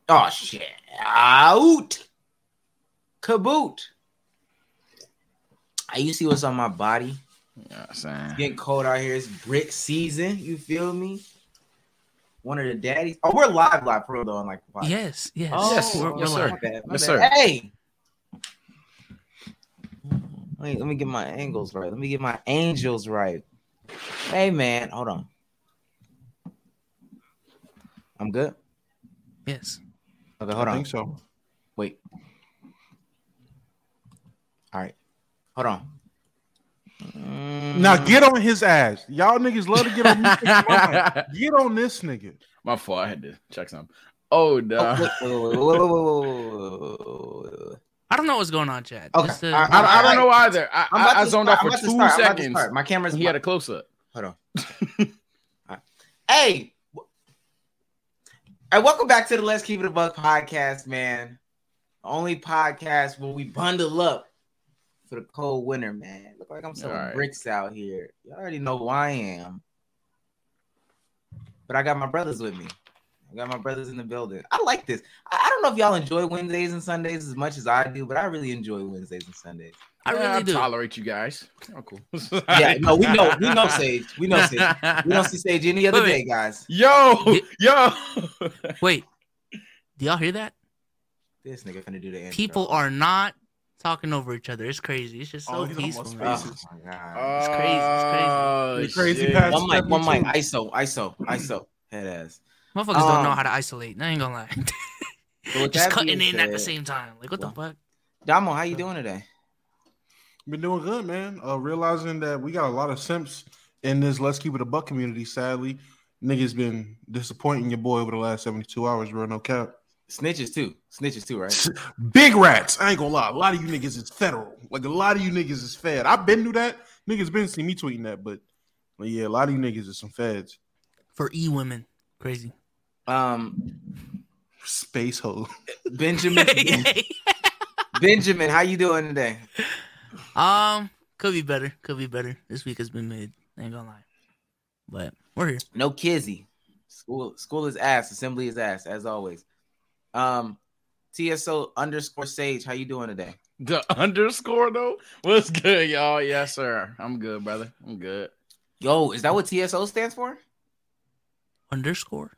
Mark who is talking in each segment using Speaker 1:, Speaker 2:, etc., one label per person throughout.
Speaker 1: Oh shit! Out, kaboot. You see what's on my body?
Speaker 2: Yeah, saying.
Speaker 1: It's getting cold out here. It's brick season. You feel me? One of the daddies. Oh, we're live for real though. On like the podcast.
Speaker 3: Yes.
Speaker 1: Oh,
Speaker 2: Yes,
Speaker 3: We're
Speaker 2: yes,
Speaker 3: live.
Speaker 2: sir.
Speaker 1: My
Speaker 2: Yes,
Speaker 1: bad.
Speaker 2: sir.
Speaker 1: Hey. Wait, let me get my angles right. Let me get my angels right. Hey, man. Hold on. I'm good?
Speaker 3: Yes.
Speaker 1: Okay, hold on.
Speaker 4: I think so.
Speaker 1: Wait. All right. Hold on.
Speaker 4: Now get on his ass. Y'all niggas love to get on this nigga's mind. Get on this nigga.
Speaker 2: My fault. I had to check something. Oh, no.
Speaker 3: I don't know what's going on, Chad.
Speaker 1: Okay.
Speaker 3: Just,
Speaker 2: I don't know either. I zoned out for 2 seconds.
Speaker 1: My camera's.
Speaker 2: He had a close up.
Speaker 1: Hold on. All right. Hey, welcome back to the Let's Keep It a Buck podcast, man. The only podcast where we bundle up for the cold winter, man. Look like I'm selling bricks out here. You already know who I am. But I got my brothers with me. I got my brothers in the building. I like this. I don't know if y'all enjoy Wednesdays and Sundays as much as I do, but I really enjoy Wednesdays and Sundays.
Speaker 3: I really do.
Speaker 2: Tolerate you guys. Oh, cool.
Speaker 1: Yeah, no, we know Sage. We know Sage. We don't see Sage any other day, guys.
Speaker 2: Yo.
Speaker 3: Wait, do y'all hear that?
Speaker 1: This nigga finna do the intro.
Speaker 3: People are not talking over each other. It's crazy. It's just so peaceful.
Speaker 1: Oh
Speaker 3: Man.
Speaker 1: my god.
Speaker 3: It's crazy.
Speaker 4: Crazy past
Speaker 1: One mic. ISO. Head ass.
Speaker 3: Motherfuckers don't know how to isolate. I ain't gonna lie.
Speaker 1: So
Speaker 3: just cutting in at the same time. Like, what the fuck?
Speaker 1: Damo, how you doing today?
Speaker 4: Been doing good, man. Realizing that we got a lot of simps in this Let's Keep It a Buck community. Sadly, niggas been disappointing your boy over the last 72 hours, bro. No cap.
Speaker 1: Snitches too, right?
Speaker 4: Big rats. I ain't gonna lie. A lot of you niggas is federal. Like a lot of you niggas is fed. I've been through that. Niggas been see me tweeting that, but yeah, a lot of you niggas is some feds.
Speaker 3: For women, crazy.
Speaker 4: Space hoe.
Speaker 1: Benjamin, how you doing today?
Speaker 3: Could be better. This week has been mid. I ain't gonna lie, but we're here.
Speaker 1: No kizzy. School is ass. Assembly is ass, as always. TSO _ Sage, how you doing today?
Speaker 2: The underscore though? What's good, y'all? Yes, sir. I'm good, brother. I'm good.
Speaker 1: Yo, is that what TSO stands for?
Speaker 3: Underscore?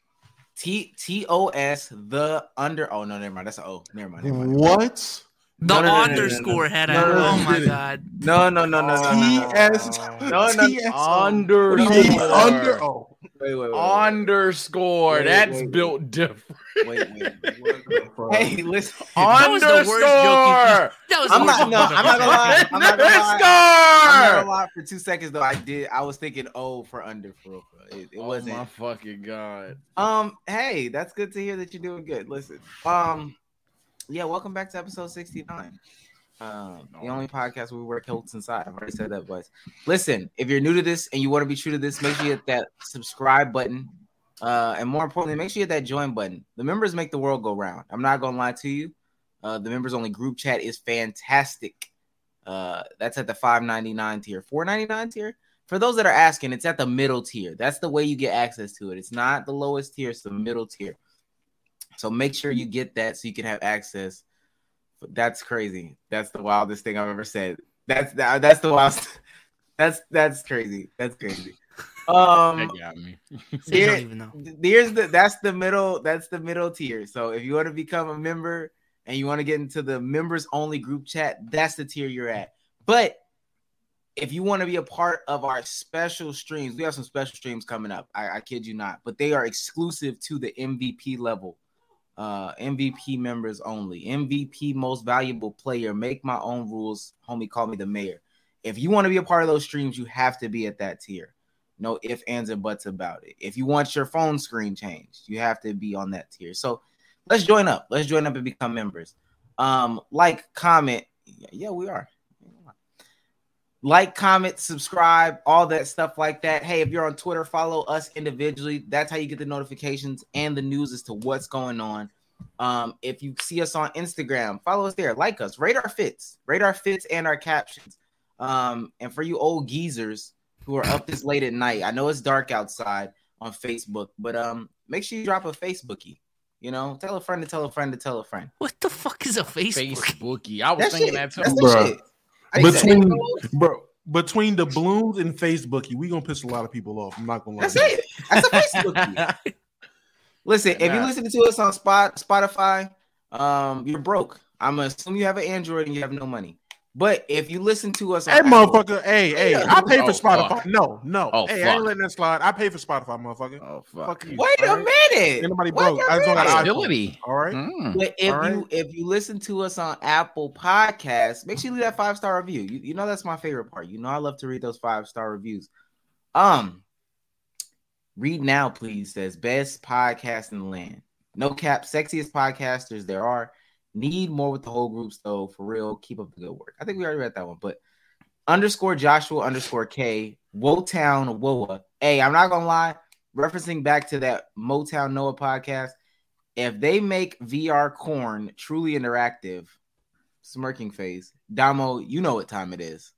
Speaker 1: TOS the under. Oh no, never mind. That's an O. Never mind.
Speaker 4: What?
Speaker 3: The underscore had a. Oh my god.
Speaker 1: No.
Speaker 4: TS.
Speaker 2: Underscore.
Speaker 4: Oh.
Speaker 1: Wait.
Speaker 2: Underscore. That's built different.
Speaker 1: Wait. Hey, listen.
Speaker 2: Underscore.
Speaker 3: That was
Speaker 1: I'm not gonna lie. For 2 seconds though, I was thinking O for under for real. It wasn't.
Speaker 2: Oh my fucking god.
Speaker 1: Hey, that's good to hear that you're doing good. Listen. Yeah, welcome back to episode 69. The only podcast where we wear coats inside. I've already said that, but listen, if you're new to this and you want to be true to this, make sure you hit that subscribe button. And more importantly, make sure you hit that join button. The members make the world go round. I'm not gonna lie to you. The members only group chat is fantastic. That's at the $5.99 tier, $4.99 tier. For those that are asking, it's at the middle tier. That's the way you get access to it. It's not the lowest tier, it's the middle tier. So make sure you get that so you can have access. That's crazy. That's the wildest thing I've ever said. That's the wildest. That's crazy. That's crazy.
Speaker 2: That got me.
Speaker 1: That's the middle tier. So if you want to become a member and you want to get into the members only group chat, that's the tier you're at. But if you want to be a part of our special streams, we have some special streams coming up. I kid you not, but they are exclusive to the MVP level. MVP members only. MVP most valuable player. Make my own rules. Homie, call me the mayor. If you want to be a part of those streams, you have to be at that tier. No ifs, ands, and buts about it. If you want your phone screen changed, you have to be on that tier. So let's join up. Let's join up and become members. Like, comment. Yeah, we are. Like, comment, subscribe, all that stuff like that. Hey, if you're on Twitter, follow us individually. That's how you get the notifications and the news as to what's going on. If you see us on Instagram, follow us there. Like us. Rate our fits and our captions. And for you old geezers who are up this late at night, I know it's dark outside on Facebook, but make sure you drop a Facebookie. You know, tell a friend to tell a friend to tell a friend.
Speaker 3: What the fuck is a Facebook?
Speaker 2: Facebookie. I was thinking that too.
Speaker 1: That's the
Speaker 4: Bruh.
Speaker 1: shit. I need to say,
Speaker 4: Between the balloons and Facebookie, we gonna piss a lot of people off. I'm not gonna lie.
Speaker 1: that's it. That's a Facebook. Listen, if you listen to us on Spotify, you're broke. I'm gonna assume you have an Android and you have no money. But if you listen to us on
Speaker 4: Hey,
Speaker 1: Apple,
Speaker 4: motherfucker. Hey, I pay for Spotify.
Speaker 2: Fuck.
Speaker 4: No.
Speaker 2: Oh,
Speaker 4: hey,
Speaker 2: fuck.
Speaker 4: I ain't letting that slide. I pay for Spotify, motherfucker.
Speaker 2: Oh fuck.
Speaker 4: Fuck you.
Speaker 1: wait a
Speaker 4: All right?
Speaker 1: minute.
Speaker 4: Anybody
Speaker 1: Wait
Speaker 4: broke.
Speaker 1: a
Speaker 4: I just don't got an
Speaker 1: minute.
Speaker 4: iPhone.
Speaker 2: Ability.
Speaker 4: All right.
Speaker 1: But if
Speaker 4: All right.
Speaker 1: if you listen to us on Apple Podcasts, make sure you leave that 5-star review. You know that's my favorite part. You know I love to read those 5-star reviews. Read now, please. Says best podcast in the land. No cap, sexiest podcasters there are. Need more with the whole group, so for real, keep up the good work. I think we already read that one, but _Joshua_K Wotown Woa. Hey, I'm not gonna lie, referencing back to that Motown Noah podcast. If they make VR corn truly interactive, smirking face, Damo, you know what time it is.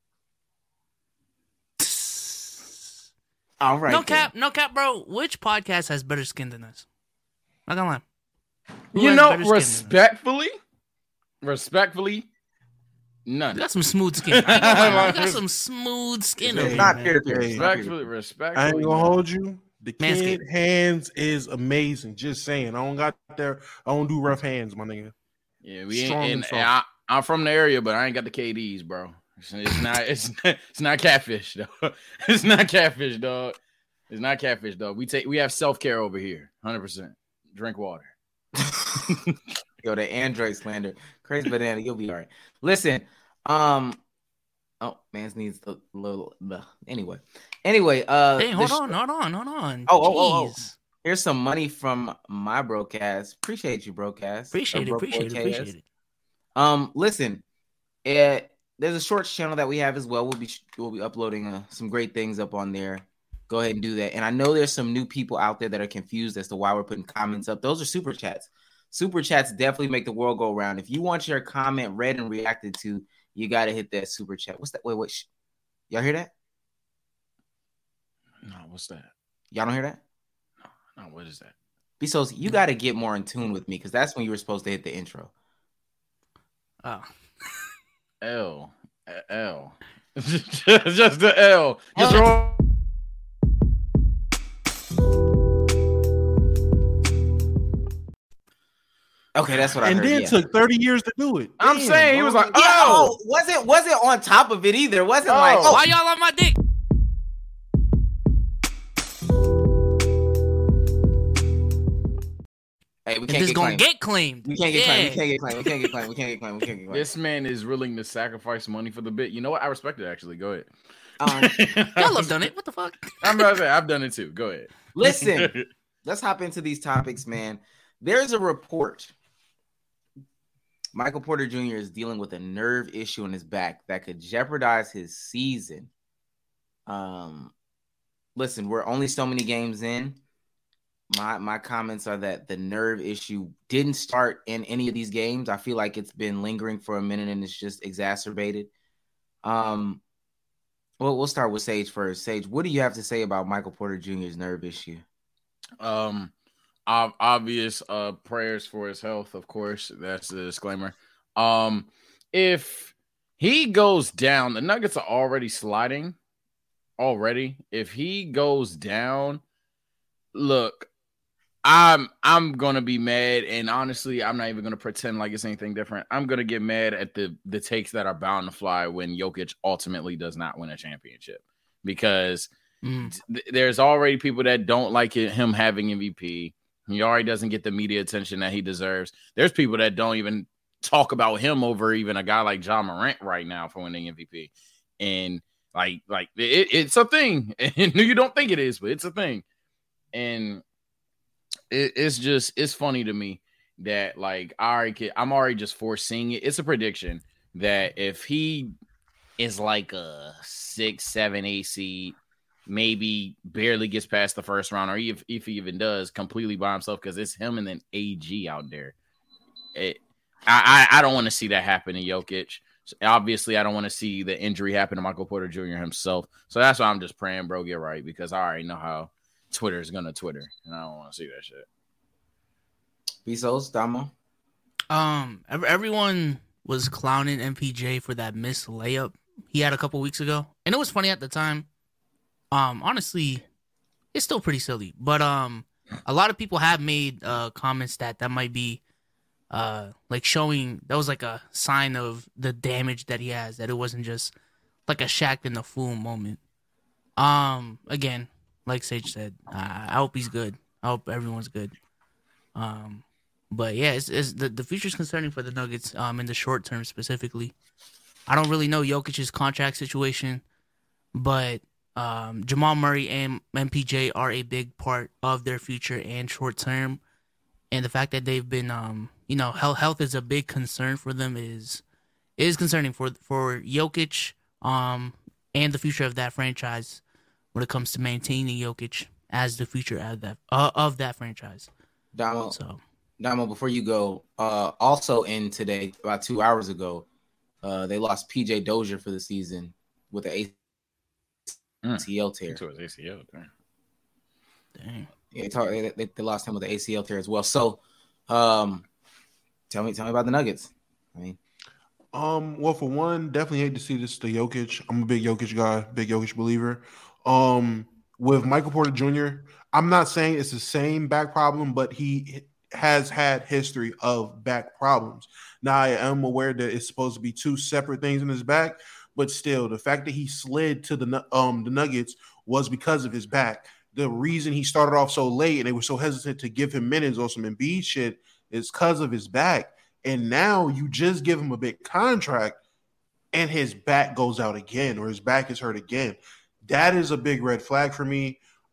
Speaker 1: All right.
Speaker 3: No cap, bro. Which podcast has better skin than us? Not gonna lie. Who
Speaker 2: You
Speaker 3: has
Speaker 2: know,
Speaker 3: better skin than us?
Speaker 2: respectfully, none.
Speaker 3: You got some smooth skin. You got some smooth skin.
Speaker 4: It's
Speaker 3: over
Speaker 1: not
Speaker 3: you,
Speaker 1: fair
Speaker 3: man.
Speaker 1: to
Speaker 2: Respectfully.
Speaker 4: I ain't gonna hold you. The kid
Speaker 3: Manscaped.
Speaker 4: hands is amazing. Just saying. I don't got there. I don't do rough hands, my nigga.
Speaker 2: Yeah, we
Speaker 4: Strong
Speaker 2: ain't.
Speaker 4: and
Speaker 2: And I'm from the area, but I ain't got the KDs, bro. It's not. It's not catfish, though. It's not catfish, dog. It's not catfish, dog. We have self-care over here. 100%. Drink water.
Speaker 1: Yo, the Android slander. Crazy banana, you'll be all right. Listen, oh, man needs a little anyway.
Speaker 3: Hey, hold
Speaker 1: this-
Speaker 3: on.
Speaker 1: Oh.
Speaker 3: Jeez.
Speaker 1: Here's some money from my broadcast. Appreciate you, broadcast.
Speaker 3: Appreciate it.
Speaker 1: Listen, there's a shorts channel that we have as well. We'll be uploading some great things up on there. Go ahead and do that. And I know there's some new people out there that are confused as to why we're putting comments up. Those are super chats. Super chats definitely make the world go round. If you want your comment read and reacted to, you got to hit that super chat. What's that? Wait. Y'all hear that?
Speaker 2: No, what's that?
Speaker 1: Y'all don't hear that?
Speaker 2: No, what is that?
Speaker 1: Bezos, you got to get more in tune with me because that's when you were supposed to hit the intro.
Speaker 3: Oh.
Speaker 2: L. Just the L. Just roll.
Speaker 1: Okay, that's what I
Speaker 4: And
Speaker 1: heard.
Speaker 4: then
Speaker 1: yeah.
Speaker 4: took 30 years to do it.
Speaker 2: I'm
Speaker 4: Damn,
Speaker 2: saying he
Speaker 4: bro.
Speaker 2: was like,
Speaker 1: Yeah,
Speaker 2: oh,
Speaker 1: wasn't on top of it either. It wasn't like,
Speaker 3: Why y'all on my dick?
Speaker 1: hey, we
Speaker 3: And
Speaker 1: can't
Speaker 3: this
Speaker 1: get
Speaker 3: gonna
Speaker 1: claimed.
Speaker 3: get claimed.
Speaker 1: We can't get claimed. We
Speaker 3: Yeah.
Speaker 1: can't get claimed.
Speaker 2: this man is willing to sacrifice money for the bit. You know what? I respect it. Actually, go ahead.
Speaker 3: Y'all have done it. What the fuck?
Speaker 2: I'm about to say, I've done it too. Go ahead.
Speaker 1: Listen, let's hop into these topics, man. There's a report. Michael Porter Jr. is dealing with a nerve issue in his back that could jeopardize his season. Listen, we're only so many games in. My comments are that the nerve issue didn't start in any of these games. I feel like it's been lingering for a minute and it's just exacerbated. Well, we'll start with Sage first. Sage, what do you have to say about Michael Porter Jr.'s nerve issue?
Speaker 2: Obvious prayers for his health, of course. That's the disclaimer. If he goes down, the Nuggets are already sliding. If he goes down, look, I'm gonna be mad, and honestly, I'm not even gonna pretend like it's anything different. I'm gonna get mad at the takes that are bound to fly when Jokic ultimately does not win a championship, because there's already people that don't like him having MVP. He already doesn't get the media attention that he deserves. There's people that don't even talk about him over even a guy like Ja Morant right now for winning MVP, and like it's a thing. And you don't think it is, but it's a thing, and it's funny to me that like I'm already just foreseeing it. It's a prediction that if he is like a 6, 7, 8 seed, maybe barely gets past the first round, or if he even does, completely by himself, because it's him and then AG out there. I don't want to see that happen to Jokic. Obviously, I don't want to see the injury happen to Michael Porter Jr. himself. So that's why I'm just praying, bro, get right, because I already know how Twitter is gonna Twitter, and I don't want to see that shit.
Speaker 1: Bezos, Damo.
Speaker 3: Everyone was clowning MPJ for that missed layup he had a couple weeks ago, and it was funny at the time. Honestly, it's still pretty silly, but a lot of people have made comments that might be like showing that was like a sign of the damage that he has, that it wasn't just like a Shaq in the Fool moment. Again, like Sage said, I hope he's good. I hope everyone's good. But yeah, it's the future's concerning for the Nuggets. In the short term specifically, I don't really know Jokic's contract situation, but Jamal Murray and MPJ are a big part of their future and short term, and the fact that they've been, health is a big concern for them is concerning for Jokic, and the future of that franchise when it comes to maintaining Jokic as the future of that franchise.
Speaker 1: Damo, before you go, also in today, about 2 hours ago, they lost PJ Dozier for the season with an ACL tear.
Speaker 2: To his ACL,
Speaker 3: Dang.
Speaker 1: Yeah, they lost him with the ACL tear as well. So, tell me about the Nuggets. I mean,
Speaker 4: well, for one, definitely hate to see this to Jokic. I'm a big Jokic guy, big Jokic believer. With Michael Porter Jr., I'm not saying it's the same back problem, but he has had history of back problems. Now, I am aware that it's supposed to be two separate things in his back, but still, the fact that he slid to the Nuggets was because of his back. The reason he started off so late and they were so hesitant to give him minutes on some Embiid shit is because of his back. And now you just give him a big contract and his back goes out again, or his back is hurt again. That is a big red flag for me.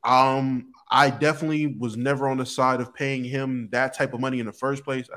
Speaker 4: I definitely was never on the side of paying him that type of money in the first place.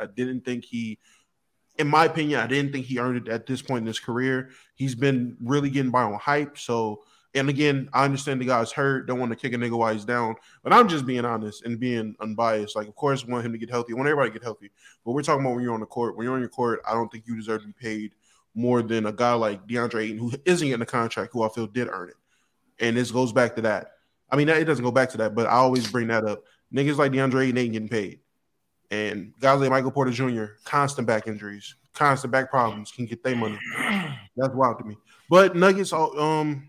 Speaker 4: In my opinion, I didn't think he earned it at this point in his career. He's been really getting by on hype. So, and again, I understand the guy's hurt, don't want to kick a nigga while he's down, but I'm just being honest and being unbiased. Like, of course, I want him to get healthy. I want everybody to get healthy. But we're talking about when you're on the court. When you're on your court, I don't think you deserve to be paid more than a guy like DeAndre Ayton, who isn't getting a contract, who I feel did earn it. And this goes back to that. I mean, it doesn't go back to that, but I always bring that up. Niggas like DeAndre Ayton ain't getting paid. And guys like Michael Porter Jr., constant back injuries, constant back problems, can get their money. That's wild to me. But Nuggets, I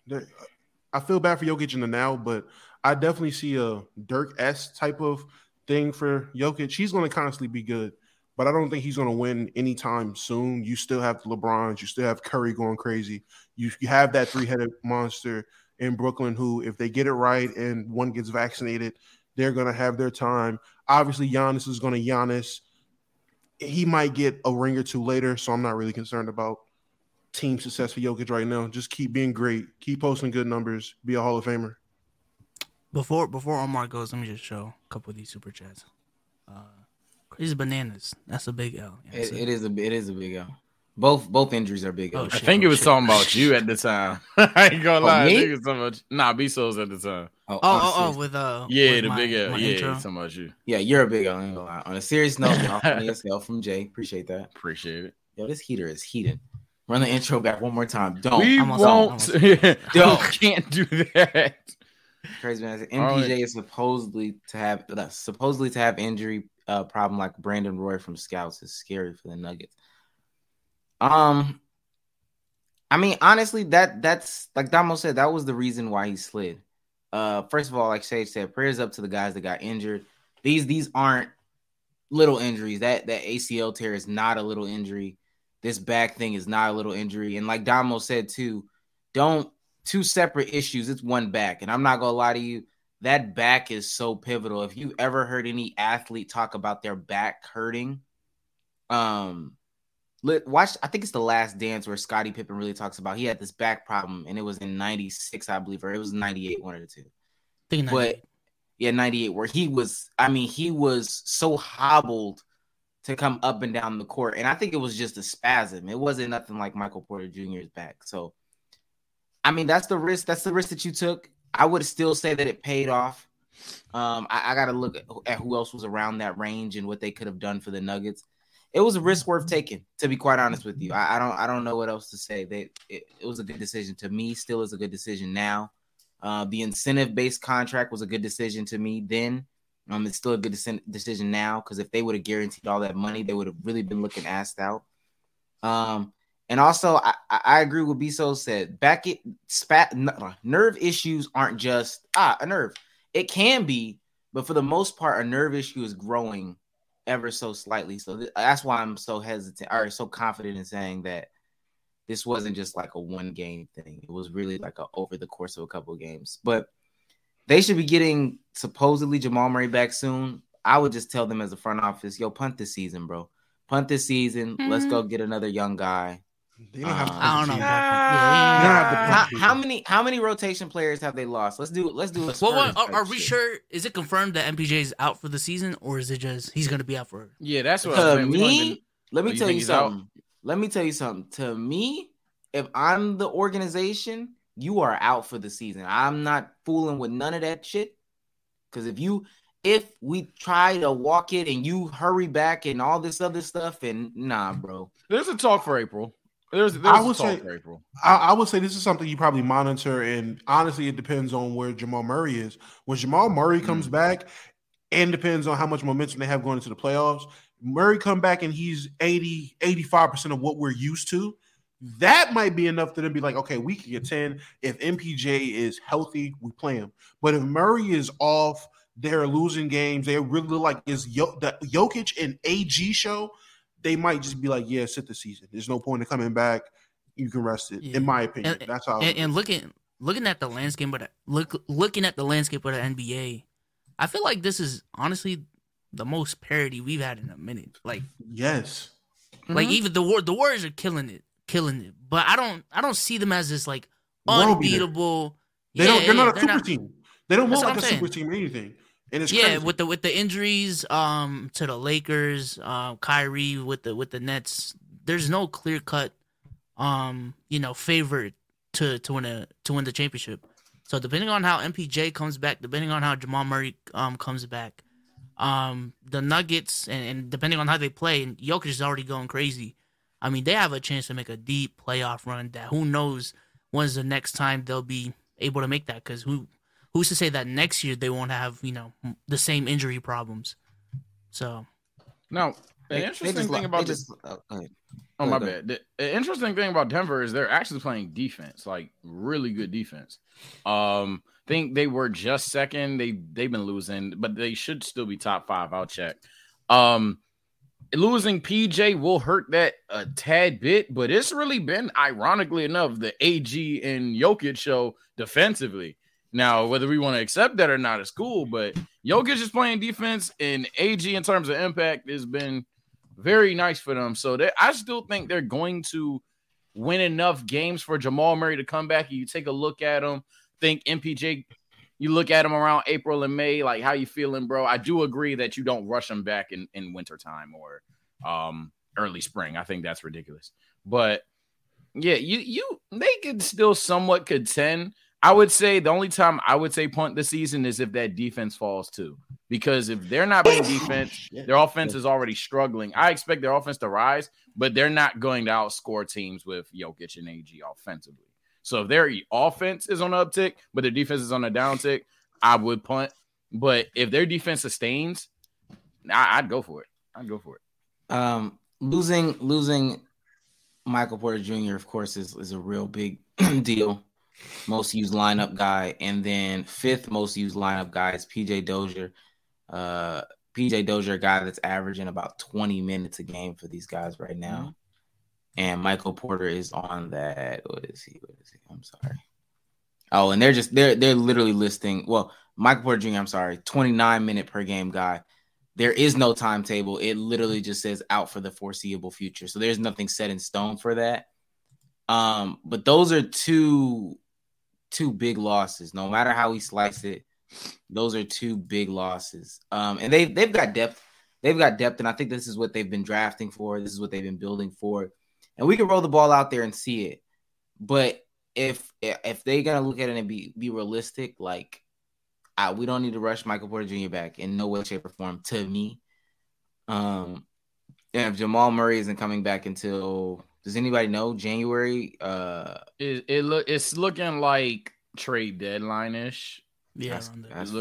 Speaker 4: feel bad for Jokic in the now, but I definitely see a Dirk-esque type of thing for Jokic. He's going to constantly be good, but I don't think he's going to win anytime soon. You still have the LeBrons. You still have Curry going crazy. You have that three-headed monster in Brooklyn who, if they get it right and one gets vaccinated, they're going to have their time. Obviously, Giannis is going to Giannis. He might get a ring or two later, so I'm not really concerned about team success for Jokic right now. Just keep being great. Keep posting good numbers. Be a Hall of Famer.
Speaker 3: Before Omar goes, let me just show a couple of these super chats. Crazy bananas. That's a big L.
Speaker 1: You know it is a big L. Both injuries are big.
Speaker 3: Oh,
Speaker 2: I think it was talking about you at the time. I ain't gonna lie. I think it was talking about Bezos at the time.
Speaker 3: With
Speaker 2: the big L. Yeah,
Speaker 3: intro.
Speaker 2: talking about you.
Speaker 1: Yeah, you're a big L. On a serious note, funny as hell from Jay. Appreciate that.
Speaker 2: Appreciate it.
Speaker 1: Yo, this heater is heating. Run the intro back one more time. Don't.
Speaker 2: We won't. Don't. Can't do that.
Speaker 1: Crazy man. MPJ is supposedly to have injury problem like Brandon Roy from Scouts. Is scary for the Nuggets. I mean, honestly, that's like Damo said, that was the reason why he slid. First of all, like Sage said, prayers up to the guys that got injured. These aren't little injuries. That ACL tear is not a little injury. This back thing is not a little injury. And like Damo said too, two separate issues. It's one back. And I'm not gonna lie to you, that back is so pivotal. If you ever heard any athlete talk about their back hurting, watch, I think it's The Last Dance where Scottie Pippen really talks about he had this back problem, and it was in 96, I believe, or it was 98, one of the two.
Speaker 3: I think 98.
Speaker 1: But yeah, 98, where he was so hobbled to come up and down the court. And I think it was just a spasm. It wasn't nothing like Michael Porter Jr.'s back. So, I mean, that's the risk. That's the risk that you took. I would still say that it paid off. I got to look at who else was around that range and what they could have done for the Nuggets. It was a risk worth taking, to be quite honest with you. I don't know what else to say. It was a good decision to me. Still is a good decision now. The incentive-based contract was a good decision to me then. It's still a good decision now because if they would have guaranteed all that money, they would have really been looking assed out. And also, I agree with Biso said. Nerve issues aren't just a nerve. It can be, but for the most part, a nerve issue is growing ever so slightly. So that's why I'm so hesitant or so confident in saying that this wasn't just like a one game thing. It was really like over the course of a couple of games. But they should be getting supposedly Jamal Murray back soon. I would just tell them as a front office, yo, punt this season, bro. Punt this season. Let's go get another young guy.
Speaker 4: They don't have to
Speaker 3: I don't know.
Speaker 1: How many rotation players have they lost? Let's do a
Speaker 3: Well, are we sure? Is it confirmed that MPJ is out for the season, or is it just he's going to be out for?
Speaker 2: Yeah, that's what.
Speaker 1: To me, let me tell you something. Let me tell you something. To me, if I'm the organization, you are out for the season. I'm not fooling with none of that shit. Because if we try to walk it and you hurry back and all this other stuff, and nah, bro.
Speaker 2: There's a talk for April.
Speaker 4: I would say this is something you probably monitor, and honestly, it depends on where Jamal Murray is. When Jamal Murray comes back, and depends on how much momentum they have going into the playoffs, Murray come back and he's 85% of what we're used to. That might be enough to then be like, okay, we can get 10. If MPJ is healthy, we play him. But if Murray is off, they're losing games. They really look like the Jokic and AG show. They might just be like, yeah, sit the season. There's no point in coming back. You can rest it, in my opinion. That's how.
Speaker 3: And looking at the landscape, looking at the landscape of the NBA, I feel like this is honestly the most parity we've had in a minute. Like,
Speaker 4: yes,
Speaker 3: like even the Warriors are killing it. But I don't see them as this like unbeatable.
Speaker 4: They're not a super team. They don't look like a super team or anything. And it's crazy.
Speaker 3: with the injuries to the Lakers, Kyrie with the Nets, there's no clear cut favorite to win the championship. So depending on how MPJ comes back, depending on how Jamal Murray comes back, the Nuggets and depending on how they play, and Jokic is already going crazy. I mean, they have a chance to make a deep playoff run. That who knows when's the next time they'll be able to make that? Because who's to say that next year they won't have the same injury problems? So
Speaker 2: now the interesting thing about this. Oh, my bad. The interesting thing about Denver is they're actually playing defense, like really good defense. Think they were just second. They've been losing, but they should still be top 5. I'll check. Losing PJ will hurt that a tad bit, but it's really been, ironically enough, the AG and Jokic show defensively. Now, whether we want to accept that or not is cool, but Jokic is playing defense, and AG in terms of impact has been very nice for them. So I still think they're going to win enough games for Jamal Murray to come back. And you take a look at him, think MPJ, you look at him around April and May, like, how you feeling, bro? I do agree that you don't rush him back in wintertime or early spring. I think that's ridiculous. But, yeah, they could still somewhat contend. I would say the only time I would say punt this season is if that defense falls too. Because if they're not playing defense, their offense is already struggling. I expect their offense to rise, but they're not going to outscore teams with Jokic and AG offensively. So if their offense is on the uptick, but their defense is on the downtick, I would punt. But if their defense sustains, I'd go for it.
Speaker 1: Losing Michael Porter Jr., of course, is a real big deal. Most used lineup guy, and then 5th most used lineup guy is PJ Dozier. PJ Dozier, a guy that's averaging about 20 minutes a game for these guys right now. And Michael Porter is on that. What is he? I'm sorry. Oh, and they're literally listing. Well, Michael Porter Jr., I'm sorry, 29-minute per game guy. There is no timetable. It literally just says out for the foreseeable future. So there's nothing set in stone for that. But those are two big losses. No matter how we slice it, those are 2 big losses. And they've got depth. They've got depth, and I think this is what they've been drafting for. This is what they've been building for. And we can roll the ball out there and see it. But if they're gonna look at it and be realistic, like we don't need to rush Michael Porter Jr. back in no way, shape, or form. To me, and if Jamal Murray isn't coming back until, does anybody know, January?
Speaker 2: It's looking like trade deadline ish.
Speaker 3: Yeah,
Speaker 1: that's far.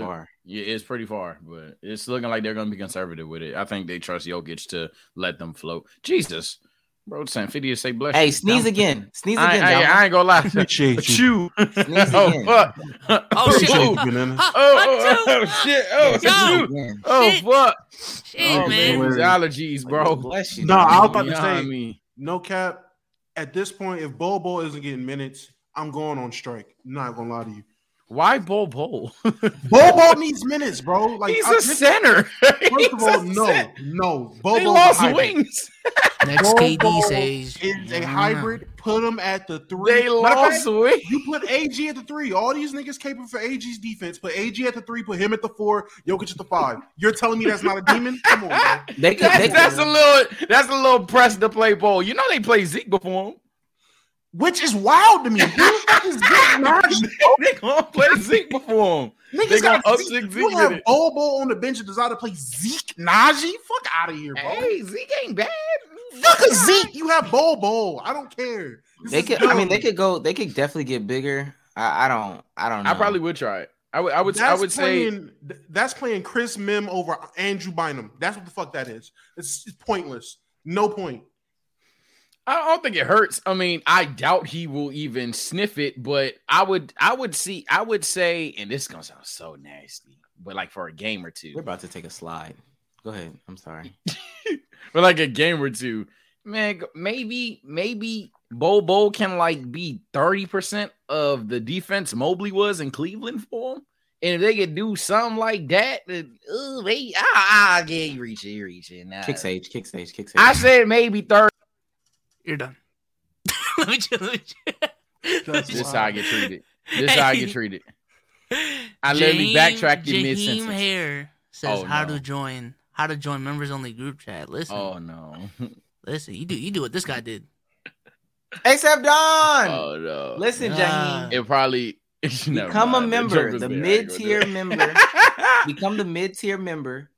Speaker 2: Yeah, it's pretty far, but it's looking like they're going to be conservative with it. I think they trust Jokic to let them float. Jesus. Bro, saying 50 to say bless
Speaker 1: Hey,
Speaker 2: you.
Speaker 1: sneeze again. Sneeze again.
Speaker 2: I ain't gonna lie.
Speaker 4: Appreciate
Speaker 2: you.
Speaker 1: Sneeze
Speaker 2: Oh,
Speaker 1: again.
Speaker 2: fuck.
Speaker 3: Oh, shit.
Speaker 2: Oh, shit. Oh,
Speaker 3: Yo.
Speaker 2: shoot. Oh, fuck.
Speaker 3: Shit,
Speaker 2: Oh,
Speaker 3: man.
Speaker 2: man. These allergies, bro.
Speaker 1: Bless you.
Speaker 4: No, I was about
Speaker 2: You
Speaker 4: to
Speaker 2: know
Speaker 4: say,
Speaker 2: what I mean?
Speaker 4: no cap. At this point, if Bobo isn't getting minutes, I'm going on strike. I'm not gonna lie to you.
Speaker 2: Why Bobo?
Speaker 4: Bobo needs minutes, bro. Like
Speaker 2: He's a center.
Speaker 4: First of all, no.
Speaker 2: They
Speaker 4: Bobo's
Speaker 2: lost
Speaker 4: a hybrid.
Speaker 2: wings.
Speaker 3: Next
Speaker 4: Bobo
Speaker 3: KD says
Speaker 4: is a hybrid. Put him at the 3.
Speaker 2: They
Speaker 4: Matter of
Speaker 2: lost
Speaker 4: fact,
Speaker 2: wings.
Speaker 4: You put AG at the 3. All these niggas capable for AG's defense. Put AG at the 3. Put him at the 4. Jokic at the 5. You're telling me that's not a demon? Come on, man.
Speaker 2: That's a little press to play ball. You know they play Zeke before him.
Speaker 4: Which is wild to me. Who the fuck is Zeke Naji?
Speaker 2: They gonna play Zeke before him. They gonna up Zeke
Speaker 4: You
Speaker 2: with
Speaker 4: have
Speaker 2: it.
Speaker 4: Bobo on the bench and desire to play Zeke Naji? Fuck out of here, bro.
Speaker 2: Hey, Zeke ain't bad.
Speaker 4: Fuck a Zeke. You have Bobo. I don't care.
Speaker 1: They could. I mean, they could go. They could definitely get bigger. I don't know.
Speaker 2: I probably would try it. I would say
Speaker 4: that's playing Chris Mim over Andrew Bynum. That's what the fuck that is. It's pointless. No point.
Speaker 2: I don't think it hurts. I mean, I doubt he will even sniff it, but I would say, and this is gonna sound so nasty, but like for a game or two.
Speaker 1: We're about to take a slide. Go ahead. I'm sorry.
Speaker 2: For like a game or two, man, maybe Bobo can like be 30% of the defense Mobley was in Cleveland for him. And if they could do something like that, you reaching.
Speaker 1: Kick stage.
Speaker 2: I said maybe 30.
Speaker 3: you're done. Let me just.
Speaker 2: This is how I get treated. I literally backtracked in mid
Speaker 3: Jaheim
Speaker 2: sentence.
Speaker 3: Hair says
Speaker 2: Oh,
Speaker 3: how
Speaker 2: no.
Speaker 3: to join members only group chat. Listen,
Speaker 2: Oh no.
Speaker 3: listen, you do what this guy did.
Speaker 1: ASAP Don.
Speaker 2: Oh no.
Speaker 1: Listen,
Speaker 3: Nah.
Speaker 1: Jaheim.
Speaker 2: It probably
Speaker 1: Become a member, the mid-tier member.
Speaker 2: member.
Speaker 1: Become the mid-tier member.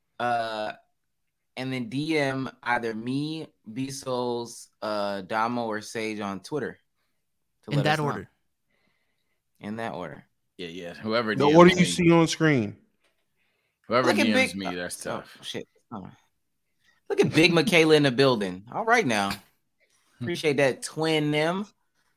Speaker 1: And then DM either me, B-Souls, Damo, or Sage on Twitter.
Speaker 3: In that order.
Speaker 1: In that order.
Speaker 2: Yeah. Whoever.
Speaker 4: The
Speaker 2: DMs
Speaker 4: order you
Speaker 2: me-
Speaker 4: see on screen.
Speaker 2: Whoever
Speaker 1: Look at
Speaker 2: DMs me, that's tough.
Speaker 1: Oh, shit. Oh. Look at Big Michaela in the building. All right now. Appreciate that, twin them.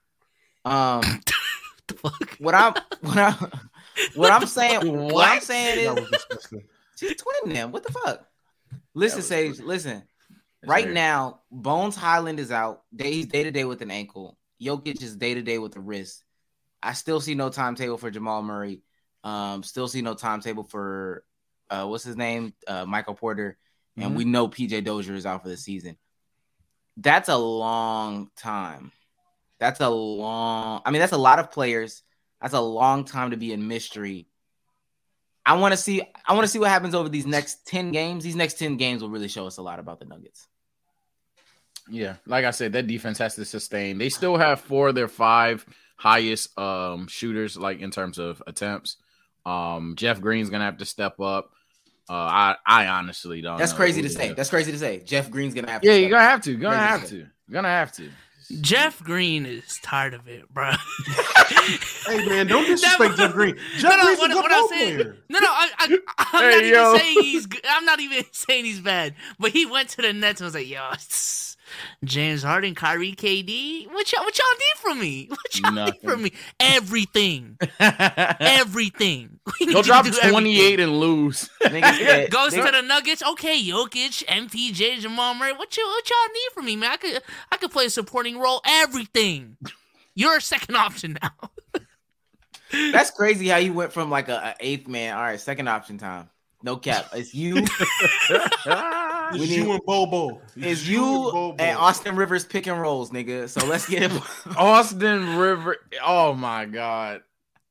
Speaker 3: The fuck?
Speaker 1: What I'm saying
Speaker 4: That
Speaker 1: is
Speaker 4: was disgusting.
Speaker 1: she's twin them. What the fuck? Listen,
Speaker 2: was
Speaker 1: Sage,
Speaker 2: stupid.
Speaker 1: listen.
Speaker 2: That's
Speaker 1: Right
Speaker 2: weird.
Speaker 1: now, Bones Highland is out. He's day-to-day with an ankle. Jokic is day-to-day with a wrist. I still see no timetable for Jamal Murray. Still see no timetable for what's his name? Michael Porter. And we know PJ Dozier is out for the season. That's a long time. That's a lot of players. That's a long time to be in mystery. I want to see what happens over these next 10 games. These next 10 games will really show us a lot about the Nuggets.
Speaker 2: Yeah, like I said, that defense has to sustain. They still have 4 of their 5 highest shooters, like in terms of attempts. Jeff Green's gonna have to step up. I honestly don't.
Speaker 1: That's
Speaker 2: know
Speaker 1: crazy
Speaker 2: who
Speaker 1: to
Speaker 2: he
Speaker 1: say.
Speaker 2: is.
Speaker 1: That's crazy to say. Jeff Green's gonna have to.
Speaker 2: Yeah,
Speaker 1: step
Speaker 2: you're gonna have to. Gonna
Speaker 1: Crazy
Speaker 2: have to.
Speaker 3: Jeff Green is tired of it, bro.
Speaker 4: Hey man, don't disrespect Jeff Green. Jeff Green's a good ball player.
Speaker 3: I'm
Speaker 2: Hey,
Speaker 3: not
Speaker 2: yo.
Speaker 3: even saying he's good. I'm not even saying he's bad. But he went to the Nets and was like, yo, James Harden, Kyrie, KD, what y'all need from me? What y'all need from me? Everything. Everything. We need
Speaker 2: Go
Speaker 3: to
Speaker 2: drop
Speaker 3: do
Speaker 2: 28 and lose.
Speaker 1: Niggas said-
Speaker 3: Goes
Speaker 1: they-
Speaker 3: to the Nuggets. Okay, Jokic, MPJ, Jamal Murray. What y'all need from me, man? I could play a supporting role. Everything. You're a second option now.
Speaker 1: That's crazy how you went from like a eighth man. All right, second option time. No cap. It's you.
Speaker 4: It's you and Bobo.
Speaker 1: It's you and Austin Rivers pick and rolls, nigga. So let's get it.
Speaker 2: Austin River. Oh my god.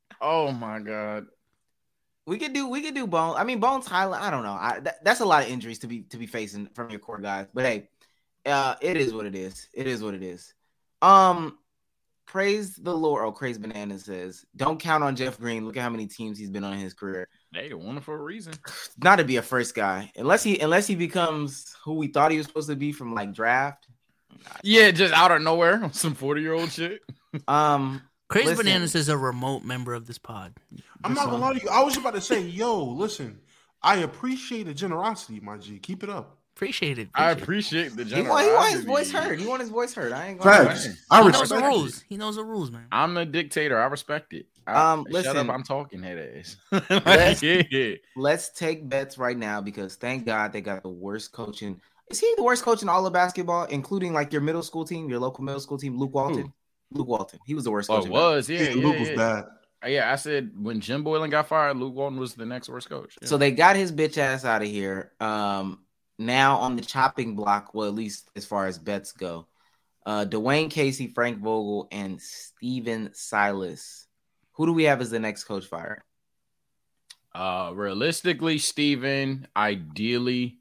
Speaker 1: We could do Bones. I mean, Bones Highland. I don't know. That's a lot of injuries to be facing from your core guys. But hey, it is what it is. It is what it is. Praise the Lord. Oh, Crazy Banana says, don't count on Jeff Green. Look at how many teams he's been on in his career.
Speaker 2: Hey, one for a reason.
Speaker 1: Not to be a first guy, unless he becomes who we thought he was supposed to be from like draft.
Speaker 2: Yeah, just out of nowhere, some 40-year-old shit.
Speaker 3: Crazy
Speaker 1: Listen.
Speaker 3: Bananas is a remote member of this pod.
Speaker 4: I'm not gonna lie to you. I was just about to say, yo, listen, I appreciate the generosity, my G. Keep it up.
Speaker 3: Appreciate it.
Speaker 2: I appreciate the
Speaker 1: He
Speaker 2: generosity.
Speaker 1: want his voice heard. He want his voice heard. I ain't gonna lie.
Speaker 4: Facts. I
Speaker 3: He knows
Speaker 4: respect
Speaker 3: the
Speaker 4: it.
Speaker 3: rules. He knows the rules, man.
Speaker 2: I'm the dictator. I respect it.
Speaker 1: Listen.
Speaker 2: Shut up. I'm talking head ass.
Speaker 1: Let's-
Speaker 2: Yeah.
Speaker 1: Let's take bets right now because thank God they got the worst coaching. Is he the worst coach in all of basketball, including like your middle school team, your local middle school team, Luke Walton?
Speaker 2: Who?
Speaker 1: Luke Walton. He was the worst
Speaker 2: Oh,
Speaker 1: coach.
Speaker 2: it
Speaker 1: in
Speaker 2: was. Yeah.
Speaker 4: Luke was
Speaker 2: yeah.
Speaker 4: bad.
Speaker 2: Yeah, I said when Jim Boylan got fired, Luke Walton was the next worst coach. Yeah.
Speaker 1: So they got his bitch ass out of here. Now on the chopping block, well, at least as far as bets go, Dwayne Casey, Frank Vogel, and Steven Silas. Who do we have as the next coach fired?
Speaker 2: Realistically, Steven, ideally,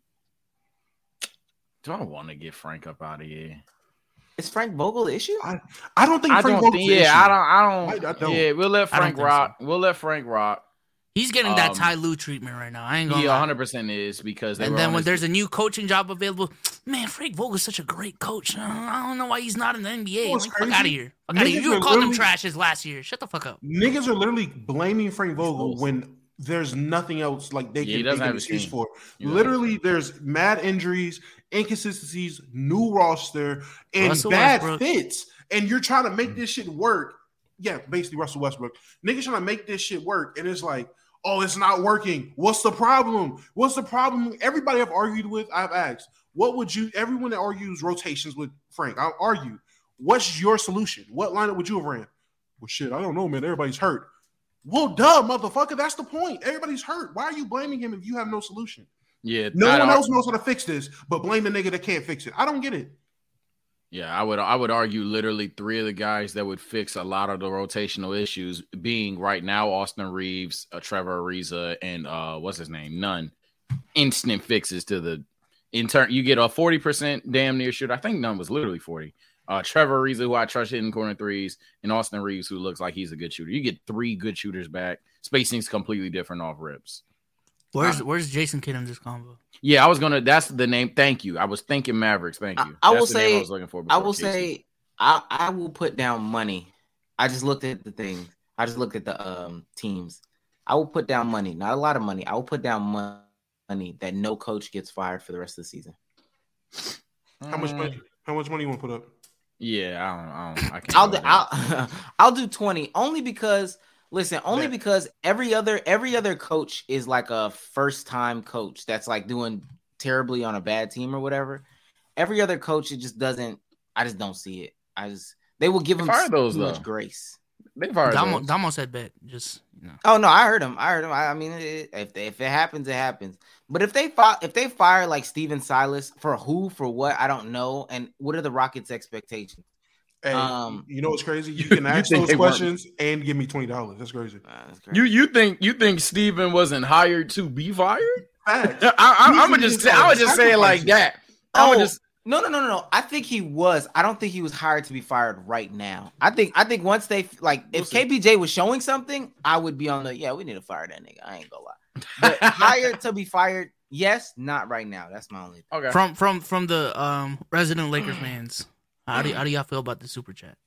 Speaker 2: do I want to get Frank up out of here?
Speaker 1: Is Frank Vogel the issue?
Speaker 4: I don't think
Speaker 2: I
Speaker 4: Frank
Speaker 2: don't
Speaker 4: Vogel's
Speaker 2: think.
Speaker 4: the issue.
Speaker 2: I don't.
Speaker 4: don't.
Speaker 2: Yeah, we'll let
Speaker 3: I don't
Speaker 2: Frank
Speaker 3: think
Speaker 2: rock. We'll let Frank rock.
Speaker 3: He's getting that Ty Lue treatment right now. I ain't
Speaker 2: He
Speaker 3: gonna lie.
Speaker 2: 100% is because.
Speaker 3: And then when there's a new coaching job available, man, Frank Vogel's such a great coach. I don't know why he's not in the NBA.
Speaker 4: What's
Speaker 3: Like, fuck
Speaker 4: crazy?
Speaker 3: out of here. Fuck out of here.
Speaker 4: Niggas
Speaker 3: You
Speaker 4: are
Speaker 3: called them
Speaker 4: literally-
Speaker 3: trashes last year. Shut the fuck up.
Speaker 4: Niggas are literally blaming Frank Vogel when there's nothing else like they
Speaker 2: Yeah, he
Speaker 4: can
Speaker 2: doesn't
Speaker 4: make
Speaker 2: have
Speaker 4: an
Speaker 2: a
Speaker 4: excuse
Speaker 2: team.
Speaker 4: for.
Speaker 2: He doesn't have a
Speaker 4: Literally, there's mad injuries, inconsistencies, new roster, and
Speaker 3: Russell
Speaker 4: bad
Speaker 3: Westbrook.
Speaker 4: fits. And you're trying to make this shit work. Yeah, basically Russell Westbrook. Niggas trying to make this shit work, and it's like, oh, it's not working. What's the problem? What's the problem? Everybody I've argued with, I've asked, what would you? Everyone that argues rotations with Frank, I'll argue. What's your solution? What lineup would you have ran? Well, shit, I don't know, man. Everybody's hurt. Well, duh, motherfucker. That's the point. Everybody's hurt. Why are you blaming him if you have no solution?
Speaker 2: yeah,
Speaker 4: No
Speaker 2: not
Speaker 4: one
Speaker 2: ar-
Speaker 4: else knows how to fix this, but blame the nigga that can't fix it. I don't get it.
Speaker 2: Yeah, I would argue literally three of the guys that would fix a lot of the rotational issues being right now Austin Reeves, Trevor Ariza, and what's his name? Nunn. Instant fixes to the in turn. You get a 40% damn near shooter. I think Nunn was literally 40. Trevor Ariza, who I trust hitting corner threes, and Austin Reeves, who looks like he's a good shooter. You get three good shooters back. Spacing's completely different off rips.
Speaker 3: Where's Jason Kidd in this combo?
Speaker 2: Yeah, I was gonna. That's the name. Thank you. I was thinking Mavericks. Thank you.
Speaker 1: I
Speaker 2: That's
Speaker 1: will
Speaker 2: the name
Speaker 1: say-
Speaker 2: I was looking for.
Speaker 1: I
Speaker 2: before
Speaker 1: will
Speaker 2: Casey.
Speaker 1: say I will put down money. I just looked at the things. I just looked at the teams. I will put down money, not a lot of money. I will put down money that no coach gets fired for the rest of the season.
Speaker 4: How much money? How much money you want to put up?
Speaker 2: Yeah, I can't.
Speaker 1: I'll
Speaker 2: go
Speaker 1: do,
Speaker 2: back.
Speaker 1: I'll do 20 only because
Speaker 4: Yeah.
Speaker 1: because every other coach is like a first time coach that's like doing terribly on a bad team or whatever. Every other coach, it just doesn't. I just don't see it. They will give
Speaker 2: They
Speaker 1: him
Speaker 2: fired those,
Speaker 1: too much
Speaker 2: though.
Speaker 1: grace.
Speaker 2: They fired those.
Speaker 3: Damo said bet. Just
Speaker 1: Oh no, I heard him. I mean, if it happens, it happens. But if they fire like Steven Silas for what, I don't know. And what are the Rockets' expectations?
Speaker 4: Hey,
Speaker 1: Um,
Speaker 4: you know what's crazy? You can ask
Speaker 2: think
Speaker 4: those
Speaker 2: they weren't-
Speaker 4: questions and give me $20. That's crazy.
Speaker 1: That's crazy.
Speaker 2: You think Steven wasn't hired to be fired?
Speaker 4: Facts.
Speaker 2: I'm gonna just say it like that. I'm gonna just
Speaker 1: No. I think he was. I don't think he was hired to be fired right now. I think once they like, if
Speaker 4: We'll see.
Speaker 1: KPJ was showing something, I would be on the we need to fire that nigga. I ain't gonna lie. But hired to be fired, yes, not right now. That's my only.
Speaker 2: okay.
Speaker 3: from the resident Lakers fans. How do y'all feel about the super chat?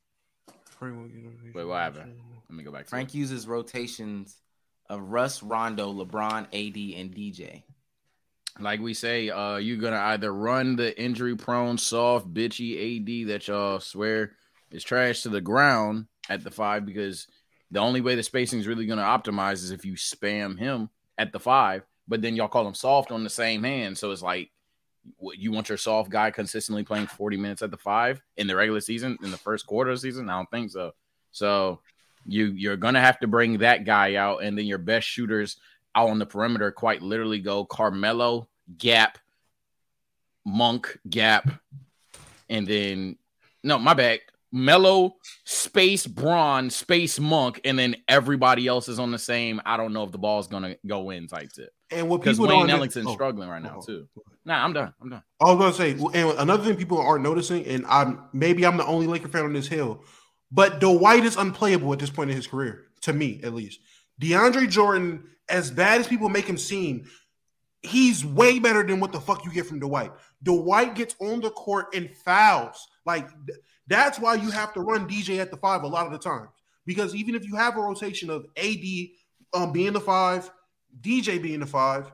Speaker 2: Wait, what happened? Let me go back. To
Speaker 1: Frank uses rotations of Russ, Rondo, LeBron, AD, and DJ.
Speaker 2: Like we say, you're gonna either run the injury-prone, soft, bitchy AD that y'all swear is trash to the ground at the 5, because the only way the spacing is really gonna optimize is if you spam him at the 5. But then y'all call him soft on the same hand, so it's like, you want your soft guy consistently playing 40 minutes at the 5 in the regular season, in the first quarter of the season? I don't think so. So you're gonna have to bring that guy out, and then your best shooters out on the perimeter quite literally go Carmelo, Gap, Monk, Gap, and then Melo, Space, Braun, Space, Monk, and then everybody else is on the same. I don't know if the ball's gonna go in type tip,
Speaker 4: And what
Speaker 2: because
Speaker 4: people
Speaker 2: Wayne
Speaker 4: don't
Speaker 2: Ellington's struggling right now too. Nah, I'm done.
Speaker 4: I was going to say, and another thing people aren't noticing, and I'm the only Laker fan on this hill, but Dwight is unplayable at this point in his career, to me at least. DeAndre Jordan, as bad as people make him seem, he's way better than what the fuck you get from Dwight. Dwight gets on the court and fouls. Like, that's why you have to run DJ at the 5 a lot of the times. because even if you have a rotation of AD being the 5, DJ being the 5,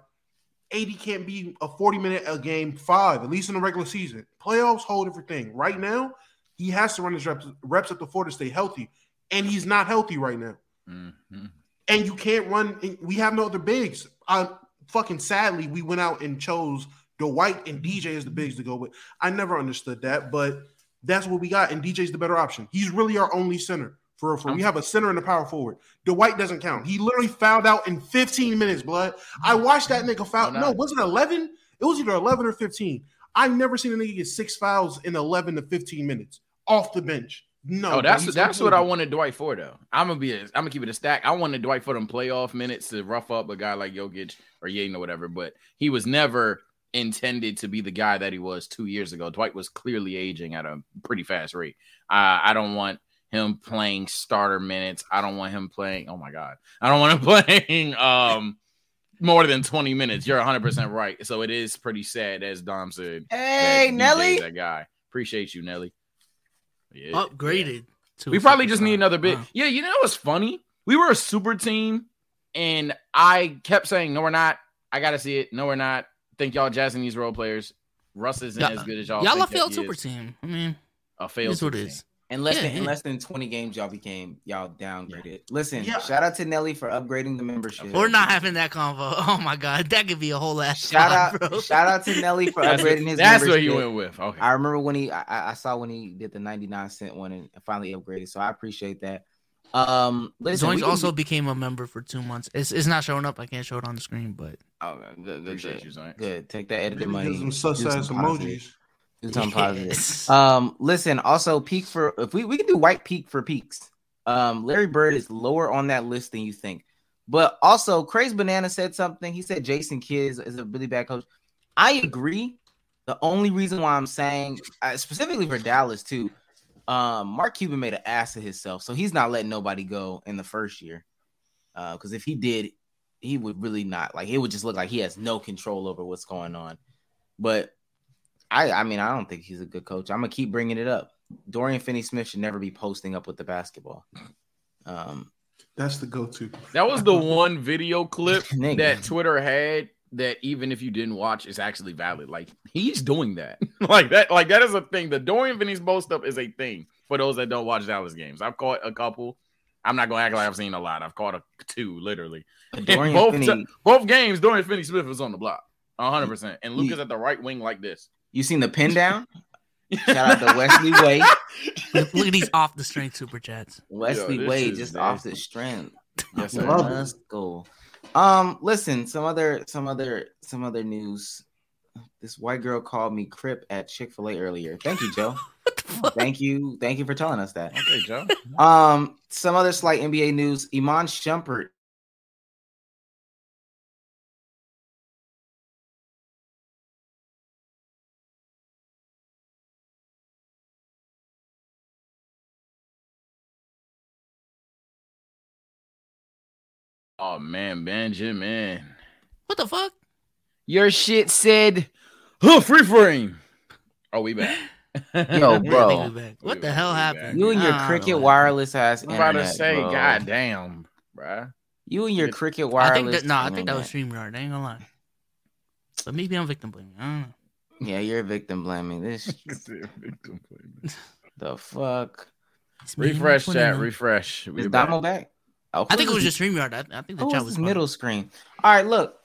Speaker 4: AD can't be a 40-minute a game 5, at least in the regular season. Playoffs, whole different thing. Right now, he has to run his reps up the floor to stay healthy, and he's not healthy right now.
Speaker 2: Mm-hmm.
Speaker 4: And you can't run. We have no other bigs. Fucking sadly, we went out and chose Dwight and DJ as the bigs to go with. I never understood that, but that's what we got, and DJ's the better option. He's really our only center. We have a center and a power forward. Dwight doesn't count. He literally fouled out in 15 minutes, blood. I watched that nigga foul. No, was it 11? It was either 11 or 15. I've never seen a nigga get 6 fouls in 11 to 15 minutes off the bench. No,
Speaker 2: that's what I wanted Dwight for, though. I'm gonna keep it a stack. I wanted Dwight for them playoff minutes to rough up a guy like Jokic or Yaden or whatever, but he was never intended to be the guy that he was 2 years ago. Dwight was clearly aging at a pretty fast rate. I don't want him playing starter minutes. I don't want him playing. Oh my God, I don't want him playing more than 20 minutes. You're 100% right. So it is pretty sad, as Dom said.
Speaker 1: Hey, Nelly,
Speaker 2: that guy. Appreciate you, Nelly. Yeah,
Speaker 3: upgraded.
Speaker 2: Yeah. We probably just need another bit. Yeah, you know what's funny? We were a super team, and I kept saying, "No, we're not. I gotta see it. No, we're not. Think y'all jazzing these role players. Russ isn't as good as y'all.
Speaker 3: Y'all a failed super team. I mean,
Speaker 2: a failed super team.
Speaker 1: In less than 20 games, y'all downgraded. Yeah. Listen, shout out to Nelly for upgrading the membership.
Speaker 3: We're not having that convo. Oh my God, that could be a whole ass.
Speaker 1: Shout out to Nelly for upgrading his.
Speaker 2: That's
Speaker 1: membership.
Speaker 2: what he went with. Okay.
Speaker 1: I remember when I saw when he did the 99-cent one and finally upgraded. So I appreciate that.
Speaker 3: Listen, Zoinks also became a member for 2 months. It's not showing up. I can't show it on the screen, but
Speaker 1: good. You, good. Take that edited money.
Speaker 4: Some sus-ass emojis.
Speaker 1: Do something positive. Listen, also peak for if we can do white peak for peaks. Larry Bird is lower on that list than you think. But also, Crazy Banana said something. He said Jason Kidd is a really bad coach. I agree. The only reason why I'm saying, specifically for Dallas too, Mark Cuban made an ass of himself, so he's not letting nobody go in the first year. Because if he did, he would really not. Like, it would just look like he has no control over what's going on. But I mean, I don't think he's a good coach. I'm gonna keep bringing it up. Dorian Finney-Smith should never be posting up with the basketball.
Speaker 4: That's the go-to.
Speaker 2: That was the one video clip that Twitter had that even if you didn't watch, is actually valid. Like, he's doing that. like that is a thing. The Dorian Finney post up is a thing for those that don't watch Dallas games. I've caught a couple. I'm not gonna act like I've seen a lot. I've caught 2 literally. Both games, Dorian Finney-Smith was on the block, 100%. And Luka's at the right wing like this.
Speaker 1: You seen the pin down? Shout out to Wesley Wade.
Speaker 3: Look at these off the strength super chats.
Speaker 1: Wesley Wade just off the strength.
Speaker 2: Yes,
Speaker 1: let's go. Listen, some other news. This white girl called me Crip at Chick-fil-A earlier. Thank you, Joe. Thank you for telling us that.
Speaker 2: Okay, Joe.
Speaker 1: Some other slight NBA news. Iman Shumpert.
Speaker 2: Oh man, Benjamin.
Speaker 3: What the fuck?
Speaker 1: Your shit said
Speaker 2: free frame. Oh, we back.
Speaker 1: Yo, bro.
Speaker 3: What the hell happened?
Speaker 1: You and your Cricket wireless ass
Speaker 2: I'm about
Speaker 1: internet,
Speaker 2: to say,
Speaker 1: bro.
Speaker 2: goddamn, bro.
Speaker 1: You and your Cricket wireless.
Speaker 3: I think that was StreamYard. I ain't gonna lie. But maybe I'm victim blaming. I don't know.
Speaker 1: Yeah, you're victim blaming. This. The fuck?
Speaker 2: Refresh chat. Refresh.
Speaker 1: Is Damo back?
Speaker 3: Oh, I think it was just StreamYard. I think the chat was
Speaker 1: middle screen. All right, look.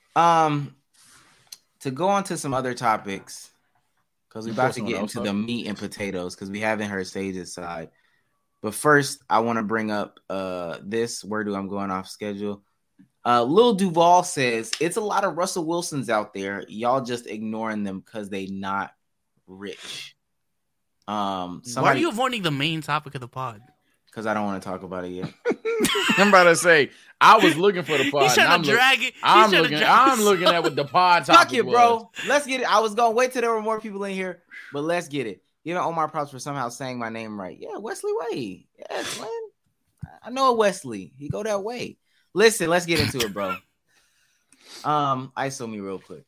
Speaker 1: To go on to some other topics, because we're about to get into the meat and potatoes, because we haven't heard Sage's side. But first, I want to bring up this. Where do I'm going off schedule? Lil Duval says it's a lot of Russell Wilsons out there. Y'all just ignoring them because they not rich.
Speaker 3: Why are you avoiding the main topic of the pod?
Speaker 1: Because I don't want to talk about it yet.
Speaker 2: I'm about to say, I was looking for the pod.
Speaker 3: He's trying to drag it.
Speaker 2: I'm looking at what the pod topic
Speaker 1: Fuck it, bro. Let's get it. I was going to wait till there were more people in here, but let's get it. Give Omar props for somehow saying my name right. Yeah, Wesley Wade. Yes, man. I know a Wesley. He go that way. Listen, let's get into it, bro. ISO me real quick.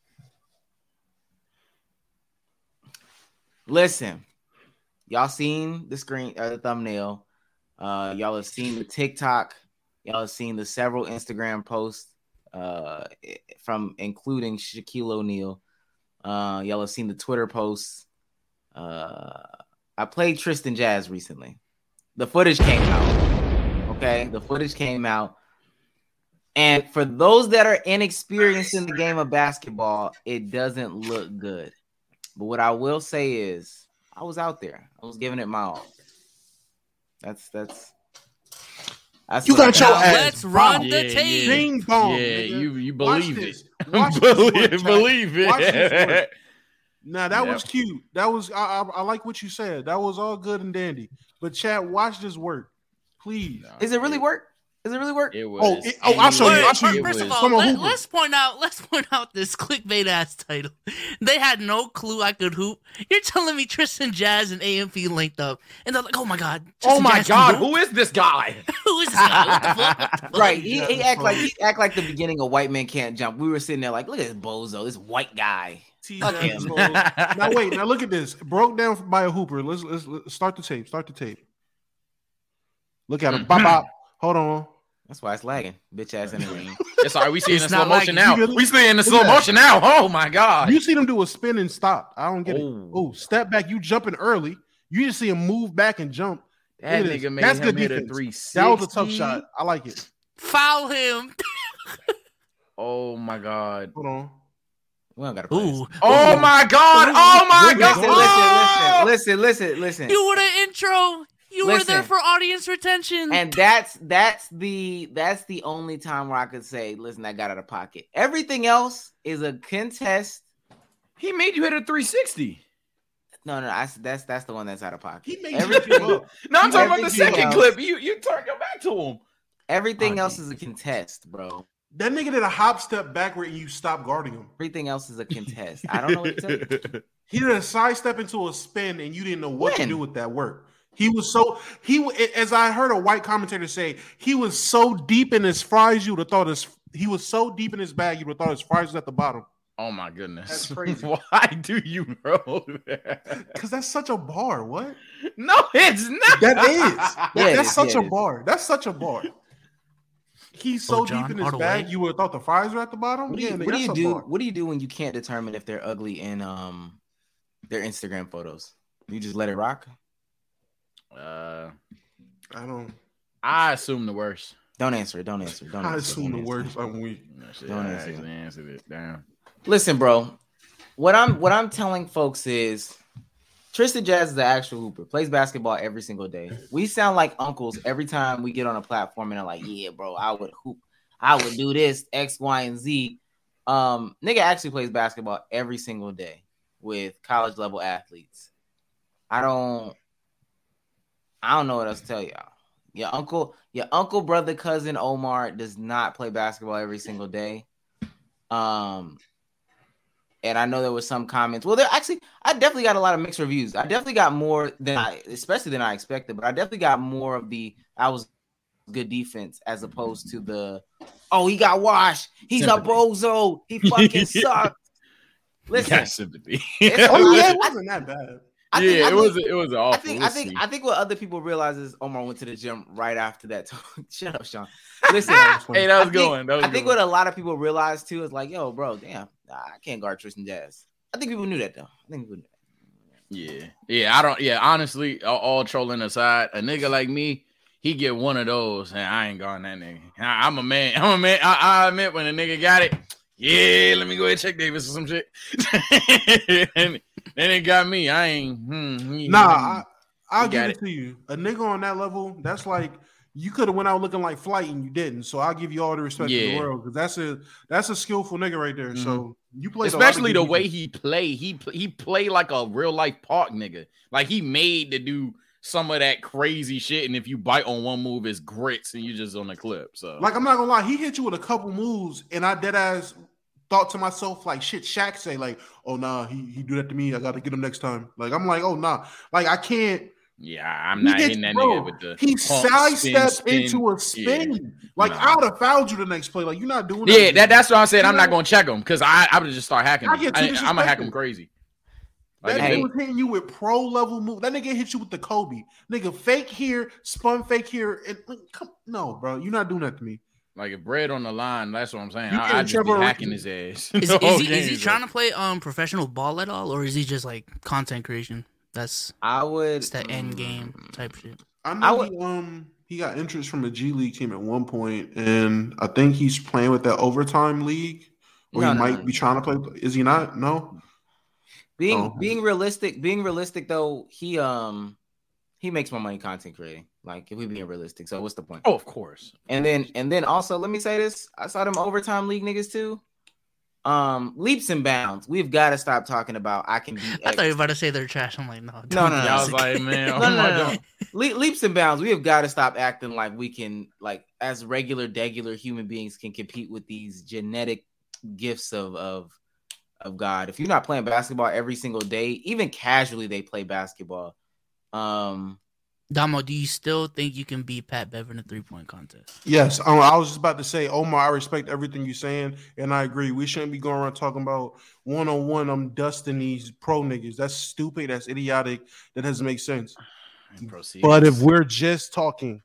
Speaker 1: Listen, y'all seen the screen, the thumbnail. Y'all have seen the TikTok. Y'all have seen the several Instagram posts from including Shaquille O'Neal. Y'all have seen the Twitter posts. I played Tristan Jazz recently. The footage came out. Okay, the footage came out. And for those that are inexperienced in the game of basketball, it doesn't look good. But what I will say is, I was out there. I was giving it my all. That's
Speaker 4: you got your ass.
Speaker 3: Let's run the tape.
Speaker 4: Ding dong.
Speaker 2: Yeah,
Speaker 4: nigga.
Speaker 2: you believe it.
Speaker 4: Watch
Speaker 2: Believe it.
Speaker 4: Watch this work. Now that was cute. That was I like what you said. That was all good and dandy. But chat, watch this work, please.
Speaker 1: Is it really work? Is it really work?
Speaker 2: It was.
Speaker 4: I'll show you.
Speaker 3: First of all, let's point out this clickbait ass title. They had no clue I could hoop. You're telling me Tristan Jazz and AMP linked up, and they're like, "Oh my god,
Speaker 2: oh my
Speaker 3: Jazz
Speaker 2: god, who is this guy?
Speaker 3: Who is this guy? What the fuck?
Speaker 1: Right, he act like the beginning of White Man Can't Jump. We were sitting there like, look at this bozo, this white guy. Fuck him.
Speaker 4: Now wait, now look at this. Broke down by a hooper. Let's start the tape. Start the tape. Look at him. Bop bop. Hold on.
Speaker 1: That's why it's lagging. Bitch ass in the ring.
Speaker 2: It's all right. We see it in slow motion
Speaker 4: lagging.
Speaker 2: now. We see it in the slow motion now. Oh my god.
Speaker 4: You see them do a spin and stop. I don't get it. Oh, step back. You jumping early. You just see him move back and jump.
Speaker 2: That nigga made
Speaker 4: That's
Speaker 2: him
Speaker 4: good
Speaker 2: hit a
Speaker 4: defense.
Speaker 2: 360.
Speaker 4: That was a tough shot. I like it.
Speaker 3: Foul him.
Speaker 2: Oh my god.
Speaker 4: Hold on.
Speaker 1: We don't gotta play this.
Speaker 2: Oh my god. Oh my god.
Speaker 1: Listen.
Speaker 3: You were the intro. You were there for audience retention.
Speaker 1: And that's the only time where I could say, listen, I got out of pocket. Everything else is a contest.
Speaker 2: He made you hit a 360.
Speaker 1: No, that's the one that's out of pocket.
Speaker 4: He made
Speaker 1: everything.
Speaker 4: you
Speaker 2: No, I'm talking about the
Speaker 1: Everything
Speaker 2: second
Speaker 1: else.
Speaker 2: clip. You turn your back to him.
Speaker 1: Everything else is a contest, bro.
Speaker 4: That nigga did a hop step backward and you stopped guarding him.
Speaker 1: Everything else is a contest. I don't know what to tell you.
Speaker 4: He did a side step into a spin and you didn't know what to do with that work. As I heard a white commentator say, he was so deep in his fries, you would have thought he was so deep in his bag, you would have thought his fries was at the bottom.
Speaker 2: Oh my goodness.
Speaker 4: That's crazy.
Speaker 2: Why do you roll that?
Speaker 4: Because that's such a bar. What?
Speaker 2: No, it's not.
Speaker 4: That is. That's such a
Speaker 1: is.
Speaker 4: bar. That's such a bar. He's so
Speaker 3: John,
Speaker 4: deep in his
Speaker 3: Hardaway.
Speaker 4: bag, you would have thought the fries were at the bottom.
Speaker 1: What do you do? What do you do when you can't determine if they're ugly in their Instagram photos? You just let it rock?
Speaker 4: I don't.
Speaker 2: I assume the worst.
Speaker 1: Don't answer it.
Speaker 4: I assume the worst. I'm weak.
Speaker 2: Don't answer it. Damn.
Speaker 1: Listen, bro. What I'm telling folks is Tristan Jazz is the actual hooper. Plays basketball every single day. We sound like uncles every time we get on a platform and they're like, yeah, bro, I would hoop. I would do this, X, Y, and Z. Nigga actually plays basketball every single day with college level athletes. I don't know what else to tell y'all. Your uncle, brother, cousin Omar does not play basketball every single day. And I know there was some comments. Well, I definitely got a lot of mixed reviews. I definitely got more than I expected, but I definitely got more of I was good defense as opposed to he got washed. He's a bozo. He fucking sucks. Listen,
Speaker 2: sympathy.
Speaker 4: It wasn't that bad.
Speaker 2: It was awful.
Speaker 1: I think what other people realize is Omar went to the gym right after that. Shut up, Sean. Listen,
Speaker 2: hey, that was going.
Speaker 1: I think what a lot of people realize too is like, yo, bro, damn, I can't guard Tristan Jazz. I think people knew that though.
Speaker 2: Yeah. I don't. Yeah, honestly, all trolling aside, a nigga like me, he get one of those, and I ain't guarding that nigga. I'm a man. I admit when a nigga got it. Yeah, let me go ahead and check Davis or some shit. and it got me. I ain't.
Speaker 4: I'll give it to you. A nigga on that level, that's like you could have went out looking like Flight and you didn't. So I'll give you all the respect in the world because that's a skillful nigga right there. Mm-hmm. So you play,
Speaker 2: especially the way he play. He play like a real life park nigga. Like he made to do some of that crazy shit, and if you bite on one move, it's grits, and you just on the clip. So
Speaker 4: like I'm not gonna lie, he hit you with a couple moves, and I dead ass thought to myself, like, shit, Shaq say, like, oh, nah, he do that to me. I got to get him next time. Like, I'm like, oh, nah. Like, I can't.
Speaker 2: Yeah, I'm not hitting that nigga with the
Speaker 4: he sidestepped into a spin. Yeah. Like, I would have fouled you the next play. Like, you're not doing that.
Speaker 2: Yeah, that's what I said. I'm not going to check him because I would just start hacking him. I'm going to hack him crazy. Like,
Speaker 4: That
Speaker 1: Hey.
Speaker 4: nigga was hitting you with pro level move. That nigga hit you with the Kobe. Nigga, fake here, spun fake here. And no, bro, you're not doing that to me.
Speaker 2: like if bread on the line, that's what I'm saying.
Speaker 4: You
Speaker 2: I'd
Speaker 4: getting
Speaker 2: just be
Speaker 4: Trevor
Speaker 2: hacking
Speaker 4: Ariza.
Speaker 2: his ass.
Speaker 3: Is he trying to play professional ball at all, or is he just like content creation? That's
Speaker 1: It's
Speaker 3: the end game type shit.
Speaker 4: I know he got interest from a G League team at one point, and I think he's playing with that overtime league, or he might be trying to play. Is he not? No.
Speaker 1: Being realistic though, he makes more money content creating. Like if we being realistic, so what's the point?
Speaker 2: Oh, of course.
Speaker 1: And then also let me say this: I saw them overtime league niggas too. Leaps and bounds. We've got to stop talking about I can be.
Speaker 3: I thought you were about to say they're trash. I'm like, no.
Speaker 2: I was like, man,
Speaker 1: no. Leaps and bounds. We have got to stop acting like we can, like as regular human beings, can compete with these genetic gifts of God. If you're not playing basketball every single day, even casually, they play basketball.
Speaker 3: Damo, do you still think you can beat Pat Bev in a 3-point contest?
Speaker 4: Yes, I was just about to say, Omar, I respect everything you're saying, and I agree. We shouldn't be going around talking about one-on-one. I'm dusting these pro niggas. That's stupid. That's idiotic. That doesn't make sense. But if we're just talking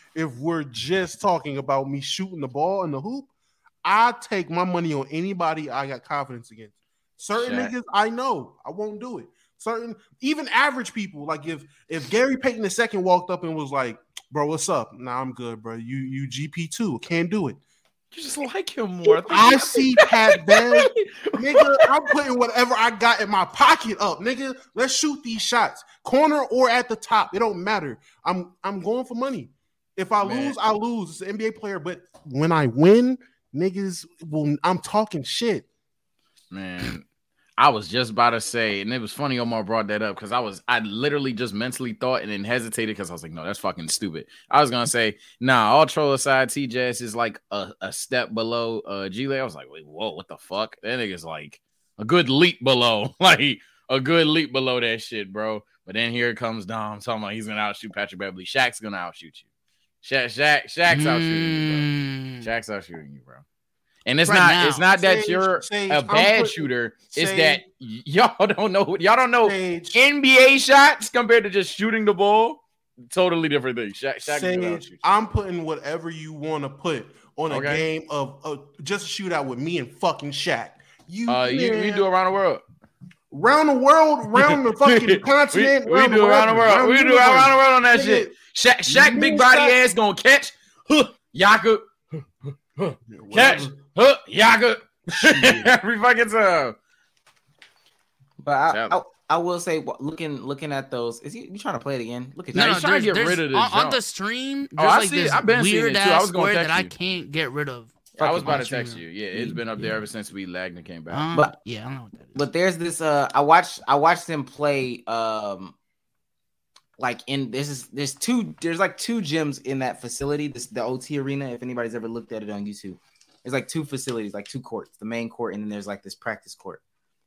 Speaker 4: about me shooting the ball in the hoop, I take my money on anybody I got confidence against. Certain niggas, I know I won't do it. Certain, even average people, like if Gary Payton II walked up and was like, "Bro, what's up?" Nah, I'm good, bro. You GP2, can't do it.
Speaker 2: You just like him more.
Speaker 4: I see Pat Bev, nigga. I'm putting whatever I got in my pocket up, nigga. Let's shoot these shots, corner or at the top. It don't matter. I'm going for money. If I lose, I lose. It's an NBA player, but when I win, niggas will. I'm talking shit,
Speaker 2: man. I was just about to say, and it was funny Omar brought that up because I literally just mentally thought and then hesitated because I was like, no, that's fucking stupid. I was gonna say, nah, all troll aside, TJS is like a step below G-Lay. I was like, wait, whoa, what the fuck? That nigga's like a good leap below, like a good leap below that shit, bro. But then here comes Dom talking about he's gonna outshoot Patrick Beverly. Shaq's gonna outshoot you. Shaq's outshootting you, bro. Shaq's outsshooting you, bro. And it's not that you're a bad shooter. It's that y'all don't know NBA shots compared to just shooting the ball. Totally different thing. Shaq
Speaker 4: I'm putting whatever you want to put on a game of just a shootout with me and fucking Shaq. You
Speaker 2: do around the world.
Speaker 4: Round the world, round the fucking continent.
Speaker 2: We do around the world. We do around the world on that shit. Shaq big body ass gonna catch. Jakob. Catch. Jakob. Every fucking time.
Speaker 1: But I will say, looking at those, is you trying to play it again? Look at
Speaker 2: you. He's trying to get rid of this
Speaker 3: on the stream. There's
Speaker 2: I've been
Speaker 3: weird
Speaker 2: seeing it too. I was going
Speaker 3: that I can't get rid of.
Speaker 2: I was about to text you. Yeah, it's been up there ever since we lagged and came back.
Speaker 1: But
Speaker 3: yeah, I don't know what that is.
Speaker 1: But there's this. I watched them play. Like there's like two gyms in that facility. The OT arena. If anybody's ever looked at it on YouTube, there's like two facilities, like two courts. The main court, and then there's like this practice court.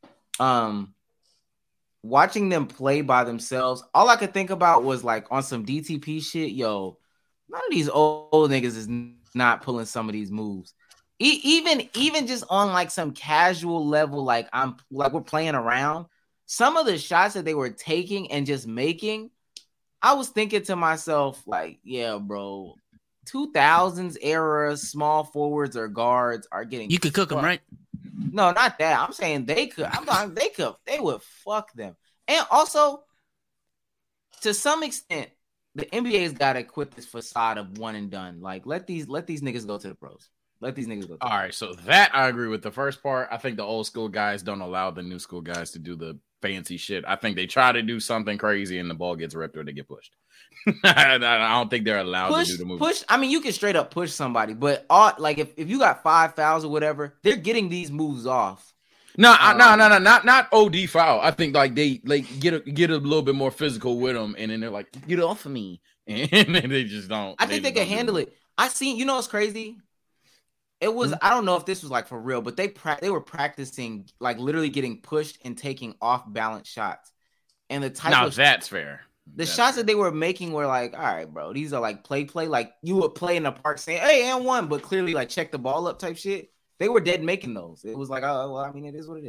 Speaker 1: Watching them play by themselves, all I could think about was like on some DTP shit. Yo, none of these old niggas is not pulling some of these moves. Even just on like some casual level, like we're playing around. Some of the shots that they were taking and just making, I was thinking to myself, like, yeah, bro, 2000s era small forwards or guards are getting.
Speaker 3: You could cook them, right?
Speaker 1: No, not that. I'm saying they could. They would fuck them. And also, to some extent, the NBA's got to quit this facade of one and done. Like, let these niggas go to the pros. Let these niggas go.
Speaker 2: All right, so that I agree with the first part. I think the old school guys don't allow the new school guys to do the fancy shit. I think they try to do something crazy and the ball gets ripped or they get pushed. I don't think they're allowed to do the move.
Speaker 1: Push. I mean, you can straight up push somebody, but like if you got 5 fouls or whatever, they're getting these moves off.
Speaker 2: No, not OD foul. I think like they get a little bit more physical with them, and then they're like, "Get off of me," and then they just don't.
Speaker 1: I think they can handle it. I seen. You know what's crazy? It was. I don't know if this was like for real, but they were practicing like literally getting pushed and taking off balance shots, and the type.
Speaker 2: Now
Speaker 1: of
Speaker 2: that's fair.
Speaker 1: The shots that they were making were like, all right, bro, these are like play. Like you would play in the park saying, hey, and one, but clearly like check the ball up type shit. They were dead making those. It was like, oh, well, I mean, it is what it is.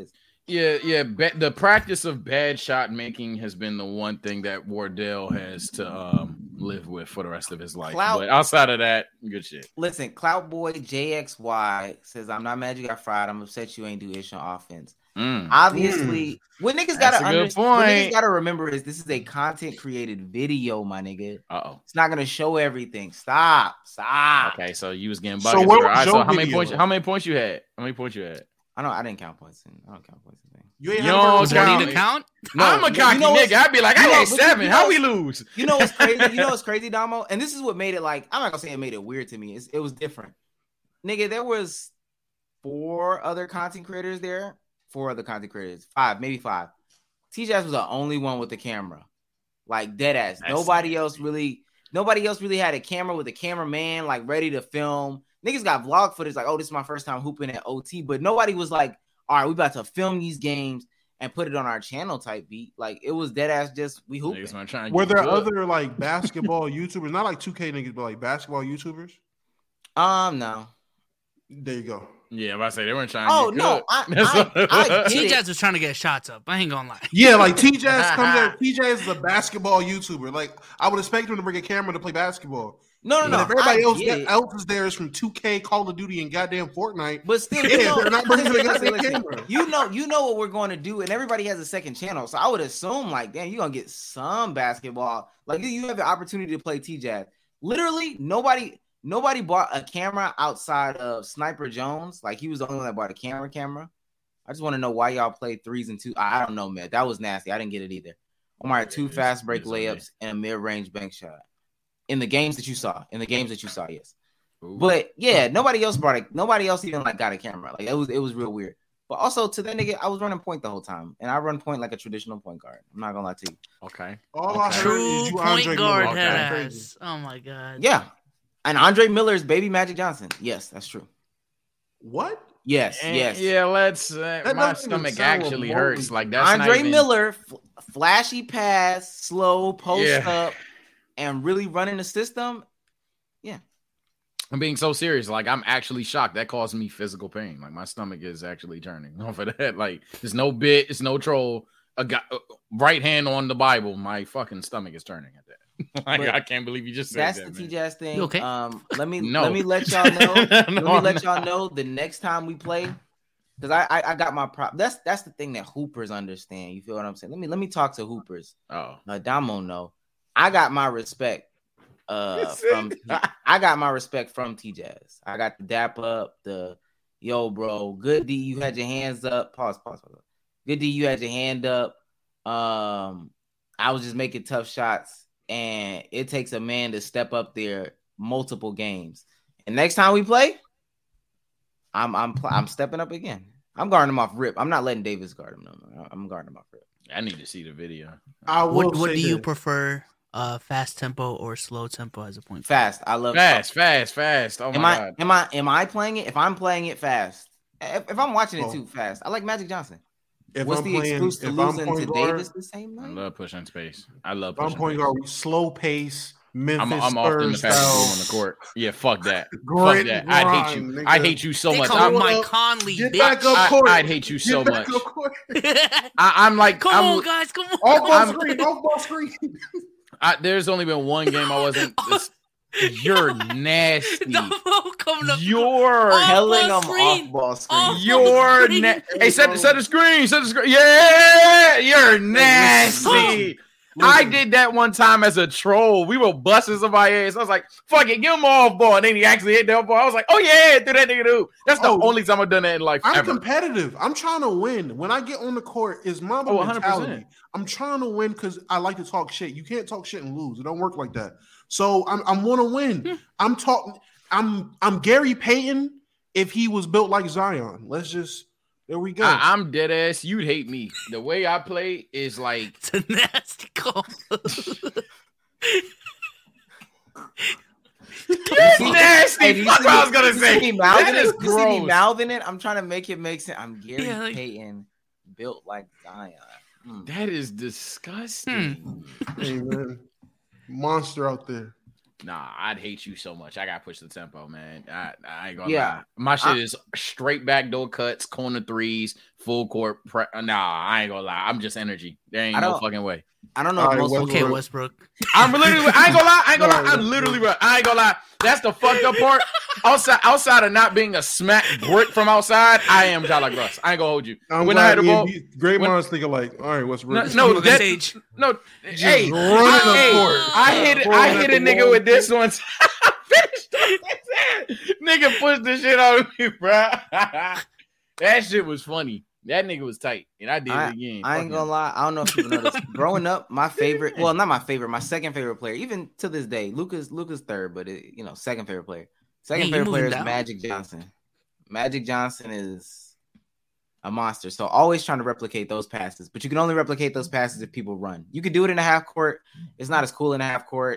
Speaker 2: The practice of bad shot making has been the one thing that Wardell has to live with for the rest of his life. But outside of that, good shit.
Speaker 1: Listen, Clout Boy JXY says, "I'm not mad you got fried. I'm upset you ain't do ish on offense." Obviously, what niggas gotta understand, what niggas gotta remember is this is a content created video, my nigga. It's not gonna show everything. Stop.
Speaker 2: Okay, so you was getting buckets. So how many points? How many points you had? I
Speaker 1: didn't count points. I don't count points.
Speaker 3: You don't count?
Speaker 2: No, I'm a cocky nigga. I'd be like, I had 7. How we lose?
Speaker 1: You know what's crazy? You know what's crazy, Damo? And this is what made it like, I'm not gonna say it made it weird to me. It was different. Nigga, there was 4 other content creators there. 4 other content creators. 5, maybe 5. T-Jazz was the only one with the camera. Like dead ass. Nobody else really had a camera with a cameraman like ready to film. Niggas got vlog footage like, oh, this is my first time hooping at OT, but nobody was like, all right, we about to film these games and put it on our channel type beat. Like it was dead ass just we hooping.
Speaker 4: Were there other like basketball YouTubers, not like 2K niggas, but like basketball YouTubers?
Speaker 1: No.
Speaker 4: There you go.
Speaker 2: Yeah, I'm about to say they weren't trying to get
Speaker 3: I T-Jazz was trying to get shots up. I ain't gonna lie.
Speaker 4: Yeah, like T-Jazz comes there. T-Jazz is a basketball YouTuber. Like I would expect him to bring a camera to play basketball.
Speaker 1: No.
Speaker 4: If everybody else is there is from 2K, Call of Duty, and goddamn Fortnite.
Speaker 1: But still, they're not bringing a camera. You know what we're going to do, and everybody has a second channel. So I would assume, like, damn, you're gonna get some basketball. Like you have the opportunity to play T-Jazz. Literally, nobody bought a camera outside of Sniper Jones. Like he was the only one that bought a camera. I just want to know why y'all played 3s and 2. I don't know, man. That was nasty. I didn't get it either. Omar had 2 fast break layups and a mid-range bank shot. In the games that you saw, yes. Ooh. But yeah, nobody else even like got a camera. Like it was real weird. But also to that nigga, I was running point the whole time, and I run point like a traditional point guard. I'm not gonna lie to you.
Speaker 2: Okay.
Speaker 3: True point guard has. Oh my god.
Speaker 1: Yeah, and Andre Miller's baby Magic Johnson. Yes, that's true.
Speaker 4: What?
Speaker 1: Yes.
Speaker 2: Yeah, let's. My stomach actually hurts. Like that's
Speaker 1: Andre Miller, flashy pass, slow post up. And really running the system, yeah.
Speaker 2: I'm being so serious. Like, I'm actually shocked. That caused me physical pain. Like, my stomach is actually turning off of that. Like, there's no bit, it's no troll. Right hand on the Bible, my fucking stomach is turning at that. Like, I can't believe you just said that.
Speaker 1: That's the T-Jazz thing.
Speaker 3: You okay?
Speaker 1: Let me let y'all know. Let y'all know the next time we play, because I got my prop. That's the thing that hoopers understand. You feel what I'm saying? Let me talk to hoopers. Damo know. I got my respect from T-Jazz. I got the dap up, the yo, bro. Good D, you had your hands up. Pause. Good D, you had your hand up. I was just making tough shots, and it takes a man to step up there multiple games. And next time we play, I'm stepping up again. I'm guarding him off rip. I'm not letting Davis guard him. No. I'm guarding him off rip.
Speaker 2: I need to see the video.
Speaker 3: What do you prefer? Fast tempo or slow tempo as a point?
Speaker 1: Fast. I love
Speaker 2: fast. Oh my god.
Speaker 1: Am I playing it? If I'm playing it fast, if I'm watching it too fast, I like Magic Johnson. What's the excuse to losing to Davis the same night?
Speaker 2: I love pushing space.
Speaker 4: I'm point guard. Slow pace. Memphis
Speaker 2: I'm often the fastest on the court. Yeah, fuck that. Fuck that. I hate you so much.
Speaker 3: I'm Mike Conley.
Speaker 4: Get back up court.
Speaker 2: I'd hate you so much. I'm like,
Speaker 3: come on, guys, come on.
Speaker 4: Off ball screen.
Speaker 2: There's only been one game I wasn't. You're nasty. You're
Speaker 1: telling them off ball screen.
Speaker 2: You're hey, set the screen. Yeah, you're nasty. I did that one time as a troll. We were busting somebody ass. I was like, fuck it, give him off ball. And then he actually hit that ball. I was like, oh yeah, do that nigga do. That's the only time I've done that in life.
Speaker 4: I'm competitive. I'm trying to win. When I get on the court, it's Mamba mentality. 100%. I'm trying to win because I like to talk shit. You can't talk shit and lose. It don't work like that. So I'm want to win. I'm Gary Payton if he was built like Zion. There we go.
Speaker 2: I'm dead ass. You'd hate me. The way I play is like
Speaker 3: it's a nasty call.
Speaker 2: Nasty. That's what I was gonna say. That is gross.
Speaker 1: You see me mouthing it? I'm trying to make it make sense. I'm Gary Payton, built like Zion.
Speaker 2: That is disgusting.
Speaker 4: Hey, man. Monster out there.
Speaker 2: Nah, I'd hate you so much. I gotta push the tempo, man. I ain't gonna
Speaker 1: Yeah.
Speaker 2: lie. My shit is straight backdoor cuts, corner threes, full court. Nah, I ain't gonna lie. I'm just energy. There ain't no fucking way.
Speaker 1: I don't know
Speaker 4: All
Speaker 1: if
Speaker 4: right,
Speaker 1: most
Speaker 4: Westbrook.
Speaker 1: people
Speaker 3: Okay, Westbrook.
Speaker 2: I'm literally. I ain't gonna lie. I ain't gonna lie. I'm literally. I ain't gonna lie. That's the fucked up part. Outside of not being a smack brick from outside, I am kind of like Russ. I ain't gonna hold you.
Speaker 4: I'm
Speaker 2: When I had
Speaker 4: glad
Speaker 2: the ball,
Speaker 4: great minds think alike. All right, Westbrook.
Speaker 2: no,
Speaker 3: Look
Speaker 2: that,
Speaker 3: at Sage.
Speaker 2: no. Hey,
Speaker 4: running the court.
Speaker 2: I hit a nigga
Speaker 4: wall.
Speaker 2: with this one. Finished nigga pushed the shit on me, bro. That shit was funny. That nigga was tight, and I did it again.
Speaker 1: I ain't gonna lie. I don't know if people know this. Growing up, my favorite, well, not my favorite, my second favorite player, even to this day, Luka's third, but second favorite player. Second favorite player is Magic Johnson. Magic Johnson is a monster. So always trying to replicate those passes, but you can only replicate those passes if people run. You can do it in a half court. It's not as cool in a half court.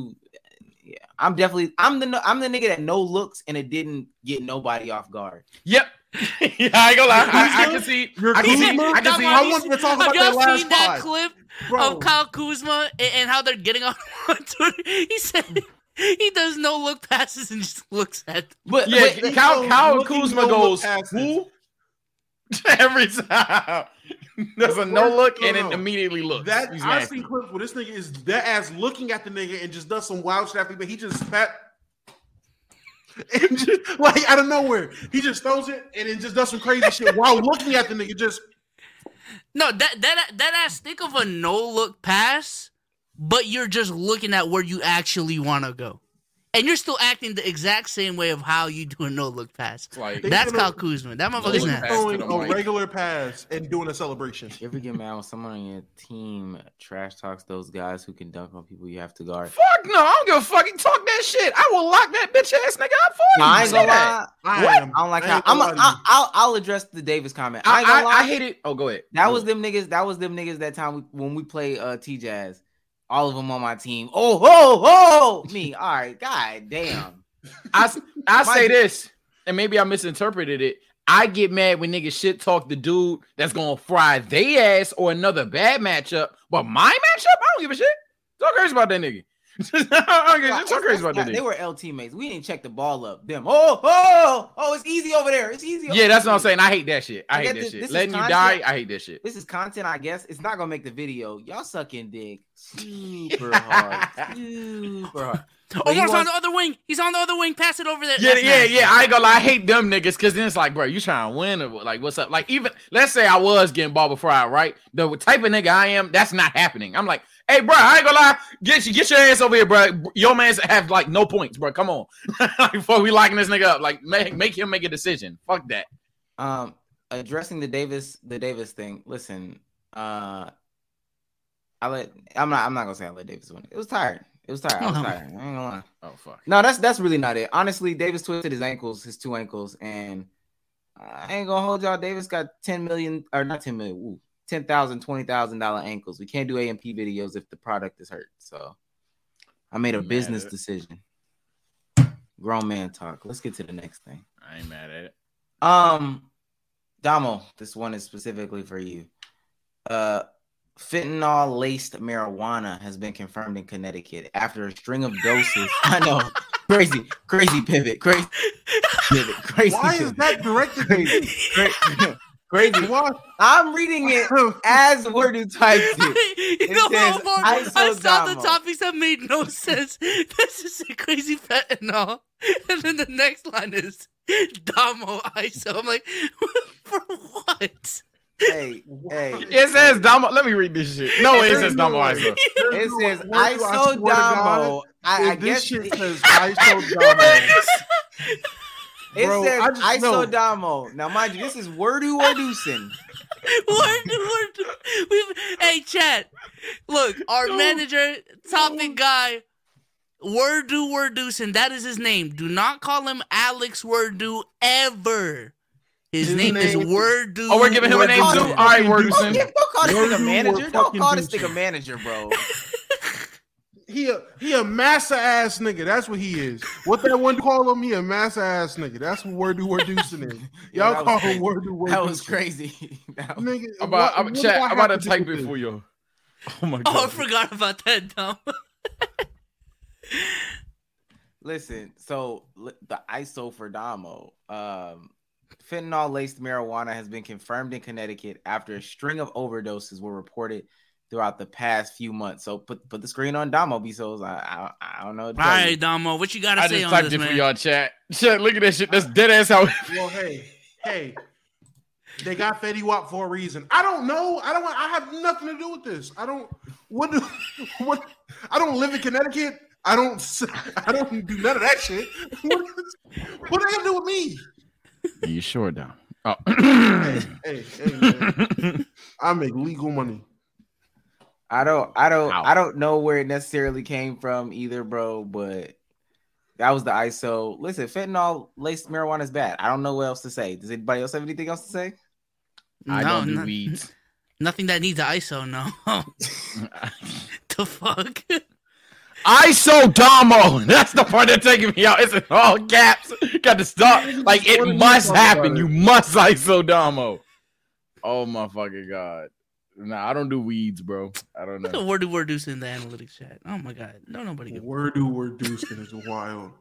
Speaker 1: I'm the nigga that no looks and it didn't get nobody off guard.
Speaker 2: Yep. Yeah, I ain't gonna lie. I can see. I can see.
Speaker 4: I want to talk about that
Speaker 3: Have y'all
Speaker 4: last
Speaker 3: seen that
Speaker 4: pod.
Speaker 3: clip
Speaker 4: Bro.
Speaker 3: of Kyle Kuzma and how they're getting on Twitter? He said he does no look passes and just looks at them.
Speaker 1: But
Speaker 2: Kyle Kuzma goes
Speaker 4: passes.
Speaker 2: who every time. There's a no look and it
Speaker 4: No.
Speaker 2: immediately looks.
Speaker 4: That
Speaker 2: He's
Speaker 4: I've
Speaker 2: nasty.
Speaker 4: seen clips where this nigga is dead ass looking at the nigga and just does some wild shit after, but he just pat and just like out of nowhere, he just throws it and then just does some crazy shit while looking at the nigga. Just
Speaker 3: No, that ass, think of a no look pass, but you're just looking at where you actually want to go. And you're still acting the exact same way of how you do a no look pass.
Speaker 2: Like,
Speaker 3: That's Kyle Kuzma. That motherfucker's
Speaker 2: No-look
Speaker 3: nasty.
Speaker 2: pass.
Speaker 4: throwing
Speaker 2: to the
Speaker 4: a
Speaker 2: mic.
Speaker 4: regular pass and doing a celebration.
Speaker 1: you ever get mad when someone on your team trash talks those guys who can dunk on people you have to guard?
Speaker 2: fuck no, I don't give a fuck. You talk that shit. I will lock that bitch ass nigga up for you.
Speaker 1: No, I ain't
Speaker 2: Say
Speaker 1: gonna
Speaker 2: that.
Speaker 1: lie.
Speaker 4: What?
Speaker 1: I don't like how I'll address the Davis comment. I ain't gonna lie.
Speaker 2: I hate it. Oh, go ahead.
Speaker 1: That was them niggas that time when we play T-Jazz. All of them on my team. Oh, me. All right. God damn.
Speaker 2: I say this, and maybe I misinterpreted it. I get mad when niggas shit talk the dude that's gonna fry they ass or another bad matchup, but my matchup, I don't give a shit. Talk crazy about that nigga. Talk crazy about that nigga.
Speaker 1: They were L teammates. We didn't check the ball up. Them. Oh, it's easy over there. It's easy.
Speaker 2: Yeah, that's what I'm saying. I hate that shit. I hate that
Speaker 1: this
Speaker 2: shit.
Speaker 1: is
Speaker 2: Letting you
Speaker 1: content.
Speaker 2: die, I hate that shit.
Speaker 1: This is content, I guess. It's not gonna make the video. Y'all sucking dick super hard. Super hard.
Speaker 3: Oh, he's on the other wing. He's on the other wing. Pass it over there.
Speaker 2: Yeah.
Speaker 3: That's nasty.
Speaker 2: I ain't gonna lie. I hate them niggas because then it's like, bro, you trying to win or like, what's up? Like, even let's say I was getting ball before I, right? The type of nigga I am, that's not happening. I'm like, hey, bro, I ain't gonna lie. Get your ass over here, bro. Your man's have like no points, bro. Come on, before we locking this nigga up, like make him make a decision. Fuck that.
Speaker 1: Addressing the Davis thing. Listen, I'm not gonna say I let Davis win. It was tired. I was tired. I ain't gonna lie.
Speaker 2: Oh fuck.
Speaker 1: No, that's really not it. Honestly, Davis twisted his two ankles, and I ain't gonna hold y'all. Davis got $10,000, $20,000 ankles. We can't do AMP videos if the product is hurt. So I made a business decision. Grown man talk. Let's get to the next thing.
Speaker 2: I ain't mad at it.
Speaker 1: Damo, this one is specifically for you. Fentanyl laced marijuana has been confirmed in Connecticut after a string of doses. I know, crazy pivot, crazy pivot.
Speaker 4: Why is that directed to me?
Speaker 1: Crazy.
Speaker 4: Why?
Speaker 1: I'm reading it as Wordu typed it.
Speaker 3: You know
Speaker 1: says,
Speaker 3: I saw the
Speaker 1: Isodamo.
Speaker 3: topics that made no sense. This is a crazy fentanyl. And then the next line is Damo ISO. I'm like, for what?
Speaker 1: Hey.
Speaker 2: It says Damo. Let me read this shit. No, it says Damo ISO.
Speaker 1: It says ISO Damo. I
Speaker 4: This
Speaker 1: guess
Speaker 4: shit says ISO Damo.
Speaker 1: it
Speaker 4: Bro,
Speaker 1: says
Speaker 4: I just
Speaker 1: ISO
Speaker 4: know.
Speaker 1: Damo. Now, mind you, this is Wordu Wordusin.
Speaker 3: Hey, chat. Look, our manager, topic guy, Wordusin. That is his name. Do not call him Alex Wordu ever. His name is Wordu.
Speaker 2: Oh, we're giving him a name too. All right, Worduson.
Speaker 1: Don't call this nigga
Speaker 4: Wordu
Speaker 1: manager.
Speaker 4: or
Speaker 1: Don't
Speaker 4: fucking
Speaker 1: call this
Speaker 4: Deuce.
Speaker 1: nigga manager, bro.
Speaker 4: He a massa ass nigga. That's what he is. What that one call him? He a massa ass nigga. That's what Wordusin is.
Speaker 1: Yeah,
Speaker 4: Y'all
Speaker 1: that
Speaker 4: call
Speaker 1: was
Speaker 4: him
Speaker 1: crazy.
Speaker 4: Wordu.
Speaker 1: That was crazy.
Speaker 4: Nigga,
Speaker 2: I'm about to type it for you. Oh my god.
Speaker 3: Oh, I forgot about that, Dom.
Speaker 1: Listen, so the ISO for Damo, fentanyl-laced marijuana has been confirmed in Connecticut after a string of overdoses were reported throughout the past few months. So put the screen on Damo, Bezos. I don't know.
Speaker 3: All right, Damo, what you got to
Speaker 2: I
Speaker 3: say
Speaker 2: just
Speaker 3: on
Speaker 2: typed
Speaker 3: this,
Speaker 2: it
Speaker 3: man?
Speaker 2: for y'all, chat. Look at that shit. That's dead ass how.
Speaker 4: Well, hey, they got Fetty Wap for a reason. I don't know. I have nothing to do with this. I don't live in Connecticut. I don't do none of that shit. What they gonna do with me?
Speaker 2: You sure, Dom? Oh.
Speaker 4: hey, man. I make legal money.
Speaker 1: I don't know where it necessarily came from either, bro, but that was the ISO. Listen, fentanyl laced marijuana is bad. I don't know what else to say. Does anybody else have anything else to say?
Speaker 2: I don't do weeds.
Speaker 3: Nothing that needs an ISO, no. The fuck?
Speaker 2: ISO Damo. That's the part that's taking me out. It's in all caps. Got to stop. Like, it must happen. You must ISO Damo. Oh my fucking god. Nah, I don't do weeds, bro. I don't know.
Speaker 3: What the word deuce in the analytics chat? Oh my god. No, nobody.
Speaker 4: Word deuce is wild.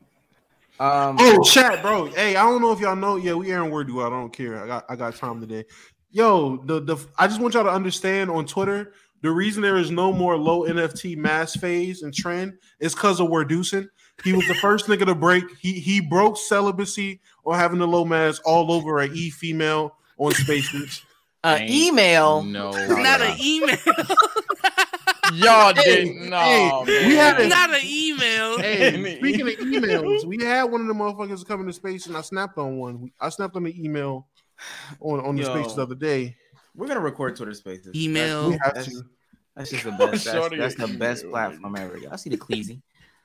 Speaker 1: Oh,
Speaker 4: chat, bro. Hey, I don't know if y'all know. Yeah, we airing word do. I don't care. I got time today. Yo, I just want y'all to understand on Twitter. The reason there is no more low NFT mass phase and trend is because of Worducin. He was the first nigga to break. He broke celibacy or having the low mass all over an female on Spaces.
Speaker 1: Email?
Speaker 2: No,
Speaker 3: not an email.
Speaker 2: Y'all didn't know.
Speaker 4: We had
Speaker 3: not an email.
Speaker 4: Hey, speaking of emails, we had one of the motherfuckers coming to space, and I snapped on one. I snapped on the email on the space the other day.
Speaker 1: We're gonna record Twitter Spaces.
Speaker 3: Email.
Speaker 1: That's just the best. That's the best platform ever. I see the Cleasy.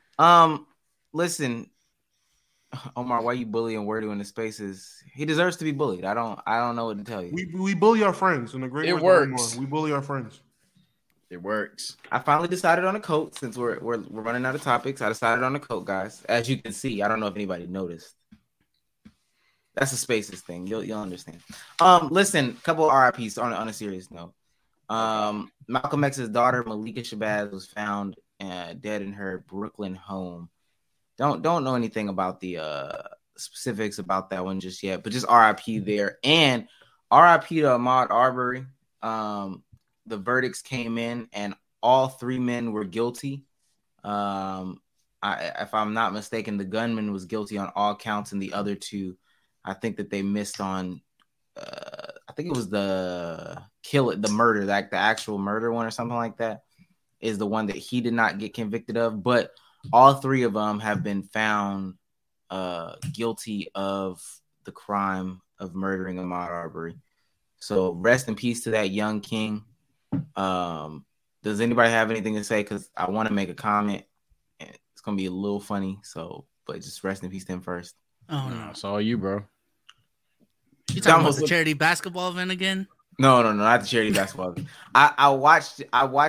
Speaker 1: Listen, Omar, why you bullying Wordu in the Spaces? He deserves to be bullied. I don't know what to tell you.
Speaker 4: We bully our friends, and the great
Speaker 2: it works.
Speaker 4: We bully our friends.
Speaker 2: It works.
Speaker 1: I finally decided on a coat since we're running out of topics. I decided on a coat, guys. As you can see, I don't know if anybody noticed. That's a Spaces thing. You'll understand. Listen, a couple of RIPs on a serious note. Malcolm X's daughter Malika Shabazz was found dead in her Brooklyn home. Don't know anything about the specifics about that one just yet, but just RIP there. And RIP to Ahmaud Arbery. The verdicts came in and all three men were guilty. If I'm not mistaken, the gunman was guilty on all counts, and the other two, I think that they missed on I think it was the murder, like the actual murder one or something like that, is the one that he did not get convicted of. But all three of them have been found guilty of the crime of murdering Ahmaud Arbery. So rest in peace to that young king. Does anybody have anything to say? Because I want to make a comment. It's gonna be a little funny, but just rest in peace to him first.
Speaker 3: Oh no,
Speaker 2: it's all you, bro.
Speaker 3: You talking about the charity basketball event again?
Speaker 1: No, not the charity basketball event. I watched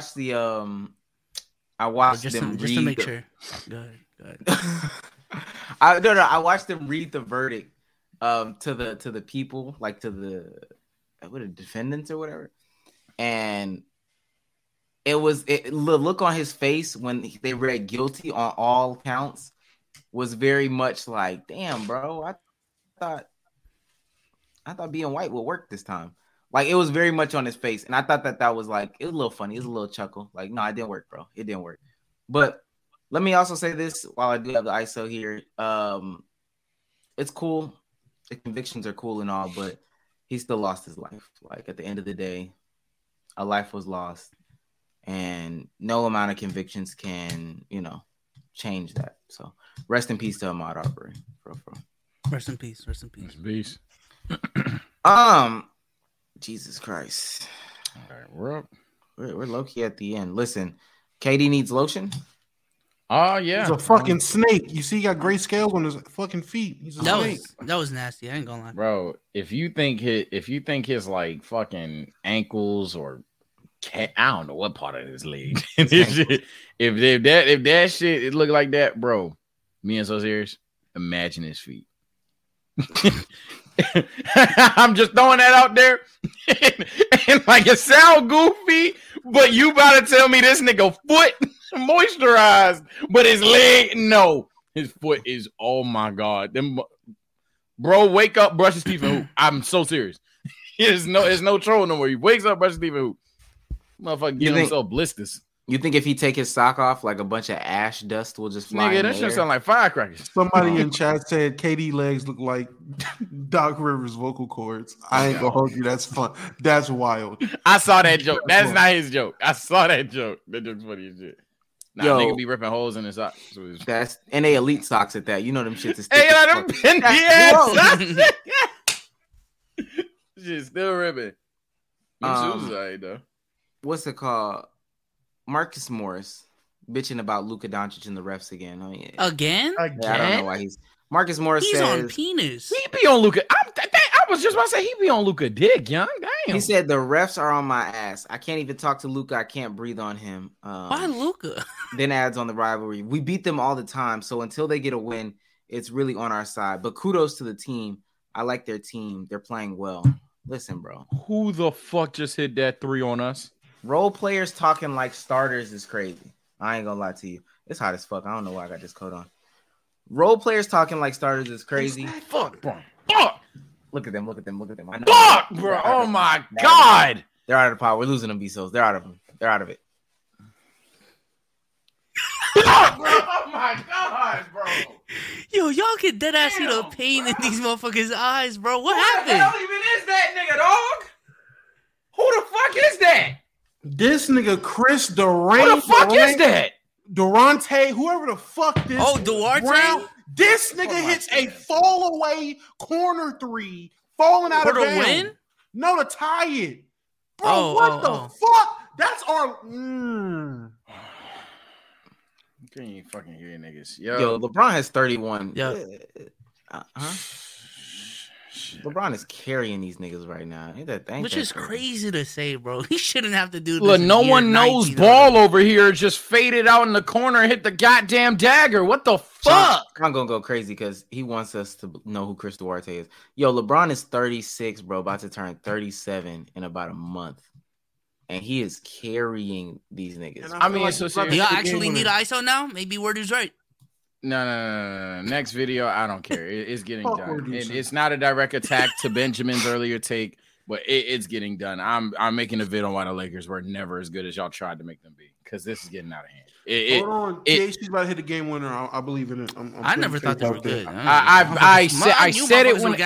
Speaker 1: them
Speaker 3: just to make sure. Go ahead.
Speaker 1: I watched them read the verdict to the people, like to the defendants or whatever. And the look on his face when they read guilty on all counts was very much like, damn, bro, I thought being white would work this time. Like, it was very much on his face. And I thought that was like, it was a little funny. It was a little chuckle. Like, no, it didn't work, bro. It didn't work. But let me also say this while I do have the ISO here. It's cool. The convictions are cool and all, but he still lost his life. Like, at the end of the day, a life was lost. And no amount of convictions can, change that. So rest in peace to Ahmaud Arbery.
Speaker 3: Rest in peace. Rest in peace.
Speaker 2: Peace.
Speaker 1: Jesus Christ.
Speaker 2: All right, we're up.
Speaker 1: We're low key at the end. Listen, KD needs lotion.
Speaker 2: Oh yeah,
Speaker 4: he's a fucking snake. You see, he got gray scales on his fucking feet. He's a snake.
Speaker 3: That was nasty. I ain't gonna lie,
Speaker 2: bro. If you think his like fucking ankles or I don't know what part of his leg. if that shit it look like that, bro. Me and so serious. Imagine his feet. I'm just throwing that out there, and like it sound goofy, but you about to tell me this nigga foot moisturized, but his leg no. His foot is, oh my God. Bro, wake up, brush his teeth and hoop. I'm so serious. It's no troll no more. He wakes up, brushes his teeth and hoop. Motherfucker getting himself blisters.
Speaker 1: You think if he take his sock off, like a bunch of ash dust will just fly?
Speaker 2: Nigga, that shit sound like firecrackers.
Speaker 4: Somebody in chat said KD legs look like Doc Rivers vocal cords. I ain't gonna hold you. That's fun. That's wild.
Speaker 2: I saw that joke. That's not his joke. I saw that joke. That joke's funny as shit. Nah, nigga be ripping holes in his socks.
Speaker 1: That's NA Elite socks at that. You know them shits is
Speaker 2: hey, them bendy ass socks. Shit still ripping. Them shoes alright though.
Speaker 1: What's it called? Marcus Morris bitching about Luka Doncic and the refs again. I mean,
Speaker 3: again?
Speaker 1: Yeah, I don't know why Marcus Morris
Speaker 3: he's
Speaker 1: says,
Speaker 3: on penis.
Speaker 2: He be on Luka. I was just about to say he be on Luka dick, young. Damn.
Speaker 1: He said the refs are on my ass. I can't even talk to Luka. I can't breathe on him.
Speaker 3: Why Luka?
Speaker 1: Then adds on the rivalry. We beat them all the time. So until they get a win, it's really on our side. But kudos to the team. I like their team. They're playing well. Listen, bro.
Speaker 2: Who the fuck just hit that 3 on us?
Speaker 1: Role players talking like starters is crazy. I ain't gonna lie to you. It's hot as fuck. I don't know why I got this coat on. Role players talking like starters is crazy.
Speaker 2: Fuck, bro. Fuck.
Speaker 1: Look at them. Look at them. Look at them. I know.
Speaker 2: Fuck, bro. Oh my God.
Speaker 1: They're out of the pot. We're losing them, Bezos. They're out of them. They're out of it.
Speaker 2: Fuck, bro. Oh my God, bro.
Speaker 3: Yo, y'all can dead ass see the pain in these motherfuckers' eyes, bro. What happened?
Speaker 2: What the hell even is that nigga, dog? Who the fuck is that?
Speaker 4: This nigga Chris Durant.
Speaker 2: Who the fuck is that?
Speaker 4: Durante, whoever the fuck this.
Speaker 3: Oh, Duarte.
Speaker 4: Brown, this nigga hits a fall away corner 3, falling out
Speaker 3: for
Speaker 4: of
Speaker 3: the
Speaker 4: bounds.
Speaker 3: win.
Speaker 4: No, to tie it. Bro, what the fuck? That's our.
Speaker 2: Can't even fucking hear niggas.
Speaker 1: Yo, LeBron has 31.
Speaker 3: Yeah.
Speaker 1: LeBron is carrying these niggas right now.
Speaker 3: Which is crazy to say, bro. He shouldn't have to do this.
Speaker 2: Look, no one knows ball over here. Just faded out in the corner and hit the goddamn dagger. What the fuck?
Speaker 1: I'm gonna go crazy because he wants us to know who Chris Duarte is. Yo, LeBron is 36, bro, about to turn 37 in about a month. And he is carrying these niggas.
Speaker 2: I mean, so
Speaker 3: do y'all actually need ISO now? Maybe word is right.
Speaker 2: No. Next video, I don't care. It's getting done. It's not a direct attack to Benjamin's earlier take, but it's getting done. I'm making a video on why the Lakers were never as good as y'all tried to make them be, because this is getting out of hand.
Speaker 4: Hold on, THC's about to hit the game winner. I believe in it.
Speaker 3: I never thought they were good.
Speaker 2: I said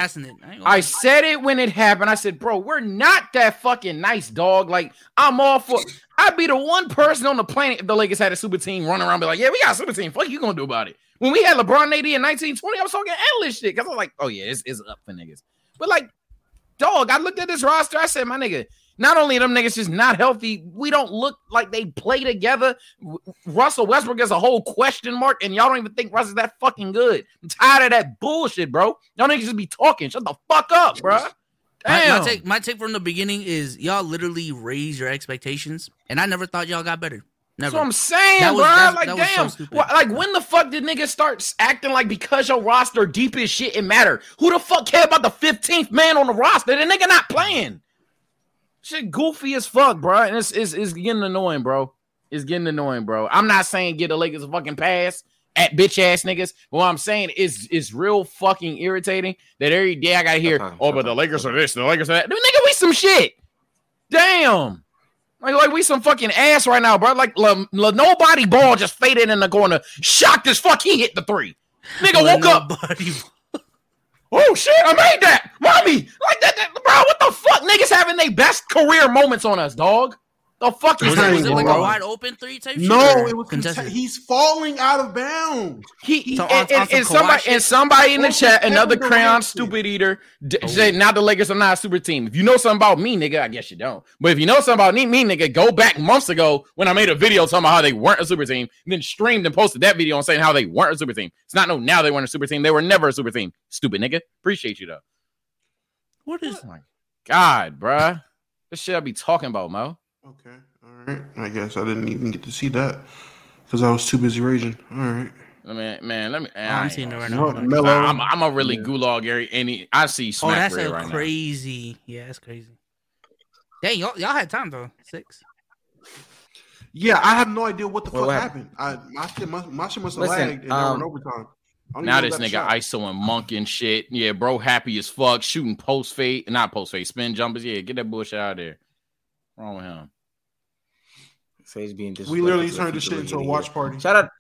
Speaker 2: it when it happened. I said, bro, we're not that fucking nice, dog. Like, I'm all for. I'd be the one person on the planet if the Lakers had a super team running around, be like, yeah, we got a super team. Fuck you gonna do about it? When we had LeBron and AD in 1920, I was talking endless shit because I was like, oh yeah, it's up for niggas. But like, dog, I looked at this roster. I said, my nigga. Not only are them niggas just not healthy, we don't look like they play together. Russell Westbrook is a whole question mark, and y'all don't even think Russ is that fucking good. I'm tired of that bullshit, bro. Y'all niggas just be talking. Shut the fuck up, bro. Damn.
Speaker 3: My take from the beginning is y'all literally raise your expectations, and I never thought y'all got better. Never.
Speaker 2: That's what I'm saying, bro. Like, damn. So like, when the fuck did niggas start acting like because your roster deep as shit it matter? Who the fuck care about the 15th man on the roster? The nigga not playing. Shit goofy as fuck, bro. And it's getting annoying, bro. It's getting annoying, bro. I'm not saying get the Lakers a fucking pass at bitch ass niggas. But what I'm saying is it's real fucking irritating that every day I gotta hear, but the Lakers are this, the Lakers are that. Nigga, we some shit. Damn. Like we some fucking ass right now, bro. Like nobody ball just faded in the corner. Shocked as fuck he hit the 3. Nigga woke up. Oh shit, I made that. Mommy, like that, bro, what the fuck? Niggas having their best career moments on us, dog. The fuck is that?
Speaker 3: Was it like a wide open 3 type shit?
Speaker 4: No, it was contested. He's falling out of bounds.
Speaker 2: Somebody in the chat, another crayon stupid eater, said, now the Lakers are not a super team. If you know something about me, nigga, I guess you don't. But if you know something about me, nigga, go back months ago when I made a video talking about how they weren't a super team, and then streamed and posted that video and saying how they weren't a super team. It's not now they weren't a super team. They were never a super team. Stupid nigga. Appreciate you though.
Speaker 3: What is?
Speaker 2: Oh my God, bruh. This shit I be talking about, Mo.
Speaker 4: Okay, all right. I guess I didn't even get to see that because I was too busy raging. All right.
Speaker 3: I'm seeing it right now.
Speaker 2: I'm a really gulag area. I see smack red right
Speaker 3: crazy. Now. Yeah, that's crazy. Dang, y'all had time though. 6.
Speaker 4: Yeah, I have no idea what the fuck happened. My shit must have lagged and they were in overtime. don't
Speaker 2: Now
Speaker 4: even
Speaker 2: this
Speaker 4: know
Speaker 2: nigga
Speaker 4: that shot.
Speaker 2: ISO and monk and shit. Yeah, bro, happy as fuck. Shooting not post fade, spin jumpers. Yeah, get that bullshit out of there. What's wrong with him?
Speaker 1: Sage being disrespectful.
Speaker 4: We literally
Speaker 1: to the
Speaker 4: turned this
Speaker 1: future
Speaker 4: shit into
Speaker 1: league
Speaker 4: a
Speaker 1: of the
Speaker 4: watch
Speaker 1: year.
Speaker 4: party.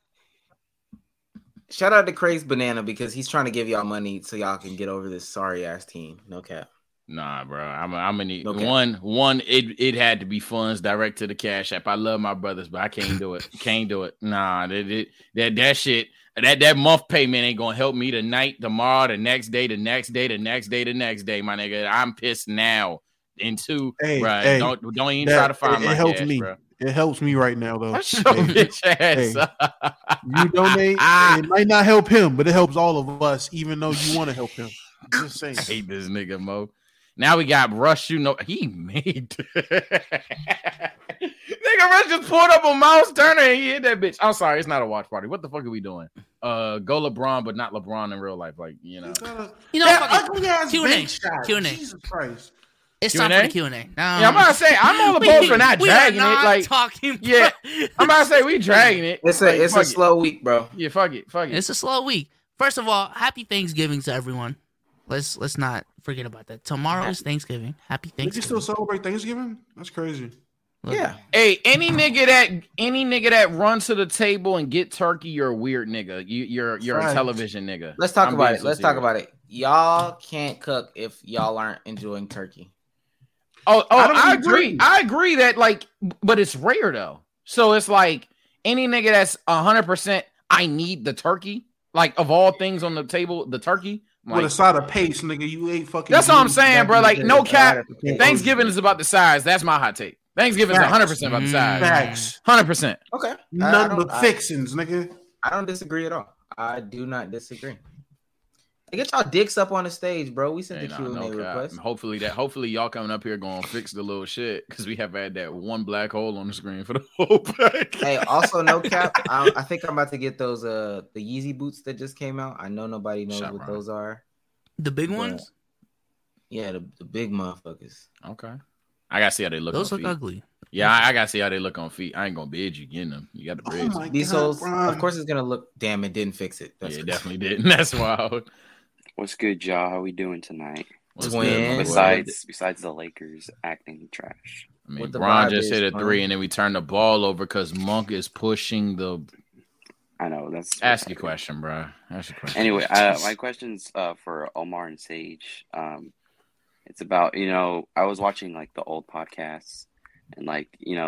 Speaker 1: Shout out to Craze Banana because he's trying to give y'all money so y'all can get over this sorry ass team. No cap.
Speaker 2: Nah, bro. I'm gonna need
Speaker 1: Okay.
Speaker 2: one. It had to be funds direct to the Cash App. I love my brothers, but I can't do it. Can't do it. Nah, that shit. That month payment ain't gonna help me tonight, tomorrow, the next day, the next day, the next day, the next day, my nigga. I'm pissed now. And two,
Speaker 4: Hey,
Speaker 2: don't even try to find my
Speaker 4: helps
Speaker 2: cash,
Speaker 4: me.
Speaker 2: bro.
Speaker 4: It helps me right now, though.
Speaker 2: Shut your bitch ass up.
Speaker 4: You donate. It might not help him, but it helps all of us, even though you want to help him. Just saying.
Speaker 2: I hate this nigga, Mo. Now we got Rush. You know he made. Nigga Rush just pulled up on Miles Turner and he hit that bitch. I'm sorry, it's not a watch party. What the fuck are we doing? Go LeBron, but not LeBron in real life. Like
Speaker 4: That
Speaker 3: fuck
Speaker 4: ugly ass
Speaker 3: Q&A.
Speaker 4: bank shot.
Speaker 3: Q&A.
Speaker 4: Jesus Christ.
Speaker 3: It's
Speaker 2: Q&A?
Speaker 3: time for the Q&A.
Speaker 2: Yeah, I'm about to say I'm all opposed for not dragging it. Like,
Speaker 3: talking.
Speaker 2: yeah, I'm about to say we dragging it.
Speaker 1: It's
Speaker 2: Like,
Speaker 1: a
Speaker 2: fuck it.
Speaker 1: slow week, bro.
Speaker 2: Yeah, fuck it.
Speaker 3: It's a slow week. First of all, happy Thanksgiving to everyone. Let's not forget about that. Tomorrow is Thanksgiving. Happy
Speaker 4: Did you
Speaker 3: Thanksgiving.
Speaker 4: still celebrate Thanksgiving? That's crazy.
Speaker 3: Look,
Speaker 1: Yeah.
Speaker 2: Hey, any nigga that runs to the table and get turkey, you're a weird nigga. You're a
Speaker 4: Facts.
Speaker 2: television nigga.
Speaker 1: Let's talk
Speaker 2: I'm
Speaker 1: about
Speaker 2: being
Speaker 1: it. Let's
Speaker 2: sincere.
Speaker 1: talk about it. Y'all can't cook if y'all aren't enjoying turkey.
Speaker 2: Oh,
Speaker 4: don't
Speaker 2: I
Speaker 4: agree.
Speaker 2: agree. I agree that but it's rare though. So it's like any nigga that's 100%. I need the turkey. Like of all things on the table, the turkey.
Speaker 4: With a
Speaker 2: Like,
Speaker 4: side of paste, nigga, you ate fucking.
Speaker 2: that's what I'm
Speaker 4: beans
Speaker 2: saying,
Speaker 4: back
Speaker 2: bro.
Speaker 4: in the
Speaker 2: Like
Speaker 4: day.
Speaker 2: no cap.
Speaker 1: Yeah.
Speaker 2: Thanksgiving is about the size. That's my hot take. Thanksgiving is
Speaker 4: Facts.
Speaker 2: 100% about the size.
Speaker 4: Facts.
Speaker 2: 100%.
Speaker 1: Okay.
Speaker 4: None but fixins, nigga.
Speaker 1: I don't disagree at all. I do not disagree. Hey, get y'all dicks up on the stage, bro. We sent
Speaker 2: Hey,
Speaker 1: the
Speaker 2: nah,
Speaker 1: Q&A
Speaker 2: no cap.
Speaker 1: request.
Speaker 2: Hopefully y'all coming up here gonna fix the little shit because we have had that one black hole on the screen for the whole pack.
Speaker 1: Hey, also no cap. I think I'm about to get those the Yeezy boots that just came out. I know nobody knows
Speaker 2: Shot
Speaker 1: what
Speaker 2: Ryan.
Speaker 1: those are.
Speaker 3: the big
Speaker 1: But,
Speaker 3: ones,
Speaker 1: Yeah, the big motherfuckers.
Speaker 2: Okay. I gotta see how they look.
Speaker 3: those
Speaker 2: on
Speaker 3: look
Speaker 2: feet.
Speaker 3: ugly.
Speaker 2: Yeah, I gotta see how they look on feet. I ain't gonna bid you getting them. You got the
Speaker 4: Oh
Speaker 2: bread.
Speaker 4: my
Speaker 1: These
Speaker 4: God,
Speaker 1: hoes,
Speaker 4: Ron.
Speaker 1: of course, it's gonna look. Damn, it didn't fix it. That's
Speaker 2: Yeah, it
Speaker 1: crazy.
Speaker 2: definitely did. That's wild.
Speaker 5: What's good, y'all? How we doing tonight?
Speaker 2: What's
Speaker 1: Twins.
Speaker 2: good, my boy?
Speaker 5: Besides the Lakers acting trash.
Speaker 2: I mean,
Speaker 1: What the
Speaker 2: Bron
Speaker 1: vibe
Speaker 2: just
Speaker 1: is,
Speaker 2: hit a
Speaker 1: man.
Speaker 2: 3, and then we turned the ball over because Monk is pushing the.
Speaker 5: I know that's.
Speaker 2: Ask your question, bro. Ask your question.
Speaker 5: Anyway, my question's for Omar and Sage. It's about I was watching like the old podcasts, and like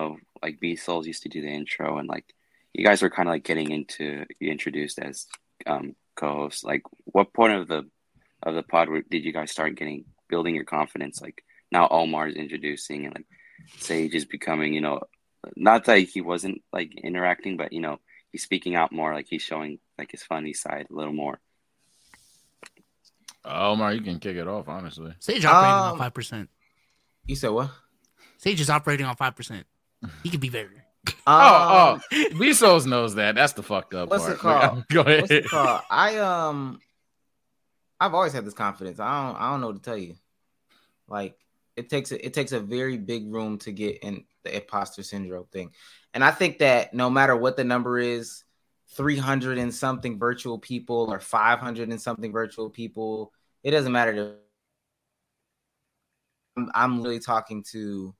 Speaker 5: B Souls used to do the intro, and like you guys were kind of like getting introduced as co-hosts. Like, what point of the pod did you guys start building your confidence? Like now Omar is introducing, and like Sage is becoming, not that he wasn't like interacting, but he's speaking out more. Like he's showing like his funny side a little more.
Speaker 2: Omar, you can kick it off, honestly.
Speaker 3: Sage operating on 5%.
Speaker 1: You said what?
Speaker 3: Sage is operating on 5%. He could be very.
Speaker 2: Bezos knows that. That's the fucked up
Speaker 1: What's
Speaker 2: part.
Speaker 1: it called?
Speaker 2: Go ahead.
Speaker 1: What's it called? I've always had this confidence. I don't know what to tell you. Like it takes a very big room to get in the imposter syndrome thing, and I think that no matter what the number is, 300 and something virtual people or 500 and something virtual people, it doesn't matter. I'm really talking to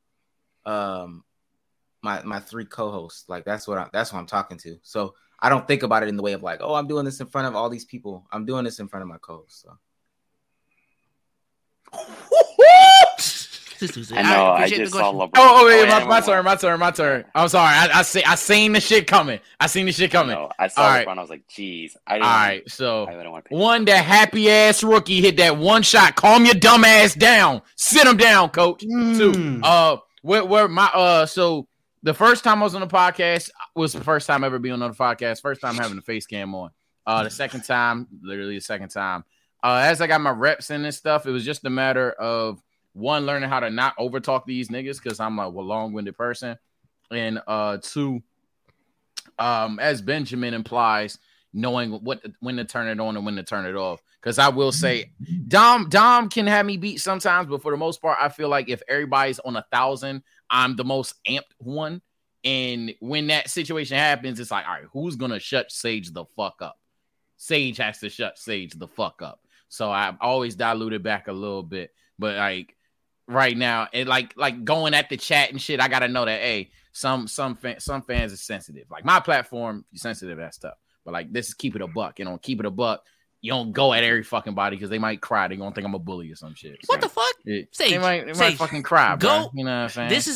Speaker 1: my 3 co-hosts. Like that's what I'm talking to. So I don't think about it in the way of like, oh, I'm doing this in front of all these people. I'm doing this in front of my co-hosts. So.
Speaker 5: I know. I just saw LeBron.
Speaker 2: My turn. I'm sorry. I seen the shit coming. I saw
Speaker 5: LeBron. I was like, geez.
Speaker 2: All right. So
Speaker 5: I don't want to
Speaker 2: one, that happy ass rookie hit that one shot. Calm your dumb ass down. Sit him down, coach. 2, where my so the first time I was on the podcast was the first time ever being on the podcast. First time having the face cam on. The second time, literally the second time. As I got my reps in and stuff, it was just a matter of one, learning how to not overtalk these niggas because I'm a long-winded person, and 2, as Benjamin implies, knowing when to turn it on and when to turn it off. Because I will say, Dom can have me beat sometimes, but for the most part, I feel like if everybody's on 1,000, I'm the most amped one. And when that situation happens, it's like, all right, who's gonna shut Sage the fuck up? Sage has to shut Sage the fuck up. So I always dilute it back a little bit. But like right now, it like going at the chat and shit, I gotta know that some fans are sensitive. Like my platform, you're sensitive to that stuff. But like this is keep it a buck. You know, keep it a buck. You don't go at every fucking body because they might cry. They're gonna think I'm a bully or some shit.
Speaker 3: What the fuck?
Speaker 2: Sage, they might fucking cry, bro.
Speaker 3: Go.
Speaker 2: You know what I'm saying?
Speaker 3: This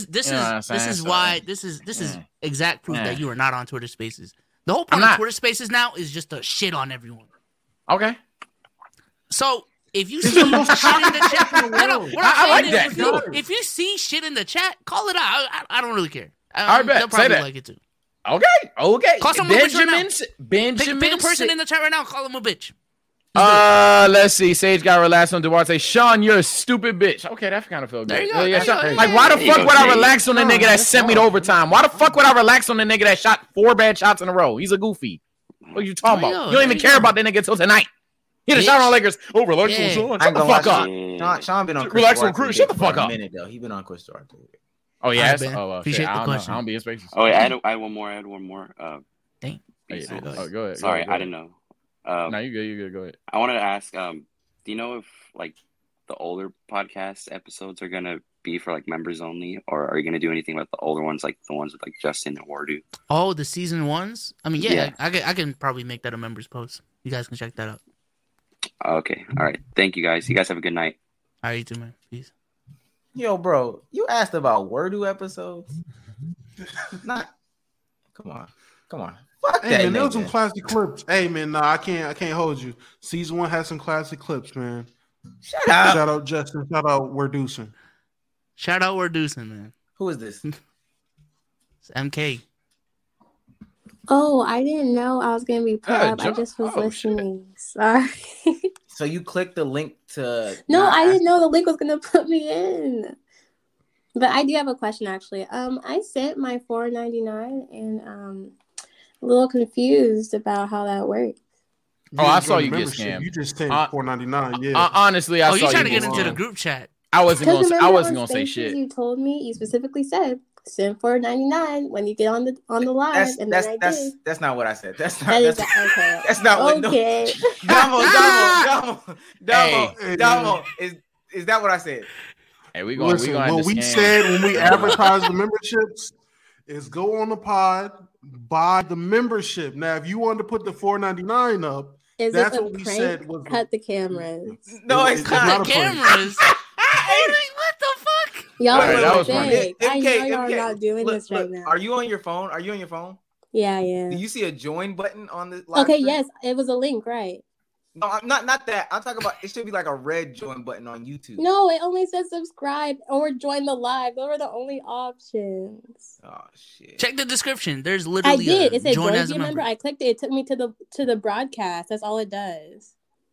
Speaker 3: is exact proof that you are not on Twitter Spaces. The whole point of Twitter Spaces now is just to shit on everyone.
Speaker 2: Okay.
Speaker 3: So if you see shit in the chat,
Speaker 2: I like that.
Speaker 3: If you see shit in the chat, call it out. I don't really care.
Speaker 2: I bet.
Speaker 3: They'll probably
Speaker 2: say that.
Speaker 3: like it too.
Speaker 2: Okay.
Speaker 3: Call someone a bitch right now.
Speaker 2: Benjamin.
Speaker 3: Pick a person in the chat right now. Call them a bitch.
Speaker 2: Let's see. Sage got relaxed on Duarte. Sean, you're a stupid bitch. Okay, that kind of felt good.
Speaker 3: There you go.
Speaker 2: Yeah, like, why the fuck would I relax on the nigga that sent me to overtime? Why the fuck would I relax on the nigga that shot 4 bad shots in a row? He's a goofy. What are you talking about? You don't even care about that nigga until tonight. He had a shot on Lakers. Oh, relax on Sean. Shut the fuck up.
Speaker 1: Sean been on
Speaker 2: relax on Cruz. Shut the fuck up.
Speaker 1: Minute though. He been on Chris Duarte.
Speaker 2: Oh yeah.
Speaker 3: Appreciate the question.
Speaker 2: I don't be in spaces.
Speaker 5: Oh, wait, I had one more.
Speaker 3: Dang.
Speaker 2: Go ahead.
Speaker 5: Sorry,
Speaker 2: go
Speaker 5: I
Speaker 2: ahead.
Speaker 5: didn't know.
Speaker 2: No, you good. Go ahead.
Speaker 5: I wanted to ask, do you know if like the older podcast episodes are gonna be for like members only, or are you gonna do anything about the older ones, like the ones with like Justin and Wardu?
Speaker 3: Oh, the season ones? I mean, yeah. I can probably make that a members post. You guys can check that out.
Speaker 5: Okay, all right. Thank you guys. You guys have a good night.
Speaker 3: All right, you too, man. Peace.
Speaker 1: Yo, bro, you asked about Wordu episodes? Not. Come on. Fuck
Speaker 4: Hey
Speaker 1: that
Speaker 4: man, there was
Speaker 1: nigga.
Speaker 4: some classic clips. Hey man, nah, I can't hold you. Season 1 has some classic clips, man.
Speaker 1: Shut up.
Speaker 4: Shout out Justin. Shout out Werdusen.
Speaker 3: Shout out Werdusen, man.
Speaker 1: Who is this?
Speaker 3: It's MK.
Speaker 6: Oh, I didn't know I was going to be put up. I just was listening. Sorry.
Speaker 1: So you clicked the link to...
Speaker 6: No, I didn't know the link was going to put me in. But I do have a question, actually. I sent my $4.99 and a little confused about how that works.
Speaker 2: I saw you get
Speaker 4: membership.
Speaker 2: scammed.
Speaker 4: You just sent $4.99. Yeah.
Speaker 2: Honestly, I saw
Speaker 3: you trying to
Speaker 2: get
Speaker 3: get into the
Speaker 2: scammed.
Speaker 3: group chat?
Speaker 2: I wasn't
Speaker 6: Because
Speaker 2: gonna say shit.
Speaker 6: You told me, you specifically said, send $4.99 when you get on the live.
Speaker 1: That's not what I said. That's not.
Speaker 6: That is
Speaker 1: okay.
Speaker 6: okay.
Speaker 1: That's not what.
Speaker 6: Okay.
Speaker 1: Damo. Is that what I said?
Speaker 2: Hey, we going.
Speaker 4: Listen,
Speaker 2: What
Speaker 4: we said when we advertise the memberships is go on the pod, buy the membership. Now, if you wanted to put the $4.99 up,
Speaker 6: Is
Speaker 4: that's
Speaker 6: it a
Speaker 4: what we
Speaker 6: prank?
Speaker 4: said was
Speaker 6: Cut the cameras.
Speaker 1: No, it's not.
Speaker 3: The cameras. What the fuck?
Speaker 6: Y'all
Speaker 2: Alright, that was
Speaker 6: mistake. I know
Speaker 1: MK,
Speaker 6: y'all not doing this right now.
Speaker 1: Are you on your phone?
Speaker 6: Yeah.
Speaker 1: Do you see a join button on the live
Speaker 6: Okay,
Speaker 1: stream?
Speaker 6: yes, it was a link, right?
Speaker 1: No, I'm not that. I'm talking about it should be like a red join button on YouTube.
Speaker 6: No, it only says subscribe or join the live. Those are the only options.
Speaker 1: Oh shit.
Speaker 3: Check the description. There's
Speaker 6: I
Speaker 3: literally
Speaker 6: did. It said
Speaker 3: join
Speaker 6: join
Speaker 3: as
Speaker 6: as
Speaker 3: a member.
Speaker 6: I clicked it. It took me to the broadcast. That's all it does.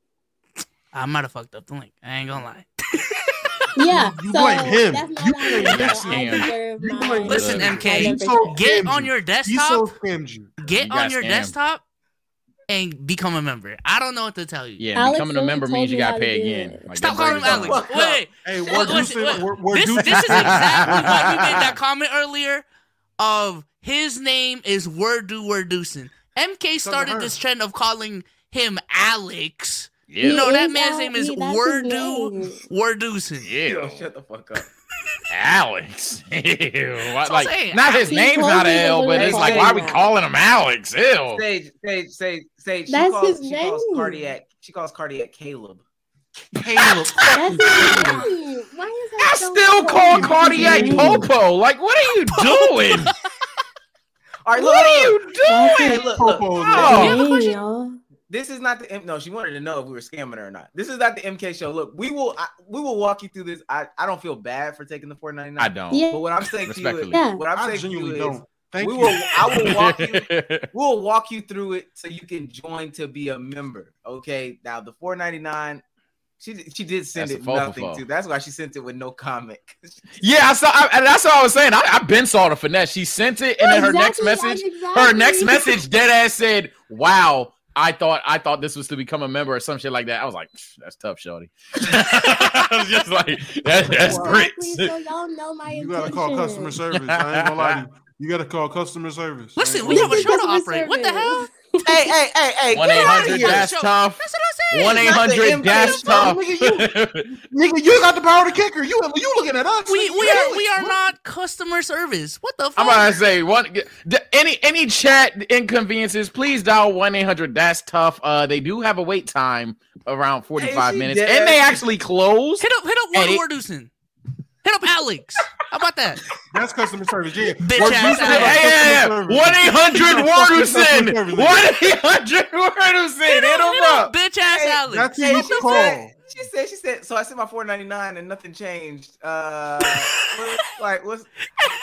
Speaker 3: I might have fucked up the link. I ain't gonna lie.
Speaker 6: Yeah,
Speaker 4: You
Speaker 6: so
Speaker 4: blame him.
Speaker 6: that's not
Speaker 4: You
Speaker 6: on
Speaker 4: blame
Speaker 6: me.
Speaker 2: him.
Speaker 6: So I deserve
Speaker 4: You
Speaker 6: my-
Speaker 4: blame
Speaker 3: Listen,
Speaker 6: my
Speaker 3: MK,
Speaker 6: membership.
Speaker 3: get on your
Speaker 4: He so
Speaker 3: desktop.
Speaker 4: scammed you.
Speaker 3: Get
Speaker 2: You got
Speaker 3: on your
Speaker 2: scammed.
Speaker 3: desktop and become a member. I don't know what to tell you.
Speaker 2: Yeah,
Speaker 6: Alex
Speaker 2: becoming a
Speaker 6: really
Speaker 2: member
Speaker 6: told
Speaker 2: means you
Speaker 6: me
Speaker 2: got
Speaker 6: how
Speaker 2: to
Speaker 6: to
Speaker 2: pay
Speaker 6: do
Speaker 2: again.
Speaker 6: it.
Speaker 2: Like,
Speaker 3: Stop
Speaker 2: that
Speaker 3: calling him
Speaker 2: breaks
Speaker 3: Alex.
Speaker 2: down.
Speaker 3: Wait.
Speaker 4: Hey,
Speaker 3: Listen,
Speaker 4: Werdusen.
Speaker 3: this is exactly why you made that comment earlier of his name is Werdusen. MK started
Speaker 4: her.
Speaker 3: this trend of calling him Alex.
Speaker 2: Yeah.
Speaker 3: No, that
Speaker 6: Is
Speaker 3: man's name is
Speaker 6: that's his name.
Speaker 3: Werdusen.
Speaker 1: Yo,
Speaker 2: Ew.
Speaker 1: shut the fuck up.
Speaker 2: Alex. Ew.
Speaker 3: what I'm
Speaker 2: Like,
Speaker 3: saying.
Speaker 2: not his
Speaker 6: He
Speaker 2: name's
Speaker 6: told
Speaker 2: not
Speaker 6: me
Speaker 2: an
Speaker 6: to
Speaker 2: L, but
Speaker 6: literally
Speaker 2: it's like,
Speaker 6: call
Speaker 2: why
Speaker 6: him
Speaker 2: we
Speaker 6: that.
Speaker 2: calling him Alex? Ew.
Speaker 1: Sage. She
Speaker 6: That's
Speaker 1: calls
Speaker 6: his
Speaker 1: cardiac.
Speaker 6: name.
Speaker 1: She calls cardiac Caleb.
Speaker 4: Caleb.
Speaker 6: That's his name. Why is that
Speaker 2: I
Speaker 6: so
Speaker 2: still call
Speaker 6: funny?
Speaker 2: cardiac
Speaker 6: Name.
Speaker 2: Popo. Like, what are you doing?
Speaker 1: All right,
Speaker 2: What are you
Speaker 6: That's
Speaker 2: doing?
Speaker 6: his
Speaker 1: Look.
Speaker 4: Popo,
Speaker 2: Oh.
Speaker 6: name, y'all.
Speaker 1: This is not the no. She wanted to know if we were scamming her or not. This is not the MK show. Look, we will walk you through this. I don't feel bad for taking the $4.99.
Speaker 2: I don't.
Speaker 6: Yeah.
Speaker 1: But what I'm saying to you is,
Speaker 2: Respectfully.
Speaker 6: Yeah.
Speaker 1: what I'm
Speaker 4: I
Speaker 1: saying to you
Speaker 4: genuinely
Speaker 1: is,
Speaker 4: don't. Thank
Speaker 1: we
Speaker 4: you.
Speaker 1: will. I will walk you. We'll walk you through it so you can join to be a member. Okay. Now the $4.99. She did send
Speaker 2: That's
Speaker 1: it
Speaker 2: a focal
Speaker 1: nothing
Speaker 2: foe.
Speaker 1: to. That's why she sent it with no comment.
Speaker 2: Yeah, I saw. That's what I was saying. I've been saw the finesse. She sent it, and then her next message, dead ass said, "Wow, I thought this was to become a member or some shit like that." I was like, that's tough, shorty. I was just like, that's
Speaker 6: Exactly,
Speaker 2: grits.
Speaker 6: so y'all know my
Speaker 4: You gotta call
Speaker 6: intentions.
Speaker 4: customer service. I ain't gonna lie to you. You gotta call customer service.
Speaker 3: Listen,
Speaker 4: I
Speaker 3: we
Speaker 4: ain't
Speaker 3: have a
Speaker 4: gonna
Speaker 3: show to
Speaker 6: Customer
Speaker 3: operate. What the hell?
Speaker 1: Hey,
Speaker 2: 1-800 that's tough.
Speaker 3: That's what I'm saying.
Speaker 2: 1-800 that's tough.
Speaker 4: Nigga, you got the power to kicker. You looking at us?
Speaker 3: We are not customer service. What the fuck?
Speaker 2: I'm about to say any chat inconveniences, please dial 1-800 that's tough. They do have a wait time around 45 minutes, and they actually close.
Speaker 3: Hit up Warduson. Hit up Alex. How about that?
Speaker 4: That's customer service. Yeah.
Speaker 3: Bitch ass.
Speaker 2: Yeah. 1-800 Warduson. 1-800 Warduson. Hit him up.
Speaker 3: Bitch ass Alex.
Speaker 4: That's who you call.
Speaker 1: She said. So I sent my $4.99 and nothing changed. What's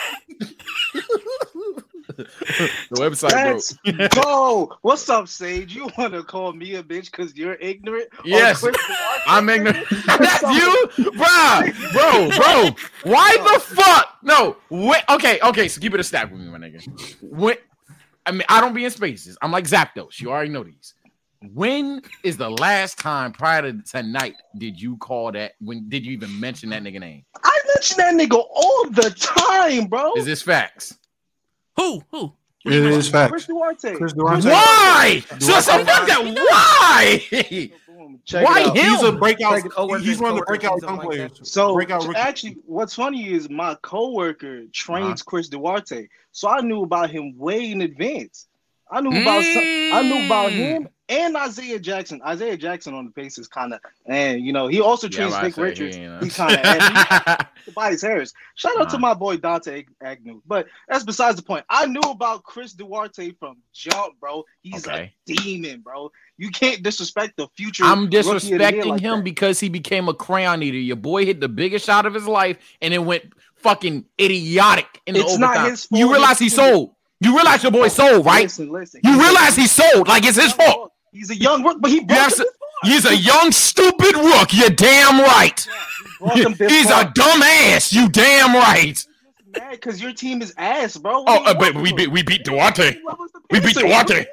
Speaker 2: the website
Speaker 7: Let's
Speaker 2: broke.
Speaker 7: go. What's up, Sage? You want to call me a bitch because you're ignorant?
Speaker 2: Yes, I'm ignorant. That's you, bro. Why the fuck? No. Okay. So keep it a stack with me, my nigga. I don't be in spaces. I'm like Zapdos. You already know these. When is the last time prior to tonight did you call that? When did you even mention that nigga name?
Speaker 7: I mention that nigga all the time, bro.
Speaker 2: Is this facts?
Speaker 3: Who?
Speaker 4: It is facts.
Speaker 7: Chris Duarte.
Speaker 2: Why? So fuck that. Why?
Speaker 7: Check
Speaker 2: Why
Speaker 7: it out.
Speaker 2: him?
Speaker 4: He's a breakout.
Speaker 1: Co-workers,
Speaker 4: He's one of the
Speaker 1: co-workers,
Speaker 4: breakout
Speaker 1: something
Speaker 4: young
Speaker 1: like
Speaker 4: players.
Speaker 1: that.
Speaker 7: So
Speaker 4: Breakout rookie.
Speaker 7: actually, what's funny is my coworker trains Chris Duarte, so I knew about him way in advance. I knew about him and Isaiah Jackson. Isaiah Jackson on the Pacers kind of, and he also trains Nick Richards. He's kind of Tobias Harris. Shout out to my boy Dante Agnew. But that's besides the point. I knew about Chris Duarte from jump, bro. He's a demon, bro. You can't disrespect the future.
Speaker 2: I'm disrespecting him because he became a crayon eater. Your boy hit the biggest shot of his life and it went fucking idiotic in the overtime.
Speaker 7: Not his fault.
Speaker 2: You realize he sold. You realize your boy sold, right?
Speaker 7: Listen.
Speaker 2: You realize he sold. Like it's his fault.
Speaker 7: He's a young rook, but
Speaker 2: he's a young stupid rook. You're damn right. He's a dumbass. You damn right.
Speaker 7: Mad because your team is ass, bro.
Speaker 2: But we beat Duarte. We beat Duarte.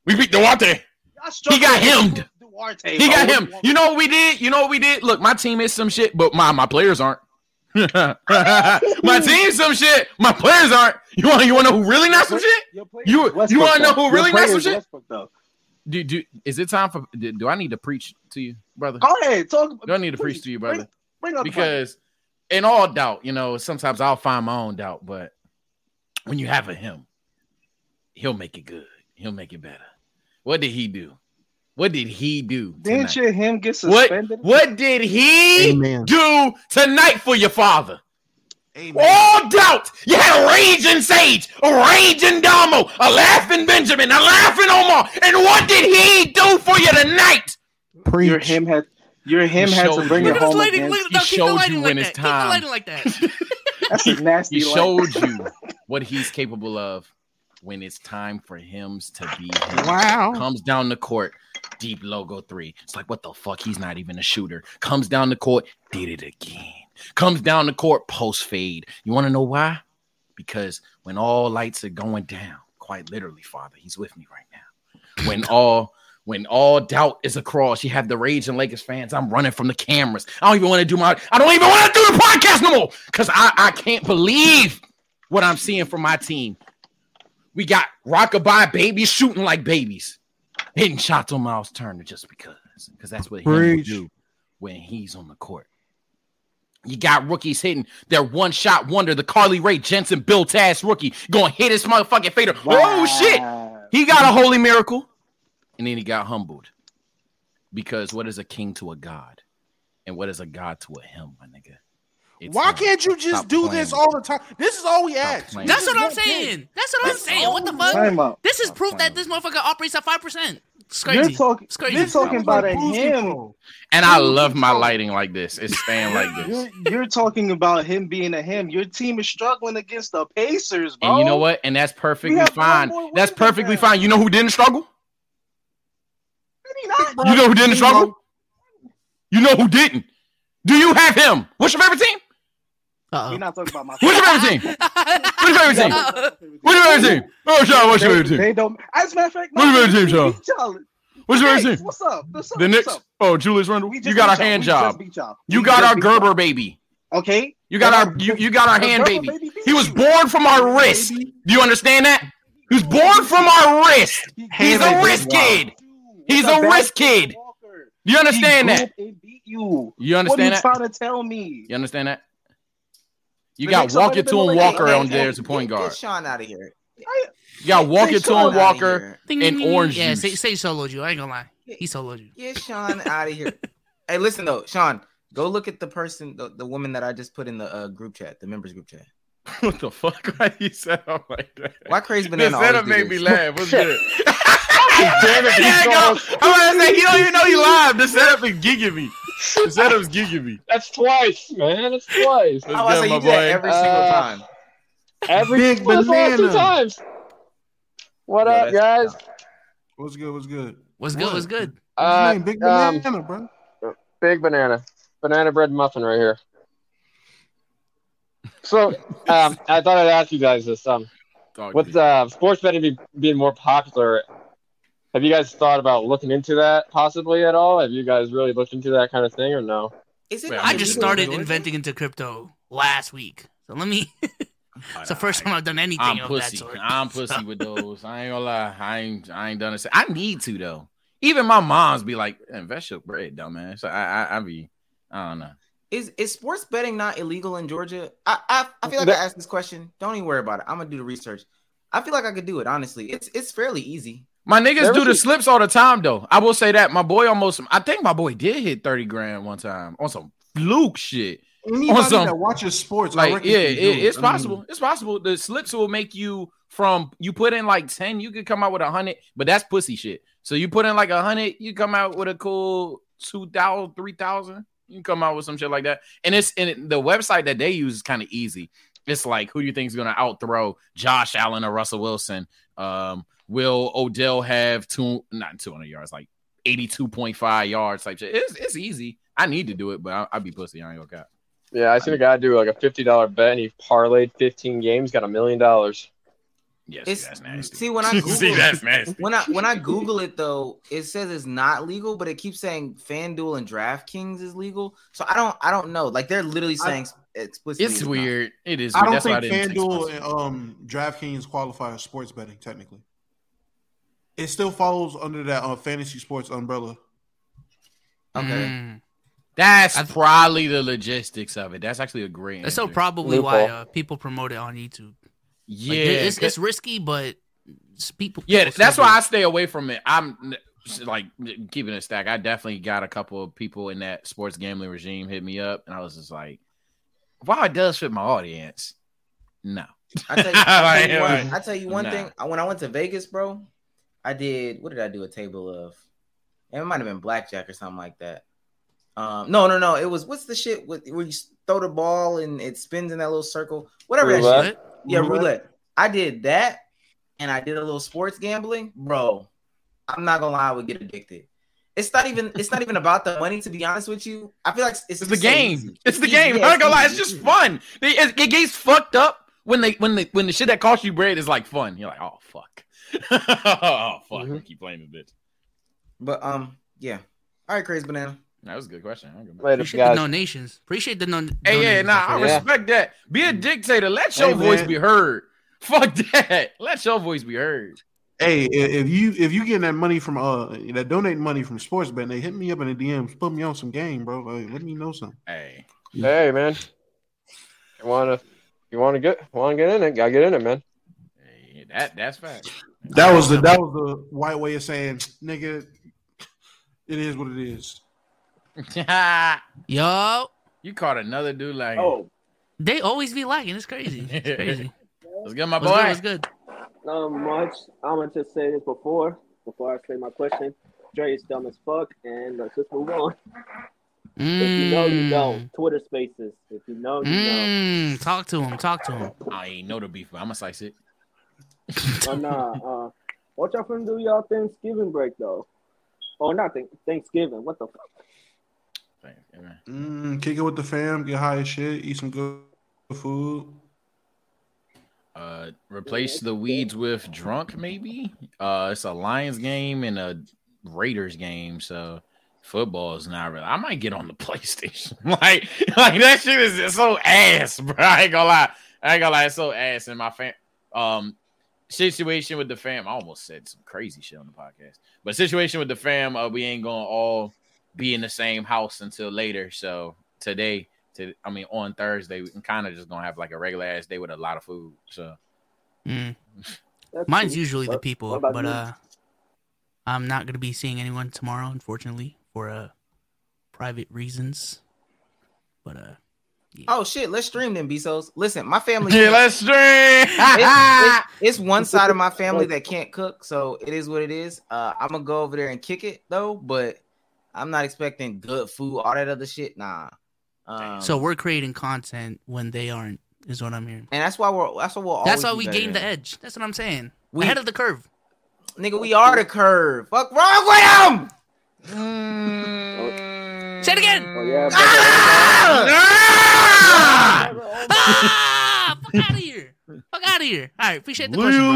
Speaker 2: He got hemmed. He got him. You know what we did? Look, my team is some shit, but my players aren't. My team's some shit. My players aren't. You want to know who really not some shit? You want to know who really not some shit? Is it time for? Do I need to preach to you, brother?
Speaker 7: Go ahead, talk.
Speaker 2: Do I need to preach to you, brother?
Speaker 7: Bring up
Speaker 2: because in all doubt, sometimes I'll find my own doubt, but when you have him, he'll make it good. He'll make it better. What did he do?
Speaker 7: Didn't you him get suspended?
Speaker 2: What did he do tonight for your father?
Speaker 4: Amen.
Speaker 2: All doubt. You had a raging Sage, a raging Damo, a laughing Benjamin, a laughing Omar. And what did he do for you tonight?
Speaker 4: Preach.
Speaker 7: Your him had to bring it home again.
Speaker 2: He showed you when it's time.
Speaker 7: That's a nasty.
Speaker 2: He showed you what he's capable of when it's time for him to be him.
Speaker 4: Wow.
Speaker 2: Comes down the court, deep logo 3. It's like, what the fuck? He's not even a shooter. Comes down the court, did it again. Comes down the court, post fade. You want to know why? Because when all lights are going down, quite literally, Father, he's with me right now. When all doubt is across, you have the rage and Lakers fans. I'm running from the cameras. I don't even want to do the podcast no more because I can't believe what I'm seeing from my team. We got rockabye babies shooting like babies, hitting shots on Miles Turner just because that's what he will do when he's on the court. You got rookies hitting their one-shot wonder, the Carly Rae Jepsen built ass rookie, going to hit his motherfucking fader. Wow. Oh, shit. He got a holy miracle. And then he got humbled. Because what is a king to a god? And what is a god to a him, my nigga?
Speaker 4: Why can't you just do this all the time? This is all we ask.
Speaker 3: That's what I'm saying. What the fuck? This is proof that this motherfucker operates at 5%. It's crazy.
Speaker 7: You're talking about a him.
Speaker 2: And I love my lighting like this. It's staying like this.
Speaker 7: You're talking about him being a him. Your team is struggling against the Pacers, bro.
Speaker 2: And you know what? And that's perfectly fine. That's perfectly fine. You know who didn't struggle? You know who didn't struggle? You know who didn't? Do you have him? What's your favorite team?
Speaker 7: We're not talking about my
Speaker 2: What's your favorite team? What's your favorite team? What's your favorite team? Oh, Sean, what's your favorite team?
Speaker 7: They don't. As a matter of fact,
Speaker 2: what's your favorite team, Sean? What's your favorite team?
Speaker 7: What's up?
Speaker 2: The Knicks? Oh, Julius Randle. You got our hand job. You got our Gerber baby.
Speaker 7: Okay.
Speaker 2: You got our hand baby. He was born from our wrist. Do you understand that? He was born from our a risk. He's a risk kid. He's a risk kid. You understand that?
Speaker 7: You
Speaker 2: understand that?
Speaker 7: What are you trying to tell me?
Speaker 2: You understand that? You got Walker to and Walker on there as a point guard.
Speaker 1: Get Sean out of here.
Speaker 2: You got Walker to and Walker and orange
Speaker 3: Yeah,
Speaker 2: juice.
Speaker 3: say soloed you. I ain't gonna lie. He soloed you.
Speaker 1: Get Sean out of here. Hey, listen though, Sean, go look at the person, the woman that I just put in the group chat, the members group chat.
Speaker 2: What the fuck? Why you set up like that?
Speaker 1: Why Crazy Banana?
Speaker 2: The setup made me laugh. What's good?
Speaker 8: Damn it,
Speaker 2: I'm gonna say you don't even know you live. The setup is gigging me. The setup's gigging me.
Speaker 8: That's twice, man. That's twice.
Speaker 1: I was say you do that every single time.
Speaker 8: Every
Speaker 4: Big
Speaker 8: banana. 2
Speaker 4: banana.
Speaker 8: times. What up, guys?
Speaker 4: What's good?
Speaker 3: What's good? What's good?
Speaker 4: What's his name? Big banana, bro.
Speaker 8: Big banana. Banana bread muffin right here. So, I thought I'd ask you guys this. With sports betting being more popular, have you guys thought about looking into that possibly at all? Have you guys really looked into that kind of thing or no?
Speaker 3: I just started inventing into crypto last week. So let me... It's the first time I've done anything of that sort.
Speaker 2: I'm pussy with those. I ain't gonna lie. I ain't done it. I need to though. Even my moms be like, invest your bread, dumbass. So I don't know.
Speaker 1: Is sports betting not illegal in Georgia? I feel like I asked this question. Don't even worry about it. I'm gonna do the research. I feel like I could do it, honestly. It's fairly easy.
Speaker 2: My niggas do the slips all the time though. I will say that. I think my boy did hit 30 grand one time on some fluke shit.
Speaker 4: Anybody that watches sports,
Speaker 2: like it's possible. It's possible. The slips will make you you put in like 10, you could come out with 100, but that's pussy shit. So you put in like 100, you come out with a cool 2,000, 3,000. You can come out with some shit like that. And the website that they use is kind of easy. It's like, who do you think is going to outthrow Josh Allen or Russell Wilson? Will Odell have not 200 yards, like 82.5 yards type shit? It's easy. I need to do it, but I'd be pussy. I ain't gonna cap.
Speaker 8: Yeah, I seen a guy do like a $50 bet and he parlayed 15 games, got $1 million.
Speaker 2: Yes, that's nasty.
Speaker 1: See, when I Google
Speaker 2: that's nasty.
Speaker 1: When I Google it though, it says it's not legal, but it keeps saying FanDuel and DraftKings is legal. So I don't know. Like they're literally saying explicitly.
Speaker 2: It's weird. It is.
Speaker 4: I don't
Speaker 2: that's
Speaker 4: think
Speaker 2: why
Speaker 4: FanDuel and DraftKings qualify as sports betting technically. It still falls under that fantasy sports umbrella.
Speaker 1: Okay.
Speaker 2: That's probably the logistics of it. That's actually a great answer.
Speaker 3: That's so probably why people promote it on YouTube.
Speaker 2: Yeah,
Speaker 3: like, it's risky, but people.
Speaker 2: Yeah, that's why I stay away from it. I'm like keeping it stack. I definitely got a couple of people in that sports gambling regime hit me up, and I was just like, "Wow, it does fit my audience." No,
Speaker 1: I tell you one thing. When I went to Vegas, bro, what did I do? A table of, and it might have been blackjack or something like that. No. It was what's the shit where you throw the ball and it spins in that little circle. Whatever
Speaker 8: roulette?
Speaker 1: that shit. Yeah, roulette. I did that, and I did a little sports gambling, bro. I'm not gonna lie, I would get addicted. It's not even about the money, to be honest with you. I feel like it's
Speaker 2: the game. So it's the game. I'm not gonna lie, it's just fun. It gets fucked up when the shit that costs you bread is like fun. You're like, oh fuck, oh fuck, I keep playing this bitch.
Speaker 1: But yeah. All right, Crazy Banana.
Speaker 2: That was a good question.
Speaker 3: Appreciate the donations. Appreciate the donations.
Speaker 2: Hey, I respect that. Be a dictator. Let your voice be heard. Fuck that. Let your voice be heard.
Speaker 4: Hey, if you getting that money from that donate money from sports betting, they hit me up in the DMs, put me on some game, bro. Like, let me know something.
Speaker 2: Hey,
Speaker 8: man. You wanna get in it? Gotta get in it, man.
Speaker 2: Hey, that's fact.
Speaker 4: That was the white way of saying, nigga. It is what it is.
Speaker 3: Yo,
Speaker 2: you caught another dude like.
Speaker 9: Oh,
Speaker 3: they always be lagging. It's crazy. It's crazy.
Speaker 2: Let's get my boy.
Speaker 3: It's good.
Speaker 9: Not much. I'm gonna just say this before I say my question. Dre is dumb as fuck, and let's just move on. If you know, you don't. Twitter Spaces. If you know, you know.
Speaker 3: Talk to him.
Speaker 2: I ain't know the beef, but I'm gonna slice it.
Speaker 9: What y'all finna do y'all Thanksgiving break though? Oh, not Thanksgiving. What the fuck?
Speaker 4: Kick it with the fam, get high as shit, eat some good food.
Speaker 2: Replace the weeds with drunk, maybe. It's a Lions game and a Raiders game, so football is not really. I might get on the PlayStation. like that shit is so ass, bro. I ain't gonna lie, it's so ass. And my situation with the fam. I almost said some crazy shit on the podcast, but situation with the fam, we ain't gonna all be in the same house until later. So on Thursday, we can kind of just gonna have like a regular ass day with a lot of food. So
Speaker 3: mine's usually the people, but I'm not gonna be seeing anyone tomorrow, unfortunately, for private reasons. But yeah.
Speaker 1: Oh shit, let's stream them, Bezos. Listen, my family.
Speaker 2: Yeah, let's stream.
Speaker 1: It's one side of my family that can't cook, so it is what it is. I'm gonna go over there and kick it though, but I'm not expecting good food, all that other shit. Nah.
Speaker 3: So we're creating content when they aren't, is what I'm hearing.
Speaker 1: And that's why we'll. That's
Speaker 3: why we gained the edge. That's what I'm saying. We ahead of the curve.
Speaker 1: Nigga, we are the curve. Fuck wrong with him.
Speaker 3: Say it again.
Speaker 9: Oh, yeah,
Speaker 3: Fuck out of here. Fuck out of here. All right, appreciate the question,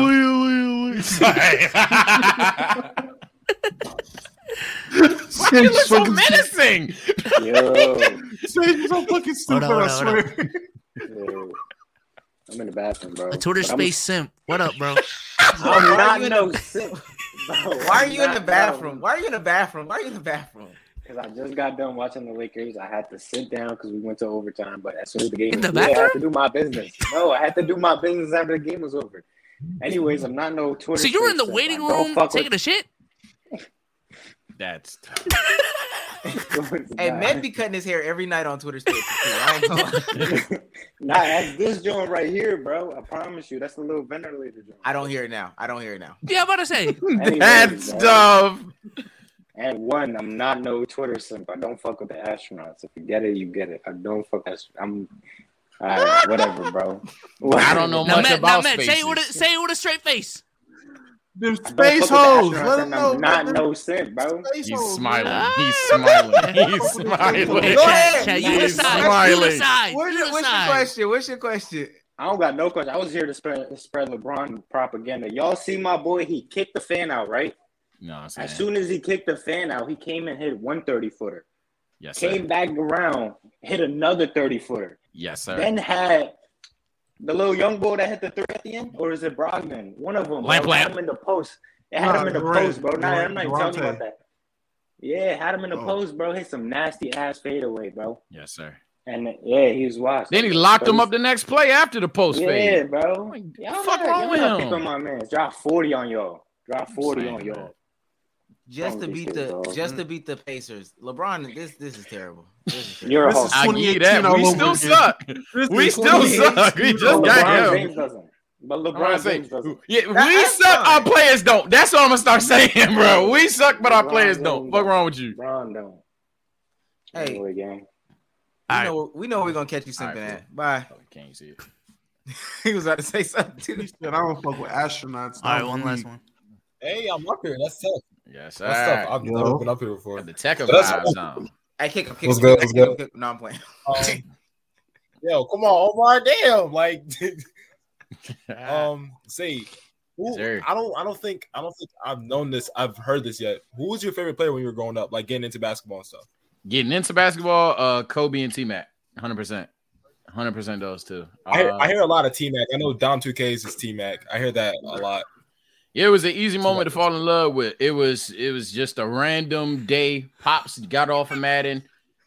Speaker 2: bro. Why you look so menacing?
Speaker 9: Yo.
Speaker 4: Sage so fucking stupid, I swear.
Speaker 9: Yo. I'm in the bathroom, bro.
Speaker 3: A Twitter space simp. What up, bro?
Speaker 9: I'm not no simp.
Speaker 1: Why are you in the bathroom? Why are you in the bathroom?
Speaker 9: Because I just got done watching the Lakers. I had to sit down because we went to overtime. But as soon as the game was over, I had to do my business. No, I had to do my business after the game was over. Anyways, I'm not no Twitter.
Speaker 3: So you were in the waiting room taking a shit?
Speaker 2: That's tough.
Speaker 1: Hey, Med be cutting his hair every night on Twitter Spaces too. I ain't gonna lie.
Speaker 9: Nah, that's this joint right here, bro. I promise you, that's the little ventilator joint.
Speaker 1: I don't hear it now.
Speaker 3: Yeah, I'm about to say.
Speaker 2: That's tough.
Speaker 9: And one, I'm not no Twitter simp. I don't fuck with the astronauts. If you get it, you get it. I don't fuck with I'm all right, whatever, bro.
Speaker 2: I don't know much about
Speaker 3: Matt,
Speaker 2: spaces.
Speaker 3: say it with a straight face.
Speaker 4: Them space hoes. Let them know.
Speaker 9: I'm not no simp, bro.
Speaker 2: He's smiling. He's smiling. He's smiling.
Speaker 1: Go ahead.
Speaker 3: You decide.
Speaker 1: What's your question?
Speaker 9: I don't got no question. I was here to spread LeBron propaganda. Y'all see my boy? He kicked the fan out, right?
Speaker 2: No,
Speaker 9: as soon as he kicked the fan out, he came and hit 130-footer.
Speaker 2: Yes,
Speaker 9: came back around, hit another 30-footer.
Speaker 2: Yes, sir.
Speaker 9: Then had the little young boy that hit the three at the end, or is it Brogdon? One of them. Had him in the post. It had him in the post, bro. Nah, I'm not even telling you about that. Yeah, had him in the post, bro. Hit some nasty ass fadeaway, bro.
Speaker 2: Yes, sir.
Speaker 9: And yeah, he was watched.
Speaker 2: Then he locked him up the next play after the post fade.
Speaker 9: Yeah, bro. Y'all
Speaker 2: fuck wrong with him?
Speaker 9: Pick on my man. Drop 40 on y'all. Drop 40 on y'all.
Speaker 1: Just to beat the Pacers. LeBron, this is terrible.
Speaker 9: You're a host.
Speaker 2: I get that. We still suck. We still suck. We just got him.
Speaker 9: But LeBron James doesn't.
Speaker 2: Yeah, we suck. Our players don't. That's what I'm gonna start saying, bro. We suck, but our players don't. What's wrong with you?
Speaker 9: LeBron don't.
Speaker 1: Hey,
Speaker 9: anyway, gang.
Speaker 1: We know we're gonna catch you something at. Bye.
Speaker 2: Can't you see it?
Speaker 1: He was about to say something too.
Speaker 4: He said, I don't fuck with astronauts.
Speaker 3: All right, one last one.
Speaker 10: Hey, I'm up here. That's tough.
Speaker 2: Yes,
Speaker 10: that's tough. I've never been up here before.
Speaker 2: The tech of vibes on.
Speaker 1: Hey, kick him.
Speaker 10: What's good?
Speaker 1: No, I'm playing.
Speaker 10: Yo, come on, Omar. Damn, like, say, I don't think I've known this. I've heard this yet. Who was your favorite player when you were growing up, like getting into basketball and stuff?
Speaker 2: Getting into basketball, Kobe and T-Mac, 100%. 100% those two.
Speaker 10: I hear a lot of T-Mac. I know Dom 2Ks is T-Mac. I hear that a lot.
Speaker 2: Yeah, it was an easy moment to fall in love with. It was just a random day. Pops got off of Madden.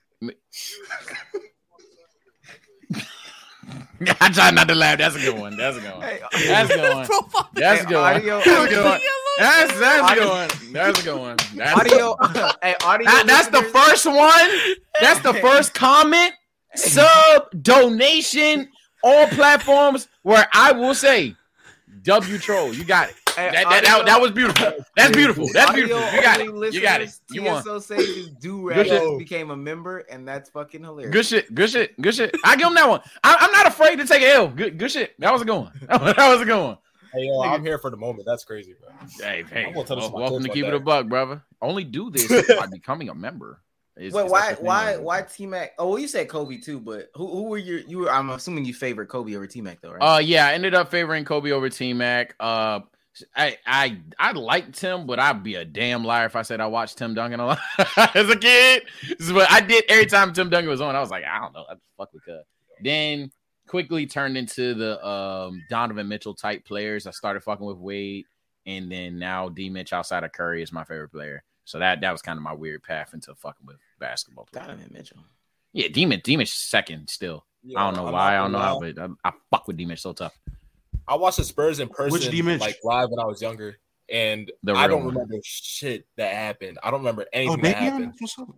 Speaker 2: I try not to laugh. That's a good one. That's a good one. That's a good one. That's a good one. That's a good one. That's a good one.
Speaker 1: Audio. Hey, audio.
Speaker 2: That's the first one. That's the first comment, sub, donation, all platforms where I will say, W Troll, you got it. That was beautiful. That's beautiful. That's beautiful. You got it. You got it. You won.
Speaker 1: So say his do-rag became a member, and that's fucking hilarious.
Speaker 2: Good shit. Good shit. Good shit. I give him that one. I'm not afraid to take an L. Good shit. That was a good one. That was a good one.
Speaker 10: Hey, yo, I'm here for the moment. That's crazy, bro.
Speaker 2: Hey. Welcome to Keep It a Buck, brother. Only do this by becoming a member.
Speaker 1: Wait, why T-Mac? Oh, well, you said Kobe too, but who were you were? I'm assuming you favored Kobe over T-Mac though, right?
Speaker 2: Yeah, I ended up favoring Kobe over T-Mac. I liked Tim, but I'd be a damn liar if I said I watched Tim Duncan a lot as a kid. But I did every time Tim Duncan was on. I was like, I don't know, I fuck with Cuz. Then quickly turned into the Donovan Mitchell type players. I started fucking with Wade, and then now D Mitch outside of Curry is my favorite player. So that was kind of my weird path into fucking with basketball players.
Speaker 1: Donovan Mitchell.
Speaker 2: Yeah, D Mitch second still.
Speaker 10: Yeah,
Speaker 2: I don't know why. I don't know how, but I fuck with D Mitch so tough.
Speaker 10: I watched the Spurs in person,
Speaker 4: Which D-Mitch?
Speaker 10: like live when I was younger, and I don't remember shit that happened. I don't remember anything that happened.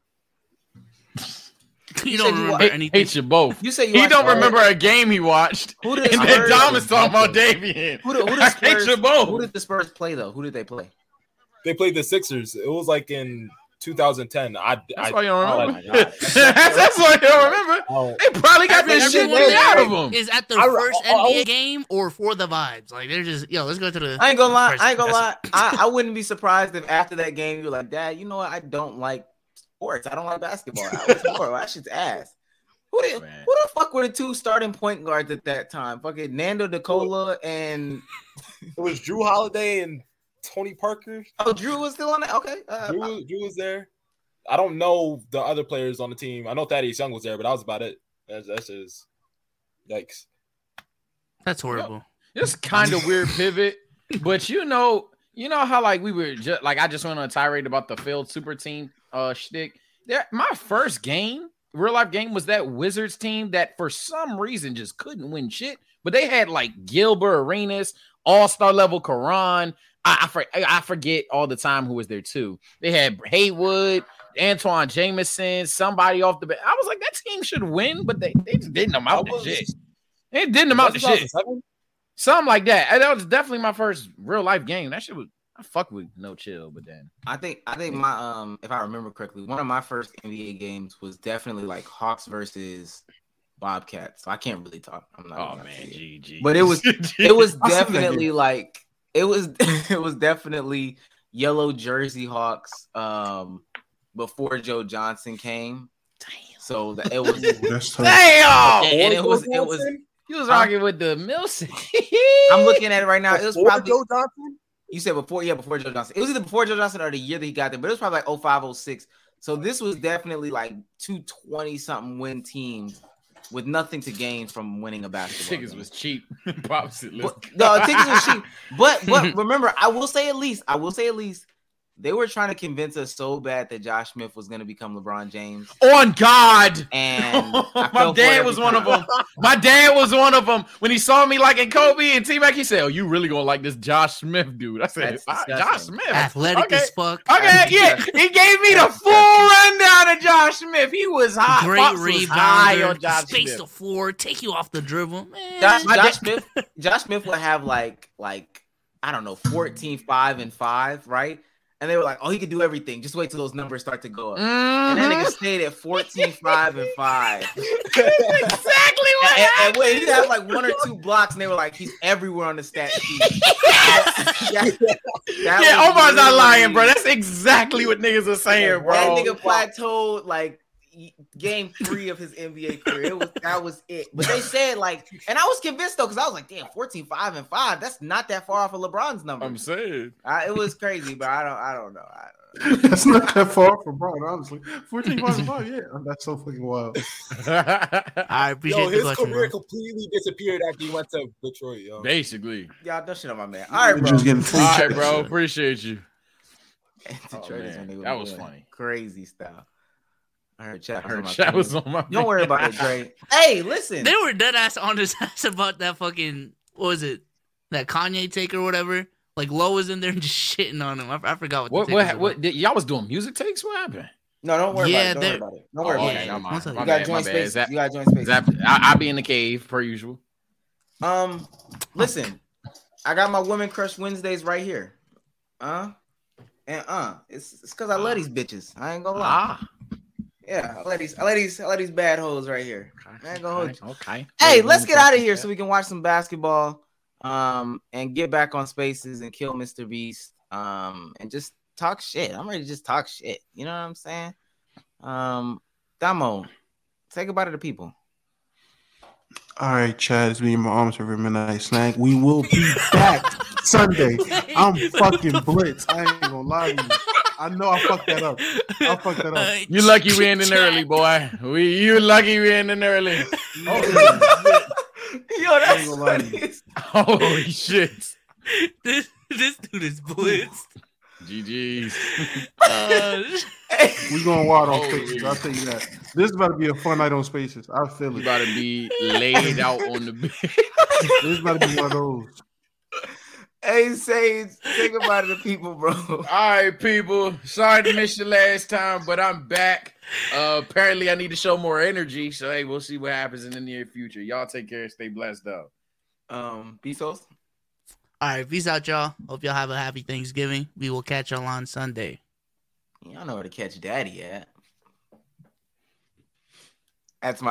Speaker 3: You don't remember anything.
Speaker 2: Hate you both.
Speaker 1: You say
Speaker 2: he don't remember a game he watched.
Speaker 1: Who did
Speaker 2: and then Dom is talking about Davian.
Speaker 1: Who did the Spurs play though? Who did they play?
Speaker 10: They played the Sixers. It was like in 2010.
Speaker 2: That's why you don't remember. That's why you don't remember. They probably got this shit out of them.
Speaker 3: Is at their first NBA game or for the vibes? Like they're just let's go to the.
Speaker 1: I ain't gonna lie. I wouldn't be surprised if after that game you're like, Dad, you know what? I don't like sports. I don't like basketball. That shit's ass. Who the fuck were the two starting point guards at that time? Fucking Nando DeCola and
Speaker 10: it was Drew Holiday and Tony Parker.
Speaker 1: Oh, Drew was still on that. Okay,
Speaker 10: Drew was there. I don't know the other players on the team. I know Thaddeus Young was there, but that was about it. That's just yikes.
Speaker 3: That's horrible.
Speaker 2: It's kind of weird pivot, but you know how like we were just like I just went on a tirade about the failed super team shtick. My first game, real life game, was that Wizards team that for some reason just couldn't win shit. But they had like Gilbert Arenas, all-star level Karan. I forget all the time who was there too. They had Haywood, Antoine Jameson, somebody off the bench. I was like, that team should win, but they just didn't amount to shit. They didn't amount to shit. Something like that. And that was definitely my first real life game. That shit was I fuck with No Chill, but then
Speaker 1: I think my if I remember correctly, one of my first NBA games was definitely like Hawks versus Bobcats. So I can't really talk. I'm not.
Speaker 2: Oh man, GG.
Speaker 1: But it was definitely like it was definitely yellow jersey Hawks before Joe Johnson came. Damn. So it was
Speaker 2: damn.
Speaker 1: And it was
Speaker 2: he was rocking with the Milson.
Speaker 1: I'm looking at it right now. It was probably
Speaker 10: Joe Johnson.
Speaker 1: You said before Joe Johnson. It was either before Joe Johnson or the year that he got there, but it was probably like 05, 06. So this was definitely like 220-something win teams with nothing to gain from winning a basketball
Speaker 2: tickets
Speaker 1: game.
Speaker 2: Was cheap.
Speaker 1: No, tickets was cheap. But remember, I will say at least they were trying to convince us so bad that Josh Smith was going to become LeBron James.
Speaker 2: On God.
Speaker 1: And
Speaker 2: my dad was one of them. My dad was one of them. When he saw me liking Kobe and T-Mac, he said, "Oh, you really going to like this Josh Smith dude?" I said, "Josh Smith.
Speaker 3: Athletic as fuck."
Speaker 2: Okay, yeah. He gave me the full rundown of Josh Smith. He was hot.
Speaker 3: Great rebounder. Space the floor. Take you off the dribble. Man.
Speaker 1: Josh Smith would have like I don't know, 14, 5, and 5, right? And they were like, "Oh, he could do everything. Just wait till those numbers start to go up." And that nigga stayed at 14, 5, and 5.
Speaker 2: Exactly what happened.
Speaker 1: And wait, he had like 1 or 2 blocks, and they were like, "He's everywhere on the stat sheet."
Speaker 2: Omar's not lying, bro. That's exactly what niggas are saying, bro.
Speaker 1: That nigga plateaued like game 3 of his NBA career. That was it. But they said like, and I was convinced though, because I was like, damn, 14, 5, and 5. That's not that far off of LeBron's number.
Speaker 2: I'm saying
Speaker 1: it was crazy, but I don't know.
Speaker 4: That's not that far from Bron, honestly. 14, 5, and 5, yeah. That's so fucking wild.
Speaker 3: I appreciate
Speaker 10: his
Speaker 3: question,
Speaker 10: career
Speaker 3: bro.
Speaker 10: completely disappeared after he went to Detroit, yo.
Speaker 2: Basically.
Speaker 1: Y'all don't shit on my man. All right, bro.
Speaker 4: Just getting free
Speaker 2: All right,
Speaker 4: checks.
Speaker 2: bro. Appreciate you.
Speaker 1: That
Speaker 2: was funny.
Speaker 1: Crazy style. I heard chat
Speaker 2: was on my
Speaker 1: Don't worry about it, Dre. Hey, listen.
Speaker 3: They were dead ass on his ass about that fucking, what was it? That Kanye take or whatever. Like Low was in there and just shitting on him. I forgot what.
Speaker 2: What y'all was doing music takes? What happened?
Speaker 1: No, don't worry about it. Don't worry about it. You got to join space. You got to join space.
Speaker 2: I'll be in the cave per usual.
Speaker 1: Listen, I got my Women Crush Wednesdays right here. It's because I love these bitches. I ain't gonna lie. Yeah, I let these bad hoes right here. I ain't gonna hold you.
Speaker 2: Okay.
Speaker 1: Hey, let's get out of here so we can watch some basketball. And get back on Spaces and kill Mr. Beast. And just talk shit. I'm ready to just talk shit. You know what I'm saying? Damo, say goodbye to the people.
Speaker 4: All right, Chad, it's me and my arms over Midnight Snack. We will be back Sunday. I'm fucking blitz. I ain't gonna lie to you. I know I fucked that up.
Speaker 2: You lucky we ending early, boy. You lucky we ending early.
Speaker 1: Yo, that's funny.
Speaker 2: Holy shit.
Speaker 3: This dude is blitzed.
Speaker 2: GG's.
Speaker 4: We going wild on Spaces. I'll tell you that. This is about to be a fun night on Spaces. I feel it.
Speaker 2: You about to be laid out on the bed.
Speaker 4: This is about to be one of those.
Speaker 1: Hey, Sage, say goodbye to the people, bro.
Speaker 2: All right, people. Sorry to miss you last time, but I'm back. Apparently, I need to show more energy. So, hey, we'll see what happens in the near future. Y'all take care. Stay blessed, though.
Speaker 1: Bezos.
Speaker 3: All right, peace out, y'all. Hope y'all have a happy Thanksgiving. We will catch y'all on Sunday.
Speaker 1: Y'all know where to catch Daddy at. That's my